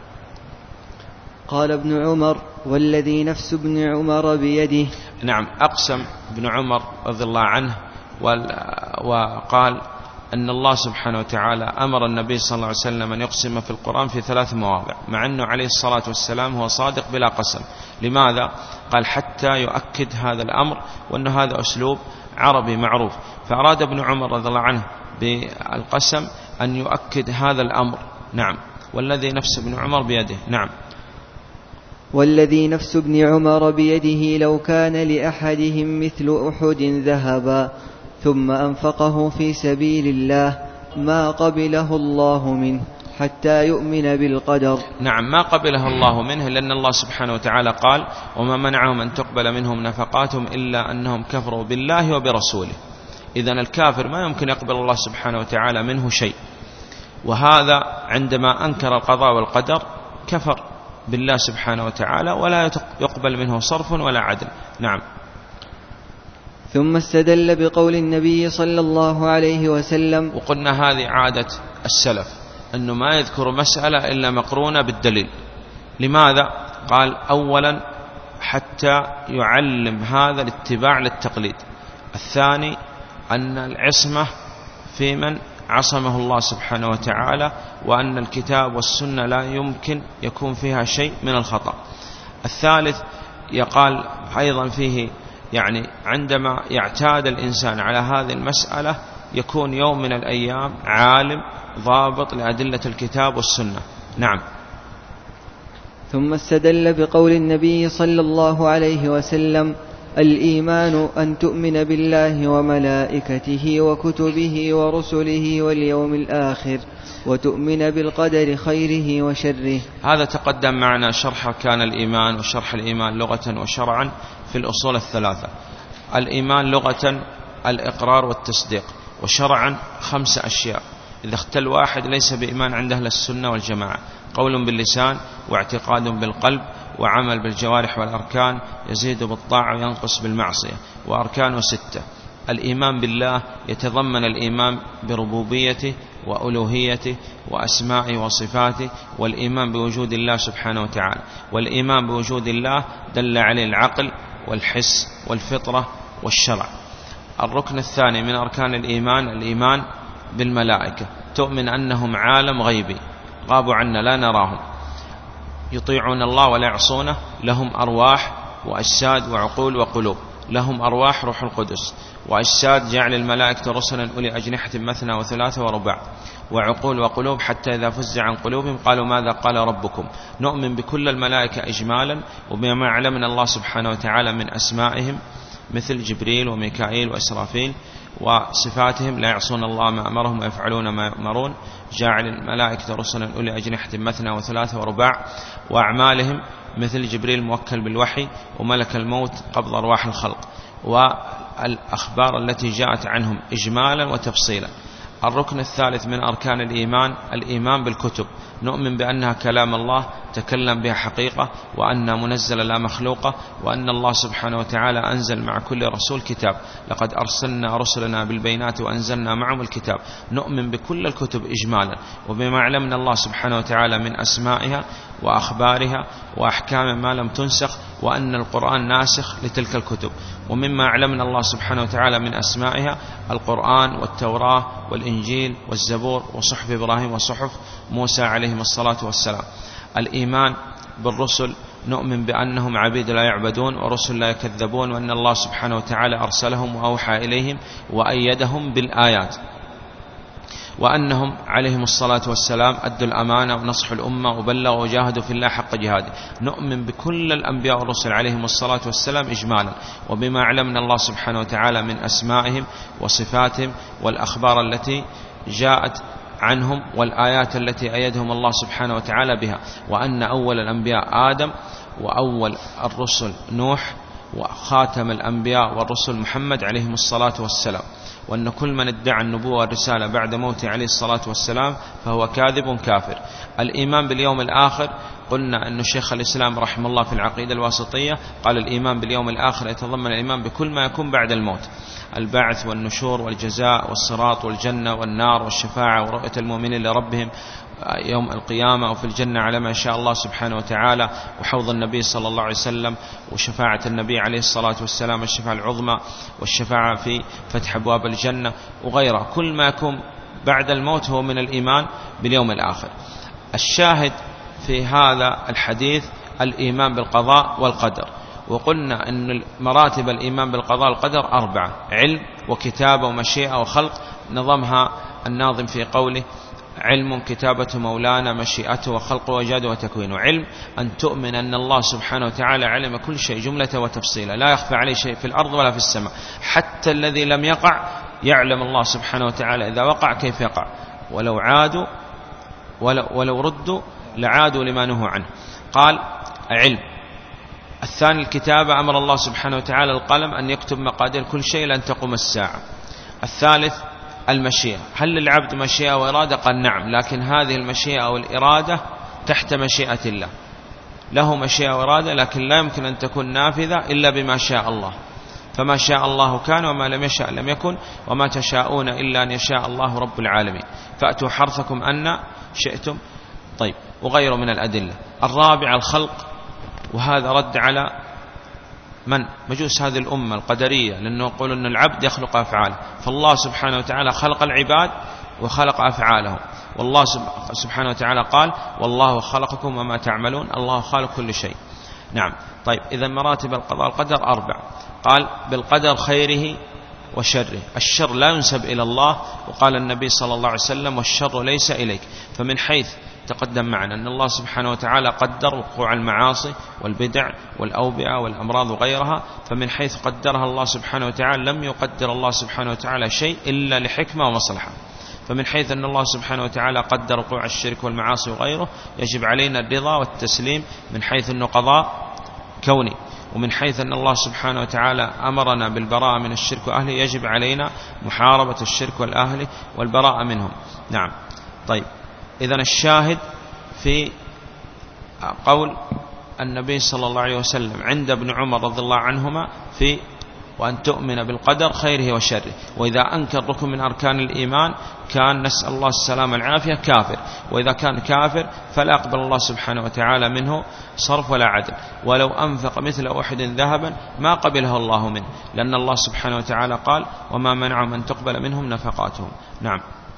S2: قال ابن عمر: والذي نفس ابن عمر بيده.
S3: نعم. أقسم ابن عمر رضي الله عنه وقال أن الله سبحانه وتعالى أمر النبي صلى الله عليه وسلم أن يقسم في القرآن في 3 مواضع، مع أنه عليه الصلاة والسلام هو صادق بلا قسم. لماذا؟ قال: حتى يؤكد هذا الأمر، وأن هذا أسلوب عربي معروف. فأراد ابن عمر رضي الله عنه بالقسم أن يؤكد هذا الأمر. نعم. والذي نفس ابن عمر بيده. نعم.
S2: والذي نفس ابن عمر بيده لو كان لأحدهم مثل أحد ذهبا ثم أنفقه في سبيل الله ما قبله الله منه حتى يؤمن بالقدر.
S3: نعم. ما قبله الله منه، لأن الله سبحانه وتعالى قال: وما منعهم أن تقبل منهم نفقاتهم إلا أنهم كفروا بالله وبرسوله. إذن الكافر ما يمكن يقبل الله سبحانه وتعالى منه شيء، وهذا عندما أنكر القضاء والقدر كفر بالله سبحانه وتعالى، ولا يقبل منه صرف ولا عدل. نعم.
S2: ثم استدل بقول النبي صلى الله عليه وسلم.
S3: وقلنا هذه عادة السلف، أنه ما يذكر مسألة إلا مقرونة بالدليل. لماذا؟ قال: أولا حتى يعلم هذا الاتباع للتقليد. الثاني أن العصمة في من عصمه الله سبحانه وتعالى، وأن الكتاب والسنة لا يمكن يكون فيها شيء من الخطأ. الثالث يقال أيضا فيه يعني عندما يعتاد الإنسان على هذه المسألة يكون يوم من الأيام عالم ضابط لأدلة الكتاب والسنة. نعم.
S2: ثم استدل بقول النبي صلى الله عليه وسلم: الإيمان أن تؤمن بالله وملائكته وكتبه ورسله واليوم الآخر وتؤمن بالقدر خيره وشره.
S3: هذا تقدم معنا شرح أركان الإيمان وشرح الإيمان لغة وشرعا في الأصول 3. الإيمان لغة الإقرار والتصديق، وشرعا 5 أشياء إذا اختل واحد ليس بإيمان عند أهل السنة والجماعة: قول باللسان، واعتقاد بالقلب، وعمل بالجوارح والأركان، يزيد بالطاعة وينقص بالمعصية. وأركانه 6. الإيمان بالله يتضمن الإيمان بربوبيته وألوهيته وأسمائه وصفاته، والإيمان بوجود الله سبحانه وتعالى. والإيمان بوجود الله دل عليه العقل والحس والفطرة والشرع. الركن الثاني من أركان الإيمان الإيمان بالملائكة، تؤمن أنهم عالم غيبي غابوا عنا لا نراهم، يطيعون الله ولا يعصونه، لهم أرواح وأجساد وعقول وقلوب، لهم أرواح روح القدس، وأجساد جعل الملائكة رسلا أولي أجنحة مثنى وثلاثة ورباع، وعقول وقلوب حتى إذا فزع عن قلوبهم قالوا ماذا قال ربكم. نؤمن بكل الملائكة إجمالا وبما علمنا الله سبحانه وتعالى من أسمائهم مثل جبريل وميكائيل وإسرافيل، وصفاتهم لا يعصون الله ما أمرهم ويفعلون ما يؤمرون، جاعل الملائكة رسلا أولي أجنحة مثنى وثلاثة ورباع، وأعمالهم مثل جبريل موكل بالوحي وملك الموت قبض أرواح الخلق، والأخبار التي جاءت عنهم إجمالا وتفصيلا. الركن الثالث من أركان الإيمان الإيمان بالكتب، نؤمن بأنها كلام الله تكلم بها حقيقة، وأنها منزلة لا مخلوقة، وأن الله سبحانه وتعالى أنزل مع كل رسول كتاب، لقد أرسلنا رسلنا بالبينات وأنزلنا معهم الكتاب. نؤمن بكل الكتب إجمالا وبما علمنا الله سبحانه وتعالى من أسمائها وأخبارها وأحكام ما لم تنسخ، وأن القرآن ناسخ لتلك الكتب. ومما علمنا الله سبحانه وتعالى من أسمائها القرآن والتوراة والإنجيل والزبور وصحف إبراهيم وصحف موسى عليهم الصلاة والسلام. الإيمان بالرسل، نؤمن بأنهم عبيد لا يعبدون ورسل لا يكذبون، وأن الله سبحانه وتعالى أرسلهم وأوحى إليهم وأيدهم بالآيات، وأنهم عليهم الصلاة والسلام أدوا الأمانة ونصحوا الأمة وبلغوا وجاهدوا في الله حق جهاده. نؤمن بكل الأنبياء والرسل عليهم الصلاة والسلام إجمالا وبما علمنا الله سبحانه وتعالى من أسمائهم وصفاتهم والأخبار التي جاءت عنهم والآيات التي أيدهم الله سبحانه وتعالى بها، وأن أول الأنبياء آدم، وأول الرسل نوح، وخاتم الأنبياء والرسل محمد عليهم الصلاة والسلام، وأن كل من ادعى النبوة والرسالة بعد موته عليه الصلاة والسلام فهو كاذب كافر. الإيمان باليوم الآخر، قلنا أن شيخ الإسلام رحمه الله في العقيدة الواسطية قال الإيمان باليوم الآخر يتضمن الإيمان بكل ما يكون بعد الموت، البعث والنشور والجزاء والصراط والجنة والنار والشفاعة ورؤية المؤمنين لربهم يوم القيامة وفي الجنة على ما شاء الله سبحانه وتعالى، وحوض النبي صلى الله عليه وسلم، وشفاعة النبي عليه الصلاة والسلام الشفاعة العظمى، والشفاعة في فتح أبواب الجنة وغيرها. كل ما يكون بعد الموت هو من الإيمان باليوم الآخر. الشاهد في هذا الحديث الإيمان بالقضاء والقدر، وقلنا أن مراتب الإيمان بالقضاء والقدر 4: علم وكتابة ومشيئة وخلق، نظمها الناظم في قوله: علم كتابة مولانا مشيئته وخلقه وإيجاده وتكوينه. علم أن تؤمن أن الله سبحانه وتعالى علم كل شيء جملة وتفصيلا، لا يخفى عليه شيء في الأرض ولا في السماء، حتى الذي لم يقع يعلم الله سبحانه وتعالى إذا وقع كيف يقع، ولو عادوا ولو ردوا لعادوا لما نهوا عنه. قال علم. الثاني الكتابة، أمر الله سبحانه وتعالى القلم أن يكتب مقادير كل شيء لن تقوم الساعة. الثالث المشيئة، هل للعبد مشيئة وإرادة؟ قال نعم، لكن هذه المشيئة والإرادة تحت مشيئة الله، له مشيئة وإرادة لكن لا يمكن أن تكون نافذة إلا بما شاء الله، فما شاء الله كان وما لم يشاء لم يكن، وما تشاءون إلا أن يشاء الله رب العالمين، فأتوا حرثكم أن شئتم. طيب، وغيره من الأدلة. الرابع الخلق، وهذا رد على من مجوس هذه الأمة القدرية، لأنه يقول أن العبد يخلق أفعاله، فالله سبحانه وتعالى خلق العباد وخلق أفعالهم، والله سبحانه وتعالى قال والله خلقكم وما تعملون، الله خالق كل شيء. نعم. طيب، إذا مراتب القضاء والقدر 4. قال بالقدر خيره وشره، الشر لا ينسب إلى الله، وقال النبي صلى الله عليه وسلم والشر ليس إليك. فمن حيث تقدم معنا أن الله سبحانه وتعالى قدر وقوع المعاصي والبدع والأوبئة والأمراض وغيرها، فمن حيث قدرها الله سبحانه وتعالى لم يقدر الله سبحانه وتعالى شيء إلا لحكمة ومصلحة. فمن حيث أن الله سبحانه وتعالى قدر وقوع الشرك والمعاصي وغيره، يجب علينا الرضا والتسليم من حيث أنه قضاء كوني، ومن حيث أن الله سبحانه وتعالى أمرنا بالبراءة من الشرك وأهله، يجب علينا محاربة الشرك والأهل والبراءة منهم. نعم. طيب، إذن الشاهد في قول النبي صلى الله عليه وسلم عند ابن عمر رضي الله عنهما في وأن تؤمن بالقدر خيره وشره. وإذا أنكر ركن من أركان الإيمان كان نسأل الله السلامة العافية كافر، وإذا كان كافر فلا يقبل الله سبحانه وتعالى منه صرف ولا عدل، ولو أنفق مثل أحد ذهبا ما قبله الله منه، لأن الله سبحانه وتعالى قال وما منعهم أن تقبل منهم نفقاتهم. نعم.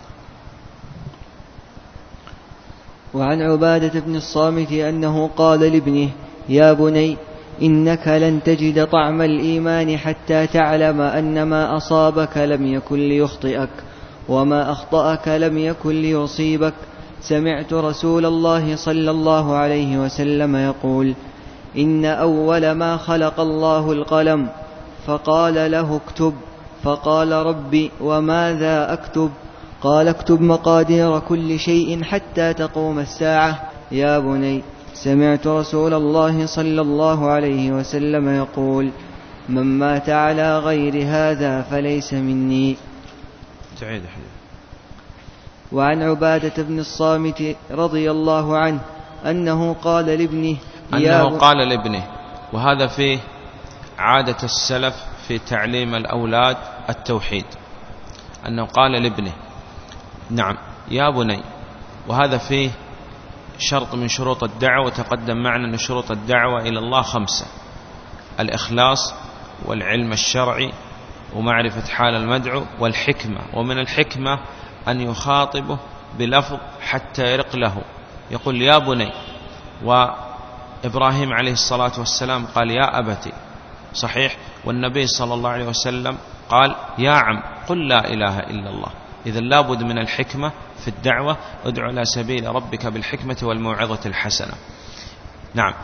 S2: وعن عبادة بن الصامت أنه قال لابنه: يا بني إنك لن تجد طعم الإيمان حتى تعلم أن ما أصابك لم يكن ليخطئك وما أخطأك لم يكن ليصيبك. سمعت رسول الله صلى الله عليه وسلم يقول: إن أول ما خلق الله القلم فقال له اكتب، فقال ربي وماذا أكتب؟ قال اكتب مقادير كل شيء حتى تقوم الساعة. يا بني سمعت رسول الله صلى الله عليه وسلم يقول: من مات على غير هذا فليس مني.
S3: تعيد حديث.
S2: وعن عبادة بن الصامت رضي الله عنه أنه قال لابنه
S3: وهذا فيه عادة السلف في تعليم الأولاد التوحيد، أنه قال لابنه نعم يا بني، وهذا فيه شرط من شروط الدعوة. وتقدم معنا أن شروط الدعوة إلى الله 5: الإخلاص والعلم الشرعي ومعرفة حال المدعو والحكمة، ومن الحكمة أن يخاطبه بلفظ حتى يرق له، يقول يا بني. وإبراهيم عليه الصلاة والسلام قال يا أبتي، صحيح. والنبي صلى الله عليه وسلم قال يا عم قل لا إله إلا الله. إذا لابد من الحكمة في الدعوة. ادع إلى سبيل ربك بالحكمة والموعظة الحسنة. نعم.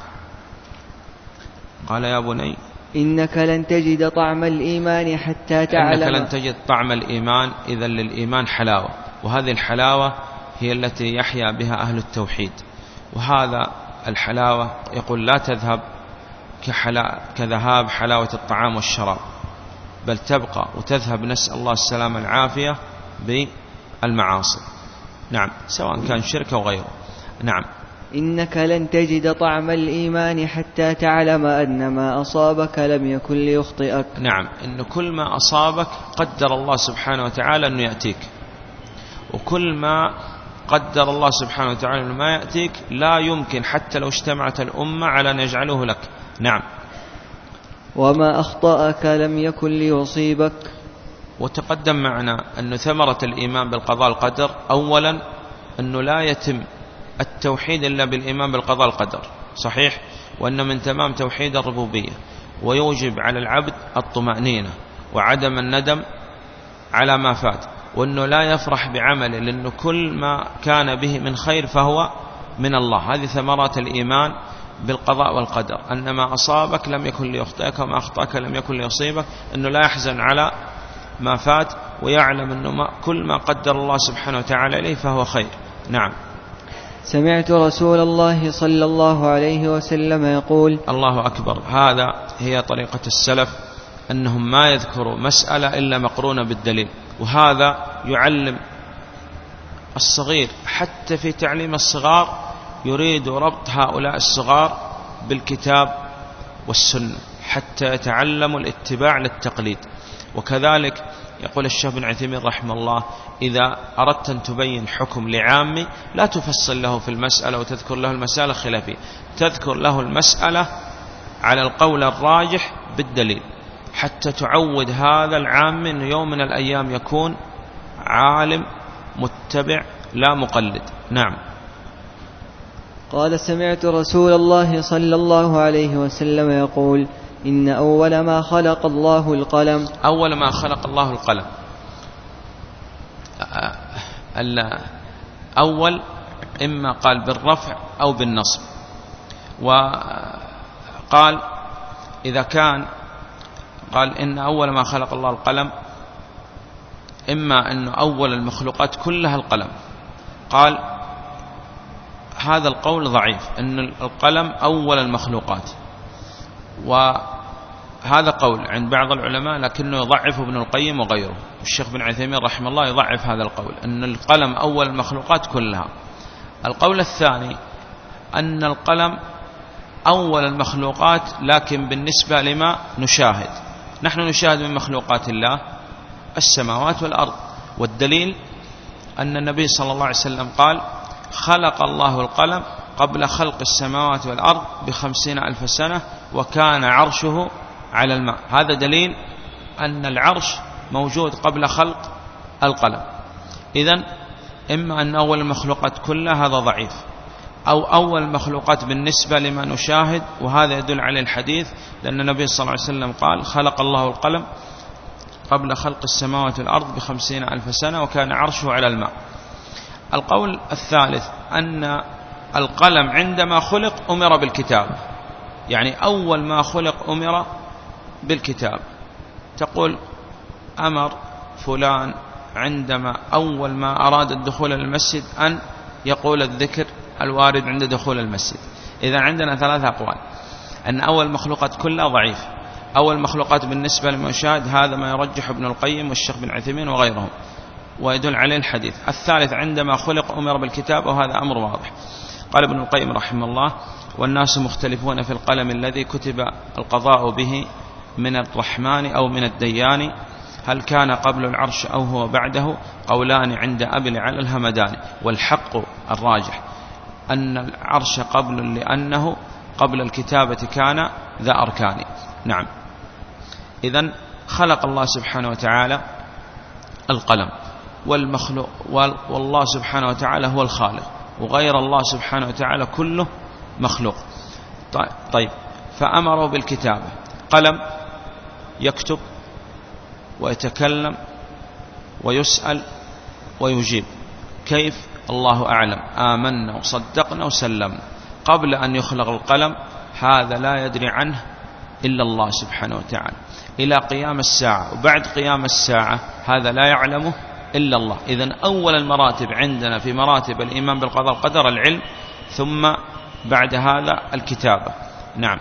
S3: قال يا بني
S2: إنك لن تجد طعم الإيمان حتى تعلم.
S3: إنك لن تجد طعم الإيمان، إذا للإيمان حلاوة، وهذه الحلاوة هي التي يحيا بها أهل التوحيد. وهذا الحلاوة يقول لا تذهب كذهاب حلاوة الطعام والشراب، بل تبقى وتذهب، نسأل الله السلامة العافية، بالمعاصي. نعم، سواء كان شرك أو غيره. نعم.
S2: إنك لن تجد طعم الإيمان حتى تعلم أن ما أصابك لم يكن ليخطئك.
S3: نعم، إن كل ما أصابك قدر الله سبحانه وتعالى أنه يأتيك، وكل ما قدر الله سبحانه وتعالى أنه ما يأتيك لا يمكن حتى لو اجتمعت الأمة على أن يجعله لك. نعم.
S2: وما أخطأك لم يكن ليصيبك.
S3: وتقدم معنا أن ثمرة الإيمان بالقضاء القدر أولا أنه لا يتم التوحيد إلا بالإيمان بالقضاء القدر، صحيح. وأن من تمام توحيد الربوبية، ويوجب على العبد الطمأنينة وعدم الندم على ما فات، وأنه لا يفرح بعمله، لأنه كل ما كان به من خير فهو من الله. هذه ثمرات الإيمان بالقضاء والقدر، أن ما أصابك لم يكن ليخطئك وما أخطأك لم يكن ليصيبك، أنه لا يحزن على ما فات، ويعلم أنه كل ما قدر الله سبحانه وتعالى إليه فهو خير. نعم.
S2: سمعت رسول الله صلى الله عليه وسلم يقول:
S3: الله أكبر. هذا هي طريقة السلف، أنهم ما يذكروا مسألة إلا مقرونة بالدليل، وهذا يعلم الصغير. حتى في تعليم الصغار يريد ربط هؤلاء الصغار بالكتاب والسنة حتى يتعلموا الاتباع للتقليد. وكذلك يقول الشيخ بن عثيمين رحمه الله: إذا أردت أن تبين حكم لعامي لا تفصل له في المسألة وتذكر له المسألة خلافية، تذكر له المسألة على القول الراجح بالدليل، حتى تعود هذا العام أنه يوم من الأيام يكون عالم متبع لا مقلد. نعم.
S2: قال: سمعت رسول الله صلى الله عليه وسلم يقول: إن أول ما خلق الله القلم.
S3: أول ما خلق الله القلم، أول إما قال بالرفع أو بالنصب. وقال إذا كان قال إن أول ما خلق الله القلم، إما أن أول المخلوقات كلها القلم. قال هذا القول ضعيف، أن القلم أول المخلوقات، وهذا قول عند بعض العلماء لكنه يضعف ابن القيم وغيره. الشيخ بن عثيمين رحمه الله يضعف هذا القول، أن القلم أول المخلوقات كلها. القول الثاني أن القلم أول المخلوقات لكن بالنسبة لما نشاهد، نحن نشاهد من مخلوقات الله السماوات والأرض، والدليل أن النبي صلى الله عليه وسلم قال: خلق الله القلم قبل خلق السماوات والأرض ب50,000 سنة وكان عرشه على الماء. هذا دليل أن العرش موجود قبل خلق القلم. إذن إما أن أول المخلوقات كلها هذا ضعيف، أو أول المخلوقات بالنسبة لما نشاهد، وهذا يدل عليه الحديث، لأن النبي صلى الله عليه وسلم قال: خلق الله القلم قبل خلق السماوات والأرض ب50,000 سنة وكان عرشه على الماء. القول الثالث أن القلم عندما خلق أمر بالكتاب، يعني أول ما خلق أمر بالكتاب. تقول: أمر فلان عندما أول ما أراد الدخول للمسجد أن يقول الذكر الوارد عند دخول المسجد. إذا عندنا 3 أقوال: أن أول مخلوقات كلها ضعيف، أول مخلوقات بالنسبة للمشاهد هذا ما يرجح ابن القيم والشيخ بن عثيمين وغيرهم، ويدل عليه الحديث. الثالث عندما خلق أمر بالكتاب، وهذا أمر واضح. قال ابن القيم رحمه الله: والناس مختلفون في القلم الذي كتب القضاء به من الرحمن أو من الديان، هل كان قبل العرش أو هو بعده؟ قولان عند أبي العلى الهمداني، والحق الراجح أن العرش قبل، لأنه قبل الكتابة كان ذا أركان. نعم. إذن خلق الله سبحانه وتعالى القلم والمخلوق، والله سبحانه وتعالى هو الخالق، وغير الله سبحانه وتعالى كله مخلوق. طيب، فأمروا بالكتابة، قلم يكتب ويتكلم ويسأل ويجيب. كيف؟ الله أعلم. آمنا وصدقنا وسلمنا. قبل أن يخلق القلم هذا لا يدري عنه إلا الله سبحانه وتعالى، إلى قيام الساعة، وبعد قيام الساعة هذا لا يعلمه إلا الله. إذن أول المراتب عندنا في مراتب الإيمان بالقضاء والقدر العلم، ثم بعد هذا الكتابة. نعم.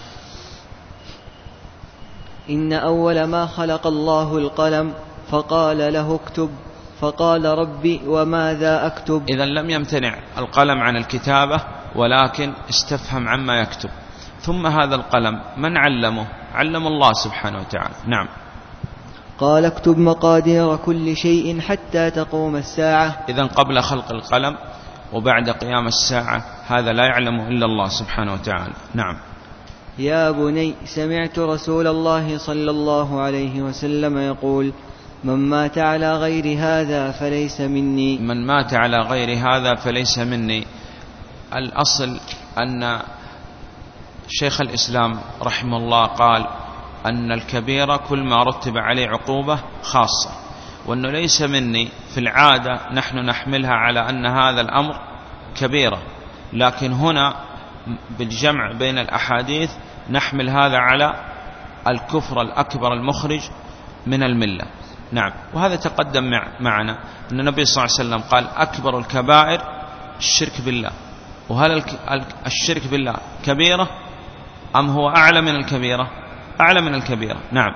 S2: إن أول ما خلق الله القلم فقال له اكتب، فقال ربي وماذا أكتب.
S3: إذن لم يمتنع القلم عن الكتابة، ولكن استفهم عما يكتب. ثم هذا القلم من علمه؟ علم الله سبحانه وتعالى. نعم.
S2: قال اكتب مقادير كل شيء حتى تقوم الساعة.
S3: إذن قبل خلق القلم وبعد قيام الساعة هذا لا يعلمه إلا الله سبحانه وتعالى. نعم.
S2: يا بني سمعت رسول الله صلى الله عليه وسلم يقول: من مات على غير هذا فليس مني.
S3: من مات على غير هذا فليس مني. الأصل أن شيخ الإسلام رحمه الله قال أن الكبيرة كل ما رتب عليه عقوبة خاصة، وأنه ليس مني. في العادة نحن نحملها على أن هذا الأمر كبيرة، لكن هنا بالجمع بين الأحاديث نحمل هذا على الكفر الأكبر المخرج من الملة. نعم. وهذا تقدم معنا أن النبي صلى الله عليه وسلم قال: أكبر الكبائر الشرك بالله. وهل الشرك بالله كبيرة أم هو أعلى من الكبيرة؟ أعلى من الكبيرة. نعم.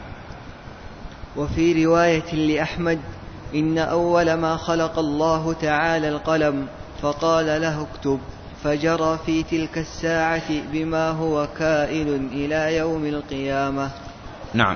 S2: وفي رواية لأحمد: إن أول ما خلق الله تعالى القلم فقال له اكتب، فجرى في تلك الساعة بما هو كائن إلى يوم القيامة.
S3: نعم.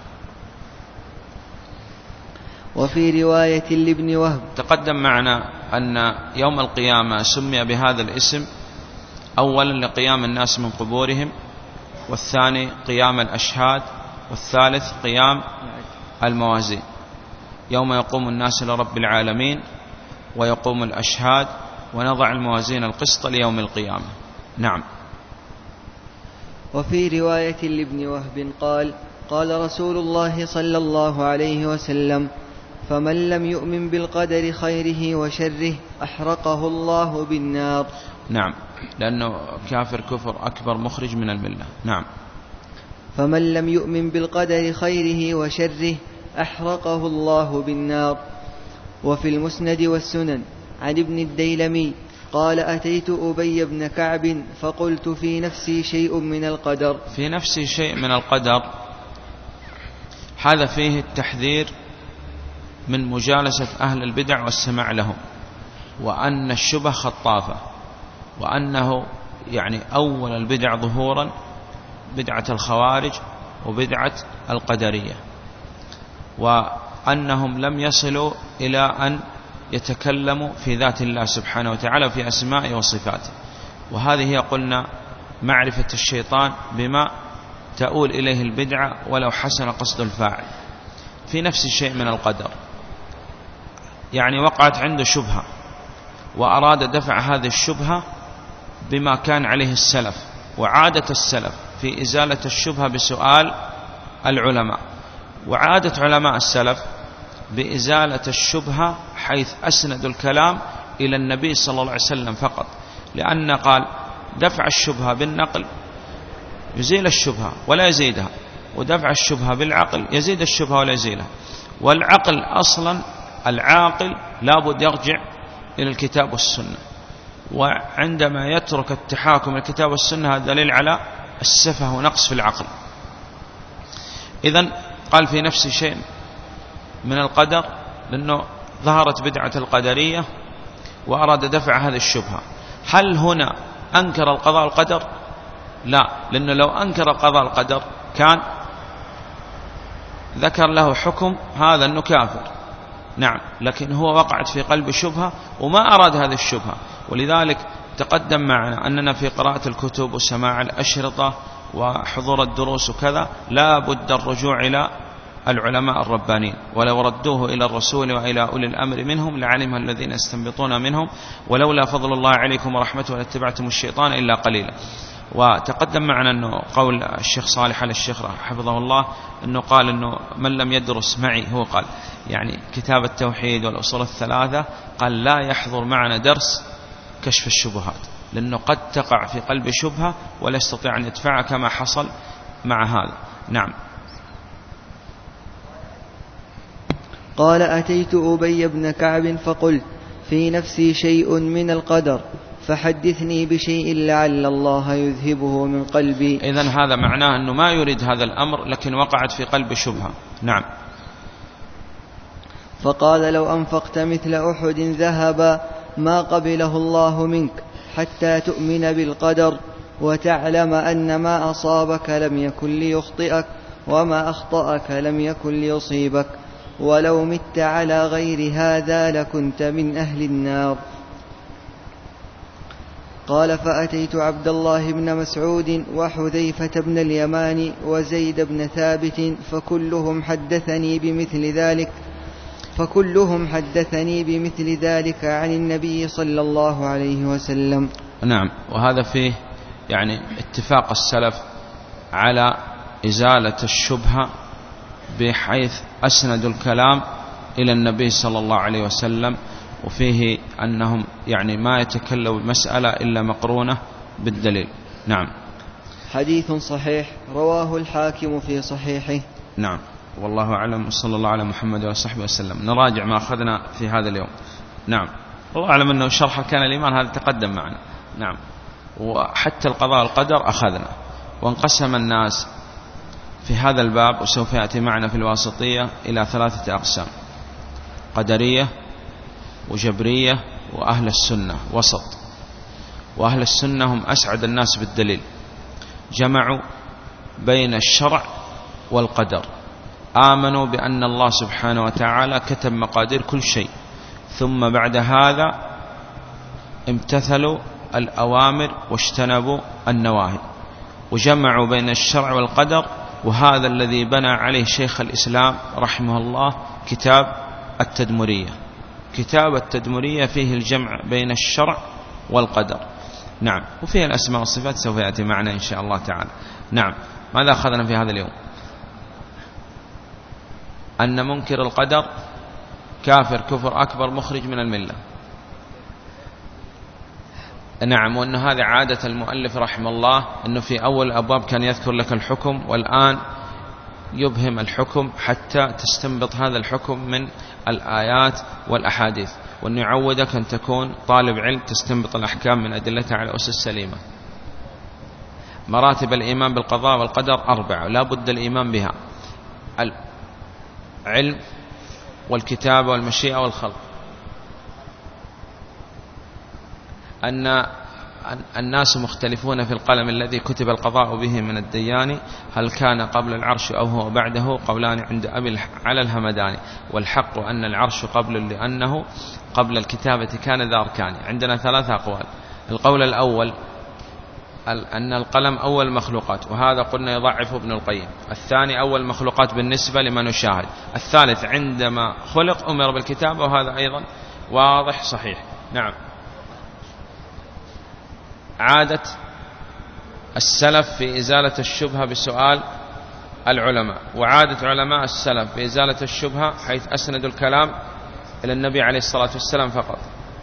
S2: وفي رواية لابن وهب:
S3: تقدم معنا أن يوم القيامة سمي بهذا الاسم أولا لقيام الناس من قبورهم، والثاني قيام الأشهاد، والثالث قيام الموازين. يوم يقوم الناس لرب العالمين ويقوم الأشهاد ونضع الموازين القسط ليوم القيامة. نعم.
S2: وفي رواية لابن وهب قال: قال رسول الله صلى الله عليه وسلم: فمن لم يؤمن بالقدر خيره وشره أحرقه الله بالنار.
S3: نعم، لأنه كافر كفر أكبر مخرج من الملة. نعم.
S2: فمن لم يؤمن بالقدر خيره وشره أحرقه الله بالنار. وفي المسند والسنن عن ابن الديلمي قال: أتيت أبي بن كعب فقلت في نفسي شيء من القدر.
S3: في نفسي شيء من القدر، هذا فيه التحذير من مجالسة أهل البدع والسماع لهم، وأن الشبه خطافة، وأنه يعني أول البدع ظهورا بدعة الخوارج وبدعة القدرية، وأنهم لم يصلوا إلى أن يتكلموا في ذات الله سبحانه وتعالى في أسمائه وصفاته. وهذه هي قلنا معرفة الشيطان بما تؤول إليه البدعة ولو حسن قصد الفاعل. في نفس الشيء من القدر، يعني وقعت عنده شبهة وأراد دفع هذه الشبهة بما كان عليه السلف، وعادة السلف في إزالة الشبهة بسؤال العلماء، وعادة علماء السلف بإزالة الشبهة حيث أسندوا الكلام إلى النبي صلى الله عليه وسلم فقط، لأن قال دفع الشبهة بالنقل يزيل الشبهة ولا يزيدها، ودفع الشبهة بالعقل يزيد الشبهة ولا يزيلها. والعقل أصلا العاقل لابد يرجع إلى الكتاب والسنة، وعندما يترك التحاكم الكتاب والسنة هذا دليل على السفه ونقص في العقل. إذن قال في نفس شيء من القدر، لأنه ظهرت بدعة القدرية وأراد دفع هذه الشبهة. هل هنا أنكر القضاء والقدر؟ لا، لأنه لو أنكر القضاء والقدر كان ذكر له حكم هذا أنه كافر، نعم، لكن هو وقعت في قلب شبهة وما أراد هذه الشبهة. ولذلك تقدم معنا أننا في قراءة الكتب وسماع الأشرطة وحضور الدروس وكذا لا بد الرجوع إلى العلماء الربانيين، ولو ردوه إلى الرسول وإلى أولي الأمر منهم لعلمها الذين يستنبطون منهم، ولولا فضل الله عليكم ورحمته لاتبعتم الشيطان إلا قليلا. وتقدم معنا أنه قول الشيخ صالح على الشيخ حفظه الله أنه قال أنه من لم يدرس معي، هو قال يعني كتاب التوحيد والأصول الثلاثة، قال لا يحضر معنا درس كشف الشبهات، لأنه قد تقع في قلب شبهة ولا يستطيع أن يدفعها كما حصل مع هذا. نعم.
S2: قال أتيت أبي بن كعب فقلت في نفسي شيء من القدر فحدثني بشيء لعل الله يذهبه من قلبي.
S3: إذن هذا معناه أنه ما يريد هذا الأمر، لكن وقعت في قلب شبهة. نعم.
S2: فقال لو أنفقت مثل أحد ذهبا ما قبله الله منك حتى تؤمن بالقدر وتعلم أن ما أصابك لم يكن ليخطئك وما أخطأك لم يكن ليصيبك، ولو مت على غير هذا لكنت من أهل النار. قال فأتيت عبد الله بن مسعود وحذيفة بن اليمان وزيد بن ثابت فكلهم حدثني بمثل ذلك عن النبي صلى الله عليه وسلم.
S3: نعم. وهذا فيه يعني اتفاق السلف على إزالة الشبهة بحيث أسندوا الكلام إلى النبي صلى الله عليه وسلم، وفيه أنهم يعني ما يتكلموا بمسألة إلا مقرونة بالدليل. نعم.
S2: حديث صحيح رواه الحاكم في صحيحه.
S3: نعم. والله أعلم، وصلى الله على محمد وصحبه وسلم. نراجع ما أخذنا في هذا اليوم. نعم. والله أعلم أنه شرح كان الإيمان هذا تقدم معنا. نعم. وحتى القضاء والقدر أخذنا، وانقسم الناس في هذا الباب وسوف يأتي معنا في الواسطية إلى 3 أقسام: قدرية وجبرية وأهل السنة وسط. وأهل السنة هم أسعد الناس بالدليل، جمعوا بين الشرع والقدر، آمنوا بأن الله سبحانه وتعالى كتب مقادير كل شيء، ثم بعد هذا امتثلوا الأوامر واجتنبوا النواهي، وجمعوا بين الشرع والقدر. وهذا الذي بنى عليه شيخ الإسلام رحمه الله كتاب التدمرية. كتاب التدمرية فيه الجمع بين الشرع والقدر. نعم. وفيه الأسماء والصفات سوف يأتي معنا إن شاء الله تعالى. نعم. ماذا أخذنا في هذا اليوم؟ أن منكر القدر كافر كفر أكبر مخرج من الملة. نعم. وأن هذا عادة المؤلف رحمه الله، أنه في أول الأبواب كان يذكر لك الحكم، والآن يبهم الحكم حتى تستنبط هذا الحكم من الآيات والأحاديث، وأن يعودك أن تكون طالب علم تستنبط الأحكام من أدلتها على أسس سليمة. مراتب الإيمان بالقضاء والقدر 4 لا بد الإيمان بها: العلم والكتابة والمشيئة والخلق. أن الناس مختلفون في القلم الذي كتب القضاء به من الديان، هل كان قبل العرش أو هو بعده؟ قولان عند أبي على الهمداني، والحق أن العرش قبل لأنه قبل الكتابة كان ذا أركان. عندنا 3 أقوال. القول الأول أن القلم أول مخلوقات، وهذا قلنا يضعف ابن القيم. الثاني أول مخلوقات بالنسبة لما نشاهد. الثالث عندما خلق أمر بالكتابة، وهذا أيضا واضح صحيح. نعم. عادة السلف في إزالة الشبهة بسؤال العلماء، وعادة علماء السلف في إزالة الشبهة حيث أسندوا الكلام إلى النبي عليه الصلاة والسلام فقط.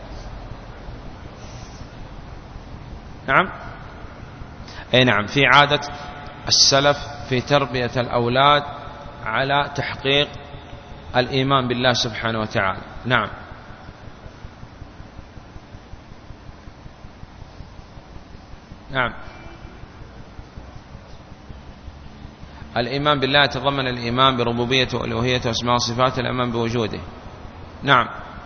S3: نعم. أي نعم، في عادة السلف في تربية الأولاد على تحقيق الإيمان بالله سبحانه وتعالى. نعم. نعم. الإيمان بالله يتضمن الإيمان بربوبيته وألوهيته وأسماء وصفاته، الإيمان بوجوده. نعم.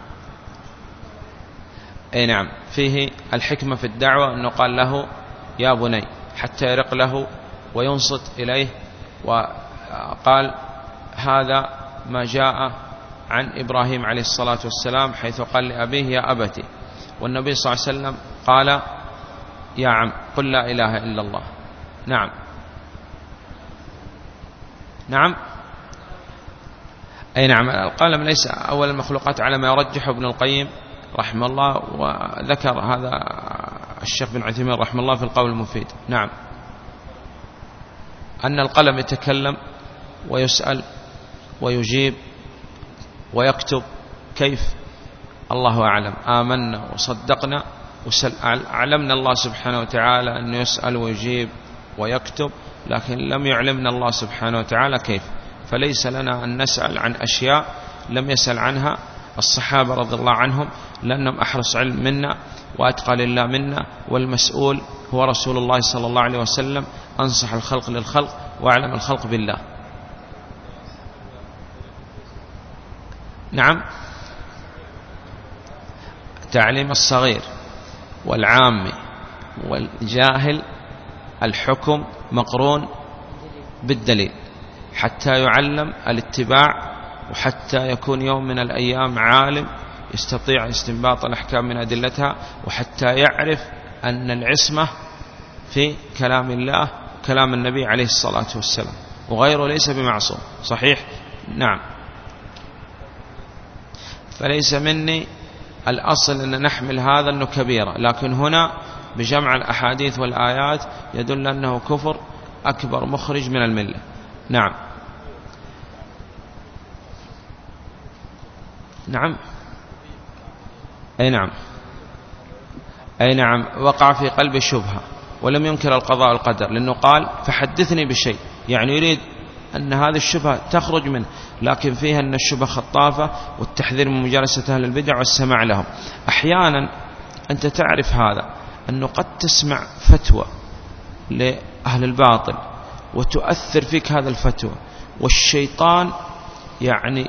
S3: أي نعم، فيه الحكمة في الدعوة أنه قال له يا بني حتى يرق له وينصت إليه، وقال هذا ما جاء عن إبراهيم عليه الصلاة والسلام حيث قال لأبيه يا أبتي، والنبي صلى الله عليه وسلم قال يا عم قل لا إله إلا الله. نعم. نعم. أي نعم، القلم ليس أول المخلوقات على ما يرجح ابن القيم رحمه الله، وذكر هذا الشيخ بن عثيمين رحمه الله في القول المفيد. نعم. أن القلم يتكلم ويسأل ويجيب ويكتب، كيف؟ الله أعلم. آمنا وصدقنا علمنا الله سبحانه وتعالى أنه يسأل ويجيب ويكتب، لكن لم يعلمنا الله سبحانه وتعالى كيف، فليس لنا أن نسأل عن أشياء لم يسأل عنها الصحابة رضي الله عنهم، لأنهم أحرص علم منا وأتقى لله منا، والمسؤول هو رسول الله صلى الله عليه وسلم، أنصح الخلق للخلق وأعلم الخلق بالله. نعم. تعليم الصغير والعام والجاهل الحكم مقرون بالدليل حتى يعلم الاتباع، وحتى يكون يوم من الأيام عالم يستطيع استنباط الأحكام من أدلتها، وحتى يعرف أن العصمة في كلام الله وكلام النبي عليه الصلاة والسلام، وغيره ليس بمعصوم. صحيح. نعم. فليس مني الأصل أن نحمل هذا أنه كبيرة، لكن هنا بجمع الأحاديث والآيات يدل أنه كفر أكبر مخرج من الملة. نعم. نعم. أي نعم. أي نعم، وقع في قلب الشبهة ولم ينكر القضاء والقدر، لأنه قال فحدثني بشيء، يعني يريد أن هذه الشبهة تخرج منه، لكن فيها أن الشبهة خطافة، والتحذير من مجالسة أهل البدع والسماع لهم. أحيانا أنت تعرف هذا، أنه قد تسمع فتوى لأهل الباطل وتؤثر فيك هذا الفتوى، والشيطان يعني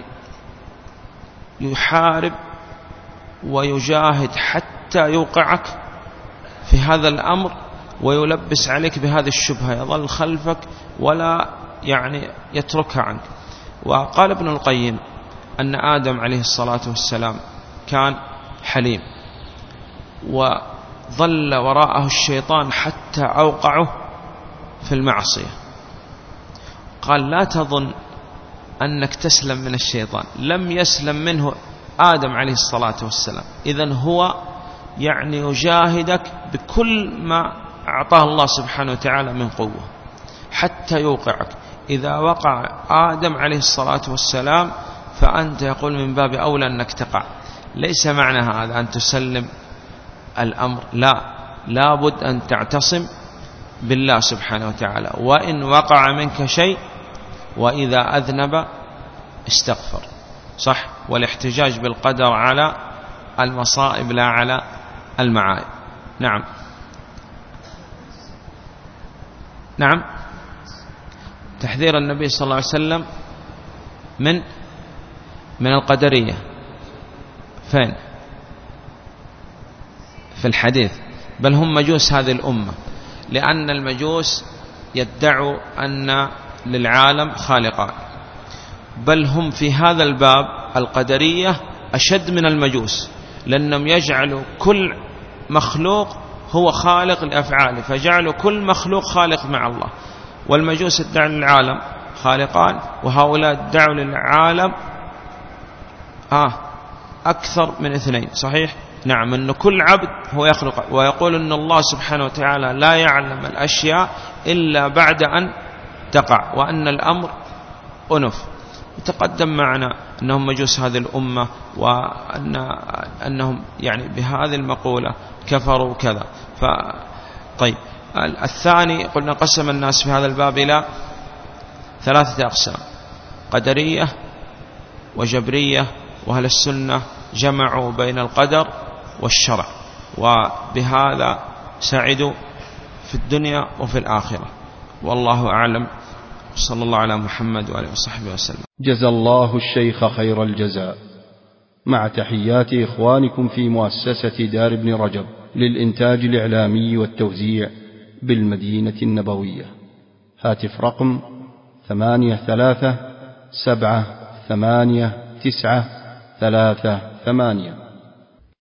S3: يحارب ويجاهد حتى يوقعك في هذا الأمر ويلبس عليك بهذه الشبهة، يظل خلفك ولا يعني يتركها عنك. وقال ابن القيم أن آدم عليه الصلاة والسلام كان حليم، وظل وراءه الشيطان حتى أوقعه في المعصية. قال لا تظن أنك تسلم من الشيطان، لم يسلم منه آدم عليه الصلاة والسلام، إذن هو يعني يجاهدك بكل ما أعطاه الله سبحانه وتعالى من قوة حتى يوقعك. إذا وقع آدم عليه الصلاة والسلام فأنت يقول من باب أولى أنك تقع. ليس معنى هذا أن تسلم الأمر، لا بد أن تعتصم بالله سبحانه وتعالى، وإن وقع منك شيء وإذا أذنب استغفر. صح. والاحتجاج بالقدر على المصائب لا على المعايب. نعم. نعم. تحذير النبي صلى الله عليه وسلم من القدرية فين؟ في الحديث بل هم مجوس هذه الأمة، لأن المجوس يدعوا أن للعالم خالقان، بل هم في هذا الباب القدرية أشد من المجوس، لأنهم يجعلوا كل مخلوق هو خالق لأفعاله، فجعلوا كل مخلوق خالق مع الله. والمجوس ادعوا للعالم خالقان، وهؤلاء ادعوا للعالم أكثر من اثنين. صحيح؟ نعم، أن كل عبد هو يخلق، ويقول أن الله سبحانه وتعالى لا يعلم الأشياء إلا بعد أن تقع، وأن الأمر أنف. تقدم معنا أنهم مجوس هذه الأمة، وأنهم يعني بهذه المقولة كفروا كذا. طيب، الثاني قلنا قسم الناس في هذا الباب إلى 3 أقسام: قدرية وجبرية، وأهل السنة جمعوا بين القدر والشرع، وبهذا سعدوا في الدنيا وفي الآخرة، والله أعلم. صلى الله على محمد وآله وصحبه وسلم.
S4: جزى الله الشيخ خير الجزاء، مع تحيات إخوانكم في مؤسسة دار ابن رجب للإنتاج الإعلامي والتوزيع بالمدينة النبوية. هاتف رقم 83 7 8 9 3 8.